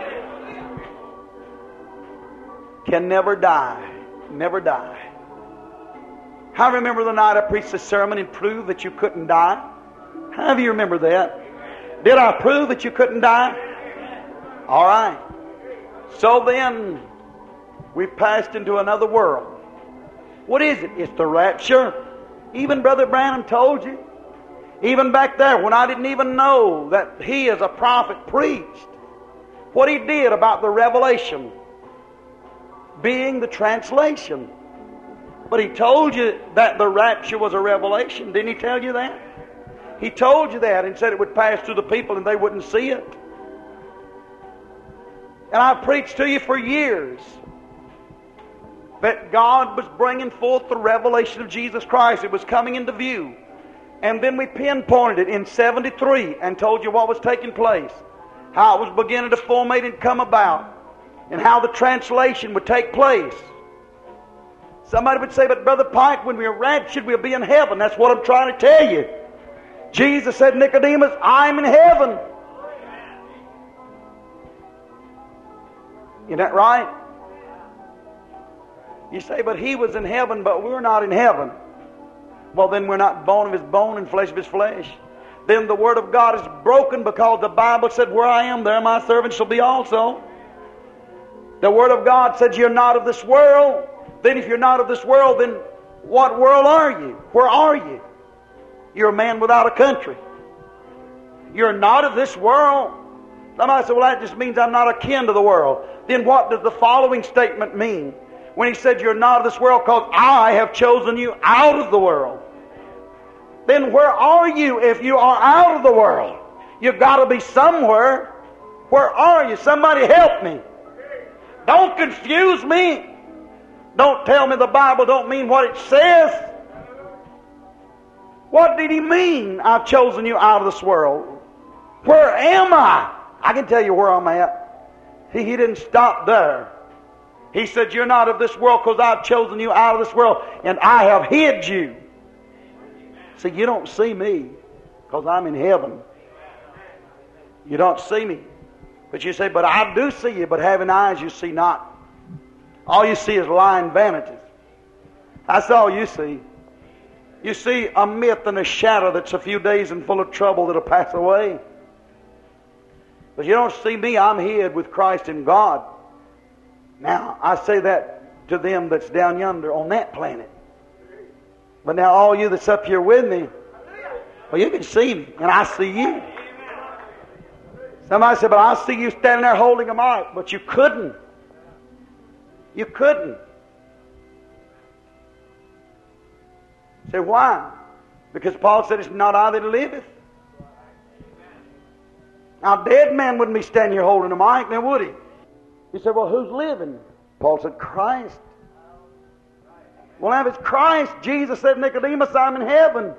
A: Can never die. Never die. I remember the night I preached a sermon and proved that you couldn't die. How do you remember that? Did I prove that you couldn't die? All right. So then, we passed into another world. What is it? It's the rapture. Even Brother Branham told you. Even back there, when I didn't even know that he as a prophet preached what he did about the revelation being the translation. But he told you that the rapture was a revelation. Didn't he tell you that? He told you that and said it would pass through the people and they wouldn't see it. And I preached to you for years that God was bringing forth the revelation of Jesus Christ. It was coming into view. And then we pinpointed it in 73 and told you what was taking place, how it was beginning to formate and come about, and how the translation would take place. Somebody would say, but Brother Pike, when we are raptured, we'll be in heaven. That's what I'm trying to tell you. Jesus said, Nicodemus, I'm in heaven. Isn't that right? You say, but he was in heaven, but we're not in heaven. Well, then we're not bone of his bone and flesh of his flesh. Then the Word of God is broken, because the Bible said, where I am, there my servant shall be also. The Word of God said, you're not of this world. Then if you're not of this world, then what world are you? Where are you? You're a man without a country. You're not of this world. Somebody said, well, that just means I'm not akin to the world. Then what does the following statement mean? When he said, you're not of this world, because I have chosen you out of the world. Then where are you if you are out of the world? You've got to be somewhere. Where are you? Somebody help me. Don't confuse me. Don't tell me the Bible don't mean what it says. What did he mean, I've chosen you out of this world? Where am I? I can tell you where I'm at. He didn't stop there. He said, you're not of this world, because I've chosen you out of this world, and I have hid you. See, you don't see me, because I'm in heaven. You don't see me. But you say, but I do see you, but having eyes you see not. All you see is lying vanities. That's all you see. You see a myth and a shadow that's a few days and full of trouble that'll pass away. But you don't see me. I'm hid with Christ in God. Now, I say that to them that's down yonder on that planet. But now all you that's up here with me, well, you can see me, and I see you. Somebody said, but I see you standing there holding a mic. But you couldn't. You couldn't. Say, why? Because Paul said, it's not I that liveth. Now, a dead man wouldn't be standing here holding a mic, now would he? He said, well, who's living? Paul said, Christ. Well, if it's Christ, Jesus said, Nicodemus, I'm in heaven.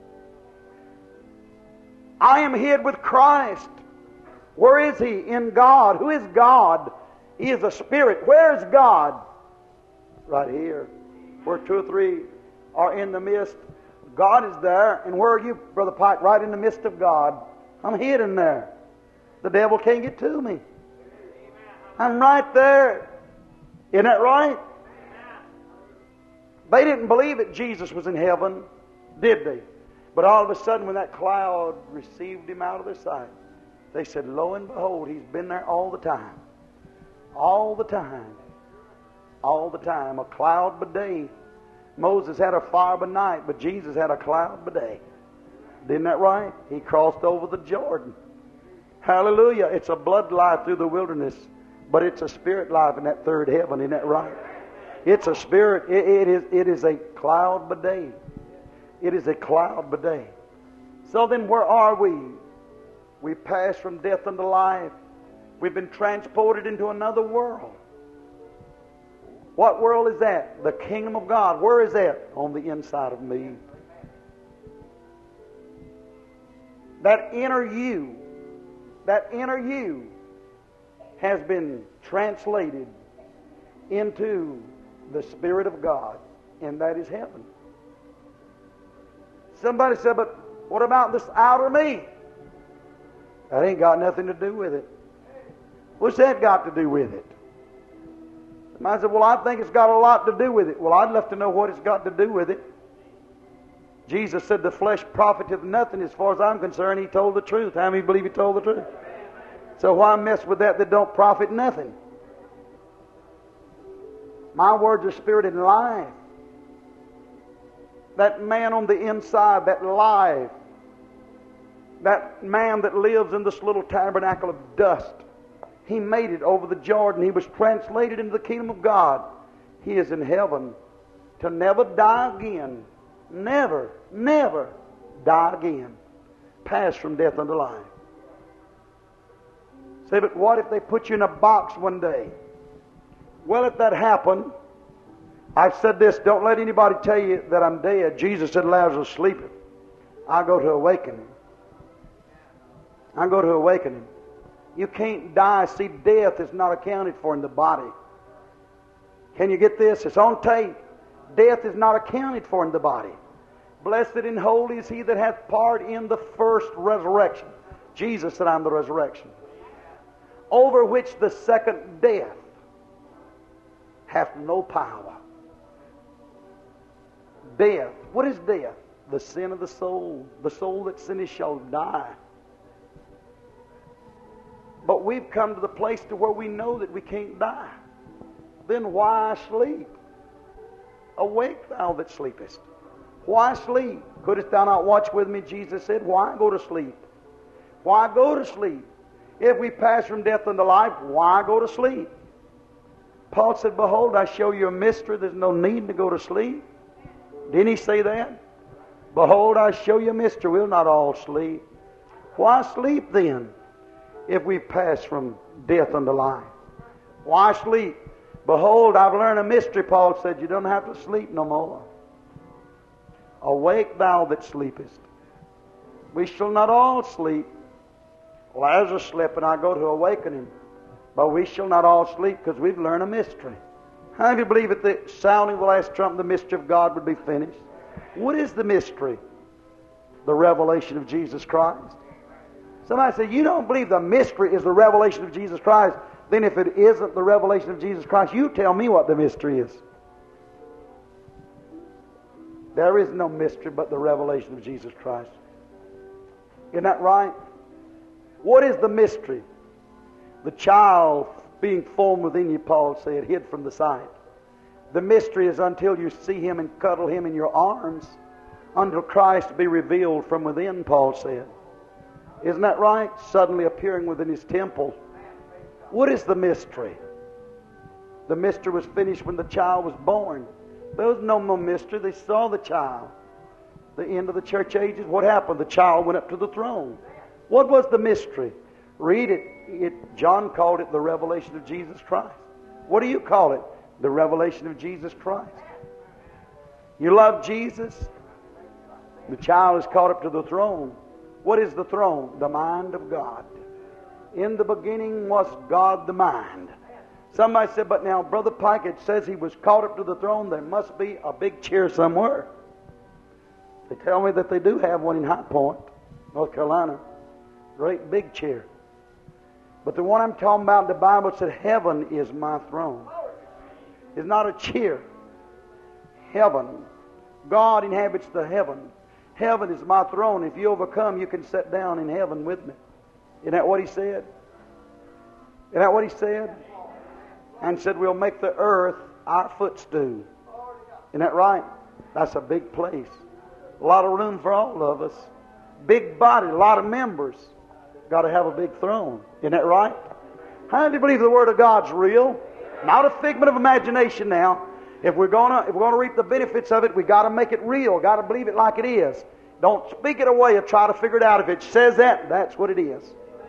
A: I am hid with Christ. Where is he? In God. Who is God? He is a spirit. Where is God? Right here. Where two or three are in the midst. God is there. And where are you, Brother Pike? Right in the midst of God. I'm hidden there. The devil can't get to me. I'm right there. Isn't that right? They didn't believe that Jesus was in heaven, did they? But all of a sudden, when that cloud received him out of their sight, they said, lo and behold, he's been there all the time. All the time. All the time. A cloud by day. Moses had a fire by night, but Jesus had a cloud by day. Isn't that right? He crossed over the Jordan. Hallelujah. It's a blood life through the wilderness, but it's a spirit life in that third heaven. Isn't that right? It's a spirit. It is a cloud by day. It is a cloud by day. So then where are we? We passed from death unto life. We've been transported into another world. What world is that? The kingdom of God. Where is that? On the inside of me. That inner you has been translated into the Spirit of God, and that is heaven. Somebody said, but what about this outer me? That ain't got nothing to do with it. What's that got to do with it? Somebody said, well, I think it's got a lot to do with it. Well, I'd love to know what it's got to do with it. Jesus said the flesh profiteth nothing. As far as I'm concerned, he told the truth. How many believe he told the truth? So why mess with that don't profit nothing? My words are spirit and life. That man on the inside, that life, that man that lives in this little tabernacle of dust, he made it over the Jordan. He was translated into the kingdom of God. He is in heaven to never die again. Never, never die again. Pass from death unto life. Say, but what if they put you in a box one day? Well, if that happened, I've said this, don't let anybody tell you that I'm dead. Jesus said Lazarus sleepeth. I go to awaken him. I go to awaken him. You can't die. See, death is not accounted for in the body. Can you get this? It's on tape. Death is not accounted for in the body. Blessed and holy is he that hath part in the first resurrection. Jesus said, I'm the resurrection. Over which the second death hath no power. Death. What is death? The sin of the soul. The soul that sinneth shall die. But we've come to the place to where we know that we can't die. Then why sleep? Awake thou that sleepest. Why sleep? Couldst thou not watch with me? Jesus said, why go to sleep? Why go to sleep? If we pass from death unto life, why go to sleep? Paul said, behold, I show you a mystery. There's no need to go to sleep. Didn't he say that? Behold, I show you a mystery. We'll not all sleep. Why sleep then, if we pass from death unto life? Why sleep? Behold, I've learned a mystery, Paul said. You don't have to sleep no more. Awake thou that sleepest. We shall not all sleep. Lazarus slept, and I go to awaken him. But we shall not all sleep, because we've learned a mystery. How do you believe at the sounding of the last trump the mystery of God would be finished? What is the mystery? The revelation of Jesus Christ. Somebody say, you don't believe the mystery is the revelation of Jesus Christ. Then if it isn't the revelation of Jesus Christ, you tell me what the mystery is. There is no mystery but the revelation of Jesus Christ. Isn't that right? What is the mystery? The child being formed within you, Paul said, hid from the sight. The mystery is until you see him and cuddle him in your arms, until Christ be revealed from within, Paul said. Isn't that right? Suddenly appearing within his temple. What is the mystery? The mystery was finished when the child was born. There was no more mystery. They saw the child. The end of the church ages, what happened? The child went up to the throne. What was the mystery? Read it. John called it the revelation of Jesus Christ. What do you call it? The revelation of Jesus Christ. You love Jesus? The child is caught up to the throne. What is the throne? The mind of God. In the beginning was God the mind. Somebody said, but now, Brother Pike, it says he was caught up to the throne. There must be a big chair somewhere. They tell me that they do have one in High Point, North Carolina. Great big chair. But the one I'm talking about, the Bible said, heaven is my throne. It's not a chair. Heaven. God inhabits the heaven. Heaven is my throne. If you overcome, you can sit down in heaven with me. Isn't that what he said? Isn't that what he said? And said, we'll make the earth our footstool. Isn't that right? That's a big place. A lot of room for all of us. Big body, a lot of members. Got to have a big throne. Isn't that right? How do you believe the Word of God's real? Not a figment of imagination now. If we're gonna reap the benefits of it, we got to make it real. Got to believe it like it is. Don't speak it away or try to figure it out. If it says that, that's what it is.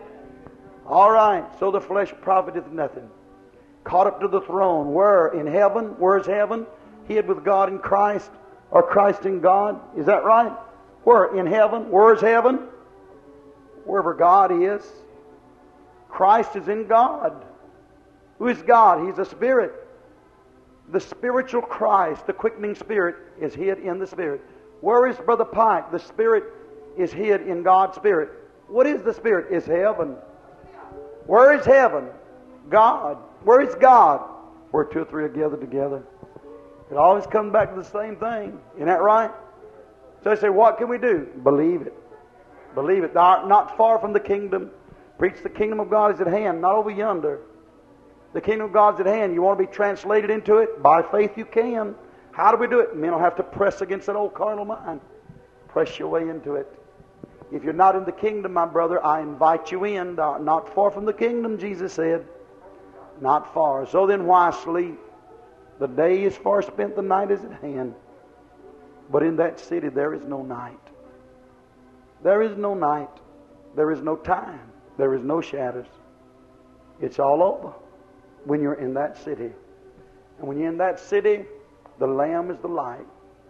A: All right. So the flesh profiteth nothing. Caught up to the throne. Where? In heaven. Where's heaven? Hid with God in Christ, or Christ in God. Is that right? Where? In heaven. Where's heaven? Wherever God is. Christ is in God. Who is God? He's a spirit. The spiritual Christ, the quickening spirit, is hid in the spirit. Where is Brother Pike? The spirit is hid in God's spirit. What is the spirit? It's heaven. Where is heaven? God. Where is God? Where two or three are gathered together. It always comes back to the same thing. Isn't that right? So they say, what can we do? Believe it. Believe it. Thou art not far from the kingdom. Preach the kingdom of God is at hand, not over yonder. The kingdom of God's at hand. You want to be translated into it? By faith you can. How do we do it? Men will have to press against that old carnal mind. Press your way into it. If you're not in the kingdom, my brother, I invite you in. Thou art not far from the kingdom, Jesus said. Not far. So then why sleep? The day is far spent, the night is at hand. But in that city there is no night. There is no night. There is no time. There is no shadows. It's all over when you're in that city. And when you're in that city, The Lamb is the light.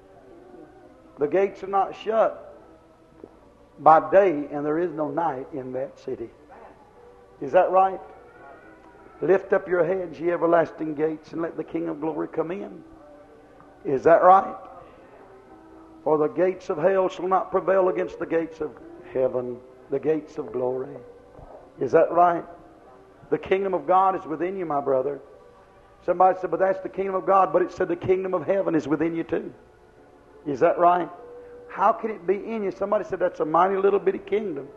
A: The gates are not shut by day, and there is no night in that city. Is that right? Lift up your heads, ye everlasting gates, and let the King of glory come in. Is that right? For the gates of hell shall not prevail against the gates of heaven, the gates of glory. Is that right? The kingdom of God is within you, my brother. Somebody said, but that's the kingdom of God. But it said the kingdom of heaven is within you too. Is that right? How can it be in you? Somebody said that's a mighty little bitty kingdom.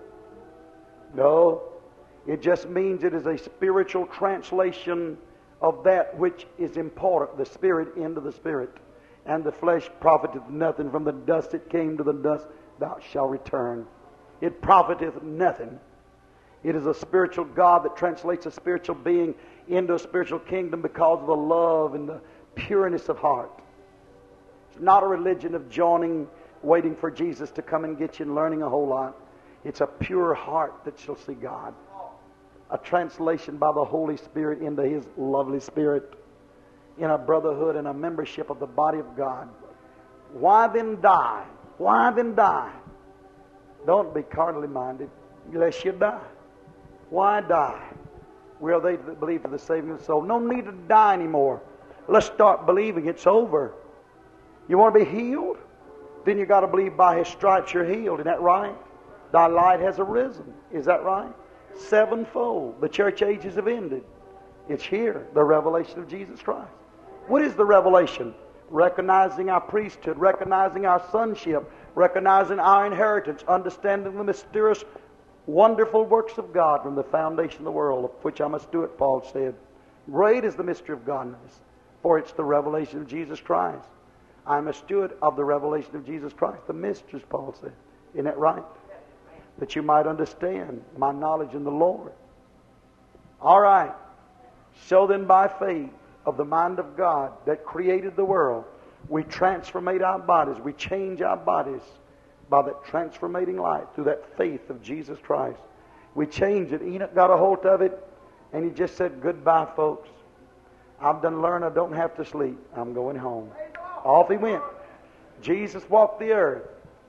A: No. It just means it is a spiritual translation of that which is important, the spirit into the spirit. And the flesh profiteth nothing. From the dust it came, to the dust thou shalt return. It profiteth nothing. It is a spiritual God that translates a spiritual being into a spiritual kingdom because of the love and the pureness of heart. It's not a religion of joining, waiting for Jesus to come and get you and learning a whole lot. It's a pure heart that shall see God. A translation by the Holy Spirit into His lovely Spirit in a brotherhood and a membership of the body of God. Why then die? Why then die? Don't be carnally minded, lest you die. Why die? We are they that believe for the saving of the soul. No need to die anymore. Let's start believing it's over. You want to be healed? Then you got to believe by His stripes you're healed. Isn't that right? Thy light has arisen. Is that right? Sevenfold. The church ages have ended. It's here, the revelation of Jesus Christ. What is the revelation? Recognizing our priesthood, recognizing our sonship, recognizing our inheritance, understanding the mysterious, wonderful works of God from the foundation of the world, of which I'm a steward, Paul said. Great is the mystery of godliness, for it's the revelation of Jesus Christ. I'm a steward of the revelation of Jesus Christ. The mysteries, Paul said. Isn't that right? That you might understand my knowledge in the Lord. All right. So then by faith of the mind of God that created the world, we transformate our bodies, we change our bodies by that transformating light through that faith of Jesus Christ. We change it. Enoch got a hold of it, and he just said, goodbye, folks. I've done learned I don't have to sleep. I'm going home. Off he went. Jesus walked the earth.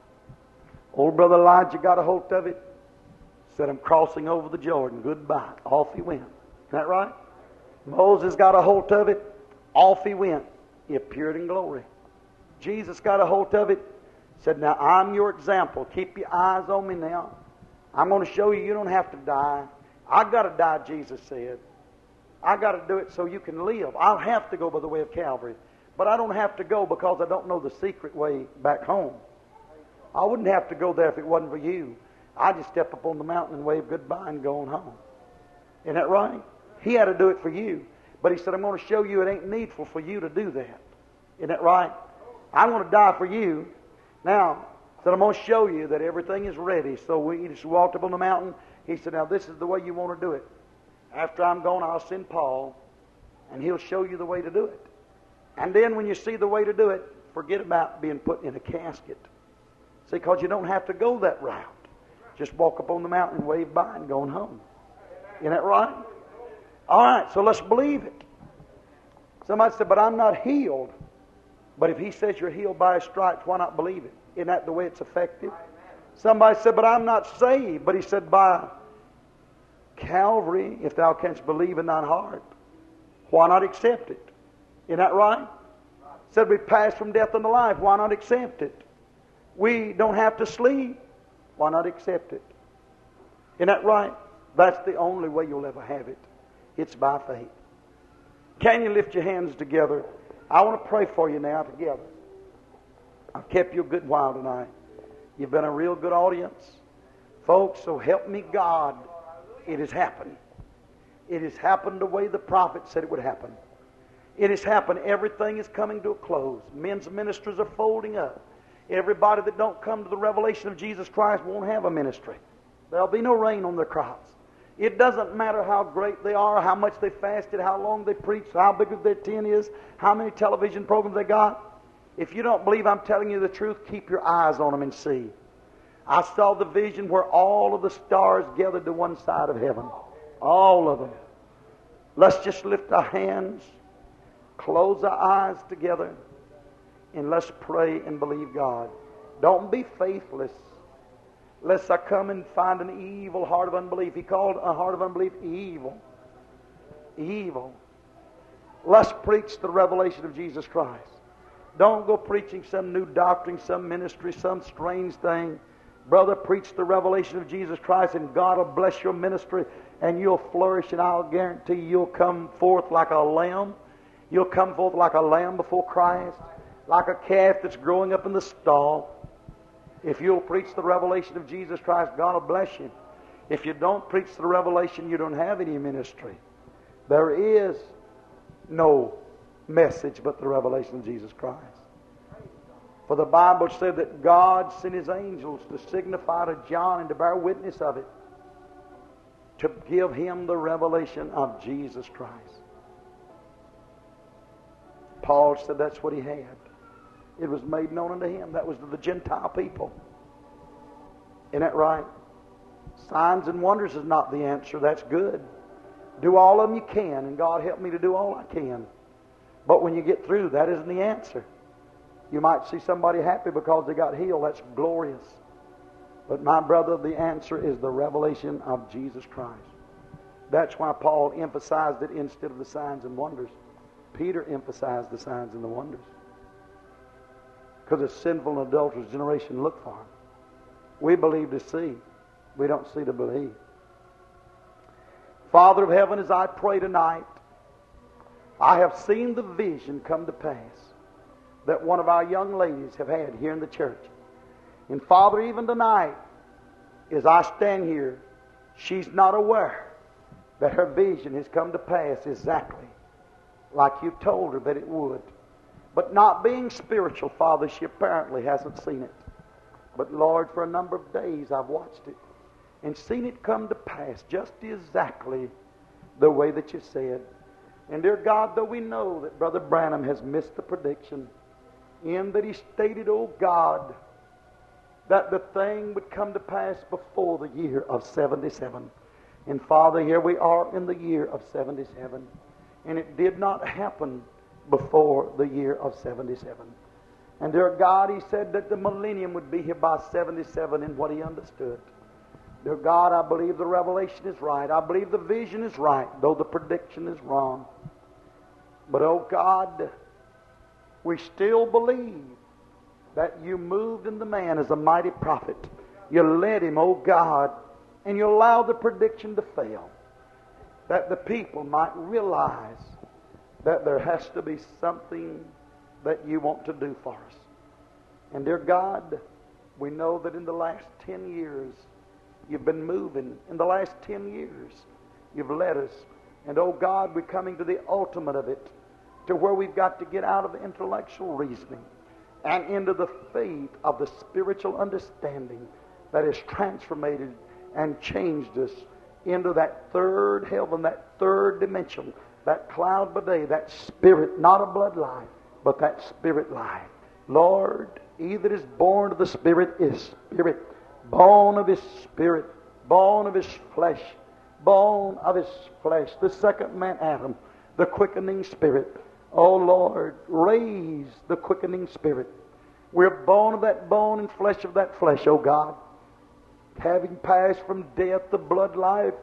A: Old brother Elijah got a hold of it, said, I'm crossing over the Jordan. Goodbye. Off he went. Isn't that right? Moses got a hold of it. Off he went. He appeared in glory. Jesus got a hold of it. Said, now I'm your example. Keep your eyes on me now. I'm going to show you you don't have to die. I got to die, Jesus said. I got to do it so you can live. I'll have to go by the way of Calvary. But I don't have to go because I don't know the secret way back home. I wouldn't have to go there if it wasn't for you. I just step up on the mountain and wave goodbye and go on home. Isn't that right? He had to do it for you. But He said, I'm going to show you it ain't needful for you to do that. Isn't that right? I'm going to die for you. Now, he said, I'm going to show you that everything is ready. So he just walked up on the mountain. He said, now this is the way you want to do it. After I'm gone, I'll send Paul, and he'll show you the way to do it. And then when you see the way to do it, forget about being put in a casket. See, because you don't have to go that route. Just walk up on the mountain and wave by and go on home. Isn't that right? All right, so let's believe it. Somebody said, but I'm not healed. But if He says you're healed by His stripes, why not believe it? Isn't that the way it's effective? Somebody said, but I'm not saved. But He said, by Calvary, if thou canst believe in thine heart, why not accept it? Isn't that right? Said we pass from death unto life, why not accept it? We don't have to sleep, why not accept it? Isn't that right? That's the only way you'll ever have it. It's by faith. Can you lift your hands together? I want to pray for you now together. I've kept you a good while tonight. You've been a real good audience. Folks, so help me God, it has happened. It has happened the way the prophet said it would happen. It has happened. Everything is coming to a close. Men's ministries are folding up. Everybody that don't come to the revelation of Jesus Christ won't have a ministry. There'll be no rain on their crops. It doesn't matter how great they are, how much they fasted, how long they preached, how big their tent is, how many television programs they got. If you don't believe I'm telling you the truth, keep your eyes on them and see. I saw the vision where all of the stars gathered to one side of heaven. All of them. Let's just lift our hands, close our eyes together. And let's pray and believe God. Don't be faithless, lest I come and find an evil heart of unbelief. He called a heart of unbelief evil. Evil. Let's preach the revelation of Jesus Christ. Don't go preaching some new doctrine, some ministry, some strange thing. Brother, preach the revelation of Jesus Christ, and God will bless your ministry, and you'll flourish, and I'll guarantee you'll come forth like a lamb. You'll come forth like a lamb before Christ, like a calf that's growing up in the stall. If you'll preach the revelation of Jesus Christ, God will bless you. If you don't preach the revelation, you don't have any ministry. There is no message but the revelation of Jesus Christ. For the Bible said that God sent His angels to signify to John and to bear witness of it, to give him the revelation of Jesus Christ. Paul said that's what he had. It was made known unto him. That was to the Gentile people. Isn't that right? Signs and wonders is not the answer. That's good. Do all of them you can, and God help me to do all I can. But when you get through, that isn't the answer. You might see somebody happy because they got healed. That's glorious. But my brother, the answer is the revelation of Jesus Christ. That's why Paul emphasized it instead of the signs and wonders. Peter emphasized the signs and the wonders. Because a sinful and adulterous generation look for them. We believe to see. We don't see to believe. Father of heaven, as I pray tonight, I have seen the vision come to pass that one of our young ladies have had here in the church. And Father, even tonight, as I stand here, she's not aware that her vision has come to pass exactly like you told her that it would. But not being spiritual, Father, she apparently hasn't seen it. But Lord, for a number of days I've watched it and seen it come to pass just exactly the way that you said. And dear God, though we know that Brother Branham has missed the prediction in that he stated, oh God, that the thing would come to pass before the year of 77. And Father, here we are in the year of 77. And it did not happen before the year of 77. And dear God, he said that the millennium would be here by 77 in what he understood. Dear God, I believe the revelation is right. I believe the vision is right, though the prediction is wrong. But oh God, we still believe that you moved in the man as a mighty prophet. You led him, oh God, and you allowed the prediction to fail, that the people might realize that there has to be something that you want to do for us. And dear God, we know that in the last 10 years, you've been moving. In the last 10 years, you've led us. And oh God, we're coming to the ultimate of it, to where we've got to get out of the intellectual reasoning and into the faith of the spiritual understanding that has transformed and changed us into that third heaven, that third dimension, that cloud by day, that spirit, not a blood life, but that spirit life. Lord, he that is born of the Spirit is spirit, born of his spirit, born of his flesh, born of his flesh. The second man, Adam, the quickening spirit. Oh Lord, raise the quickening spirit. We're born of that bone and flesh of that flesh, oh God. Having passed from death to blood life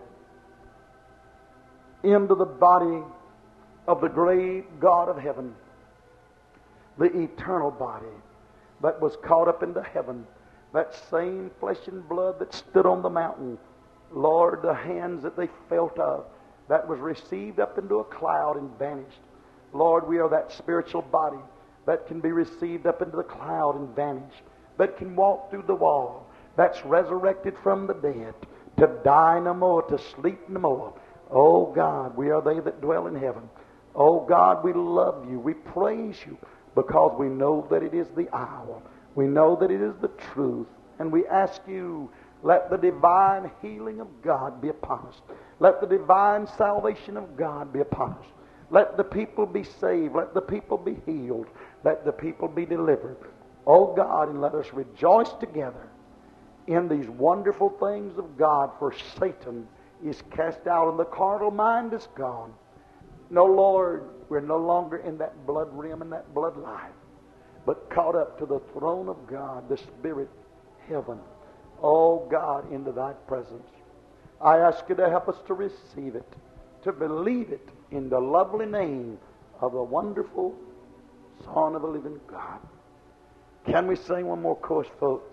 A: into the body of the great God of heaven, the eternal body that was caught up into heaven, that same flesh and blood that stood on the mountain, Lord, the hands that they felt of, that was received up into a cloud and vanished. Lord, we are that spiritual body that can be received up into the cloud and vanish, that can walk through the wall, that's resurrected from the dead, to die no more, to sleep no more. Oh God, we are they that dwell in heaven. Oh God, we love you, we praise you, because we know that it is the hour. We know that it is the truth. And we ask you, let the divine healing of God be upon us. Let the divine salvation of God be upon us. Let the people be saved. Let the people be healed. Let the people be delivered. Oh God, and let us rejoice together in these wonderful things of God, for Satan is cast out and the carnal mind is gone. No, Lord, we're no longer in that blood rim and that blood life. but caught up to the throne of God, the Spirit, heaven. Oh God, into thy presence. I ask you to help us to receive it, to believe it in the lovely name of the wonderful Son of the living God. Can we sing one more chorus, folks?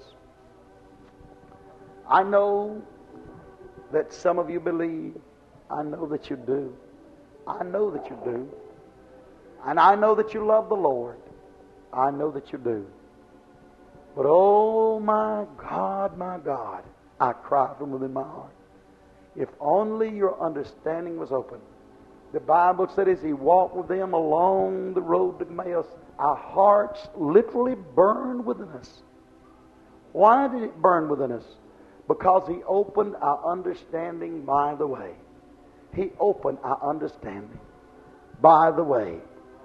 A: I know that some of you believe. I know that you do. I know that you do. And I know that you love the Lord. I know that you do. But oh my God, I cry from within my heart. If only your understanding was open. The Bible said as he walked with them along the road to Emmaus, our hearts literally burned within us. Why did it burn within us? Because he opened our understanding by the way. He opened our understanding by the way.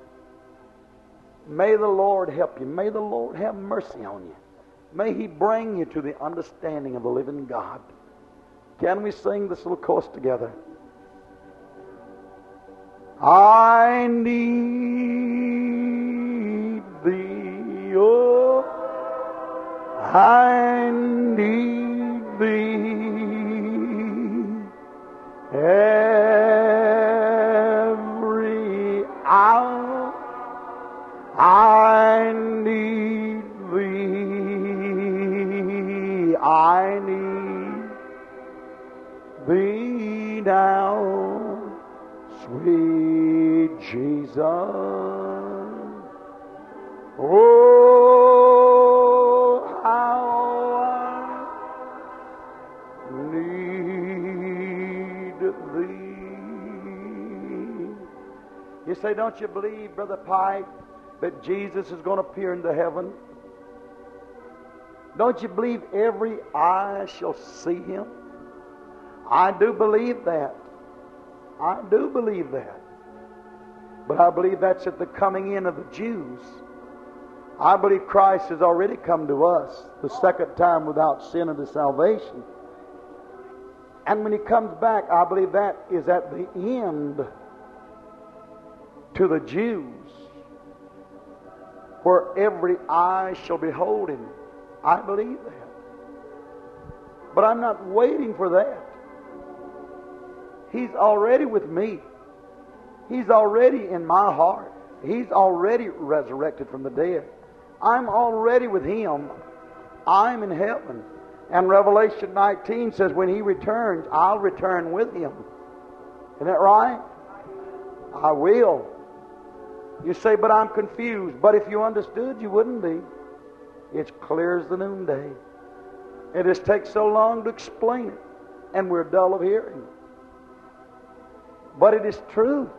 A: May the Lord help you. May the Lord have mercy on you. May he bring you to the understanding of the living God. Can we sing this little chorus together? I need thee, oh, I need thee every hour. I need thee, I need thee now, sweet Jesus. Oh, how I need thee. You say, don't you believe, Brother Pike, that Jesus is going to appear into heaven? Don't you believe every eye shall see him? I do believe that. I do believe that. But I believe that's at the coming in of the Jews. I believe Christ has already come to us the second time without sin unto salvation. And when he comes back, I believe that is at the end to the Jews, where every eye shall behold him. I believe that. But I'm not waiting for that. He's already with me. He's already in my heart. He's already resurrected from the dead. I'm already with him. I'm in heaven. And Revelation 19 says when he returns, I'll return with him. Isn't that right? I will. You say, but I'm confused. But if you understood, you wouldn't be. It's clear as the noonday. It just takes so long to explain it, and we're dull of hearing. But it is true.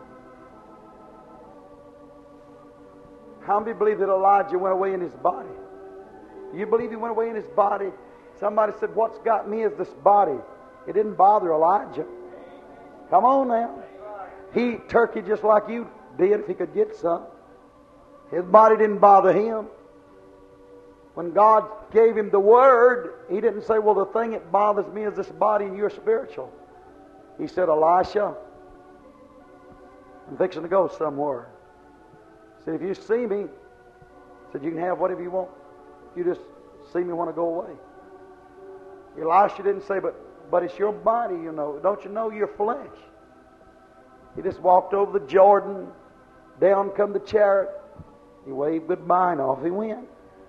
A: How many believe that Elijah went away in his body? Do you believe he went away in his body? Somebody said, what's got me is this body. It didn't bother Elijah. Come on now. He eat turkey just like you did if he could get some. His body didn't bother him. When God gave him the word, he didn't say, well, the thing that bothers me is this body and you're spiritual. He said, Elisha, I'm fixing to go somewhere. He said, if you see me, he said, you can have whatever you want. You just see me want to go away. Elisha didn't say, but it's your body, you know. Don't you know your flesh? He just walked over the Jordan. Down come the chariot. He waved goodbye and off he went.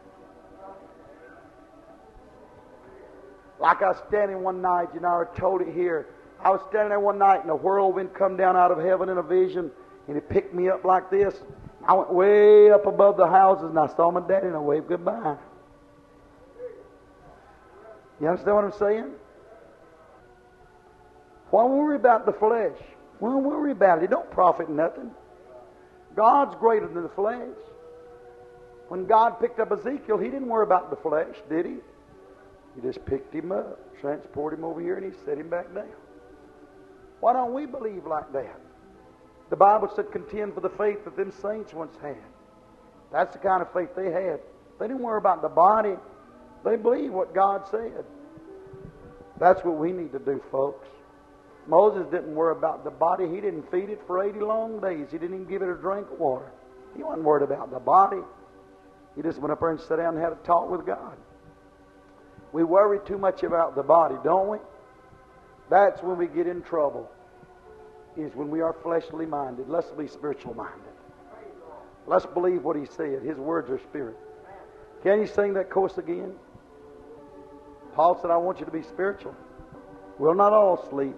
A: Like I was standing one night, you know, I told it here. I was standing there one night and a whirlwind come down out of heaven in a vision and it picked me up like this. I went way up above the houses and I saw my daddy and I waved goodbye. You understand what I'm saying? Why worry about the flesh? Why worry about it? It don't profit nothing. God's greater than the flesh. When God picked up Ezekiel, he didn't worry about the flesh, did he? He just picked him up, transported him over here, and he set him back down. Why don't we believe like that? The Bible said, contend for the faith that them saints once had. That's the kind of faith they had. They didn't worry about the body. They believed what God said. That's what we need to do, folks. Moses didn't worry about the body. He didn't feed it for 80 long days. He didn't even give it a drink of water. He wasn't worried about the body. He just went up there and sat down and had a talk with God. We worry too much about the body, don't we? That's when we get in trouble, is when we are fleshly minded. Let's be spiritual minded. Let's believe what He said. His words are spirit. Can you sing that chorus again? Paul said, I want you to be spiritual. We'll not all sleep.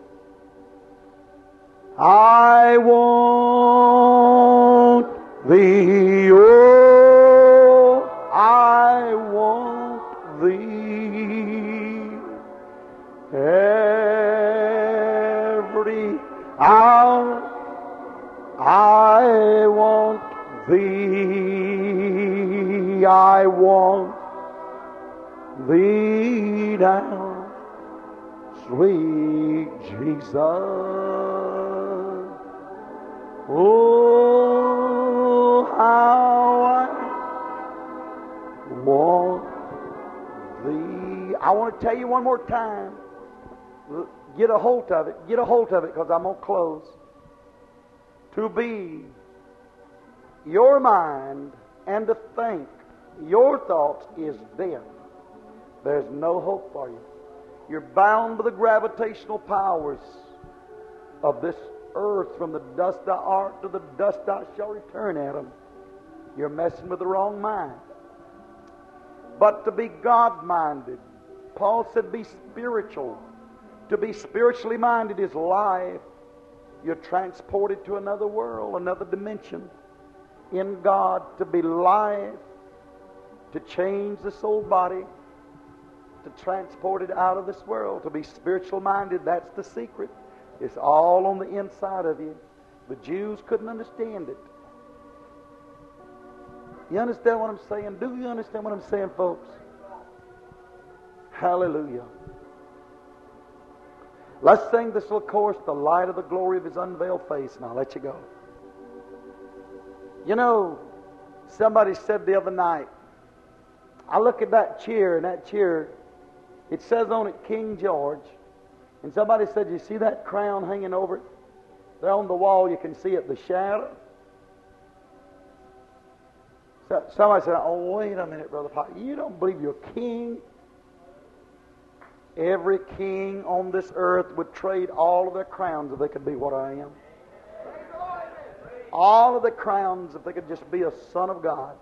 A: I want Thee, oh, I want Thee. Every hour I want Thee. I want Thee now, sweet Jesus. Oh, how I want Thee. I want to tell you one more time. Get a hold of it. Get a hold of it, because I'm going to close. To be your mind and to think your thoughts is death. There's no hope for you. You're bound by the gravitational powers of this earth. From the dust thou art, to the dust thou shalt return, Adam. You're messing with the wrong mind. But to be God-minded, Paul said, be spiritual. To be spiritually minded is life. You're transported to another world, another dimension in God. To be life, to change the soul body, to transport it out of this world. To be spiritual minded, that's the secret. It's all on the inside of you. The Jews couldn't understand it. You understand what I'm saying? Do you understand what I'm saying, folks? Hallelujah. Let's sing this little chorus, The Light of the Glory of His Unveiled Face, and I'll let you go. You know, somebody said the other night, I look at that chair, and that chair, it says on it King George. And somebody said, you see that crown hanging over it? There on the wall, you can see it, the shadow. So somebody said, oh, wait a minute, Brother Pop. You don't believe you're king? Every king on this earth would trade all of their crowns if they could be what I am. All of the crowns if they could just be a son of God.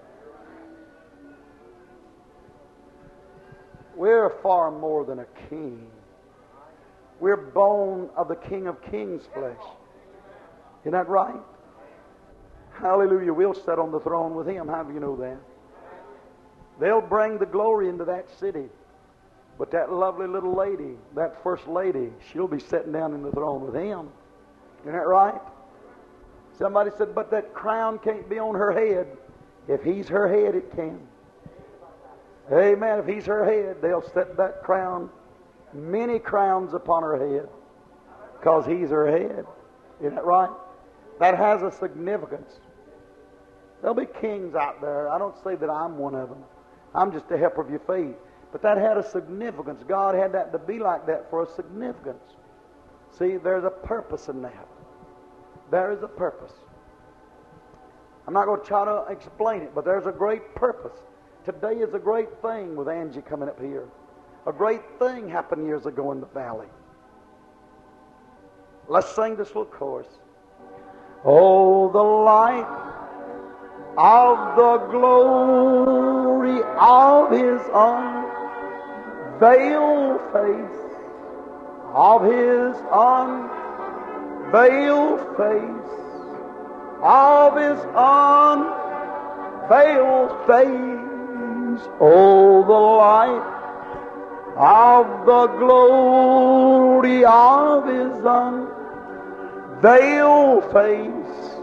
A: We're far more than a king. We're bone of the King of Kings' flesh. Isn't that right? Hallelujah. We'll sit on the throne with Him. How do you know that? They'll bring the glory into that city. But that lovely little lady, that first lady, she'll be sitting down in the throne with Him. Isn't that right? Somebody said, but that crown can't be on her head. If He's her head, it can. Amen. If He's her head, they'll set that crown, many crowns upon her head, because He's her head. Isn't that right? That has a significance. There'll be kings out there. I don't say that I'm one of them. I'm just a helper of your faith. But that had a significance. God had that to be like that for a significance. See, there's a purpose in that. There is a purpose. I'm not going to try to explain it, but there's a great purpose. Today is a great thing with Angie coming up here. A great thing happened years ago in the valley. Let's sing this little chorus. Oh, the light of the glory of His unveiled face, of His unveiled face, of His unveiled face. Oh, the light of the glory of His unveiled face,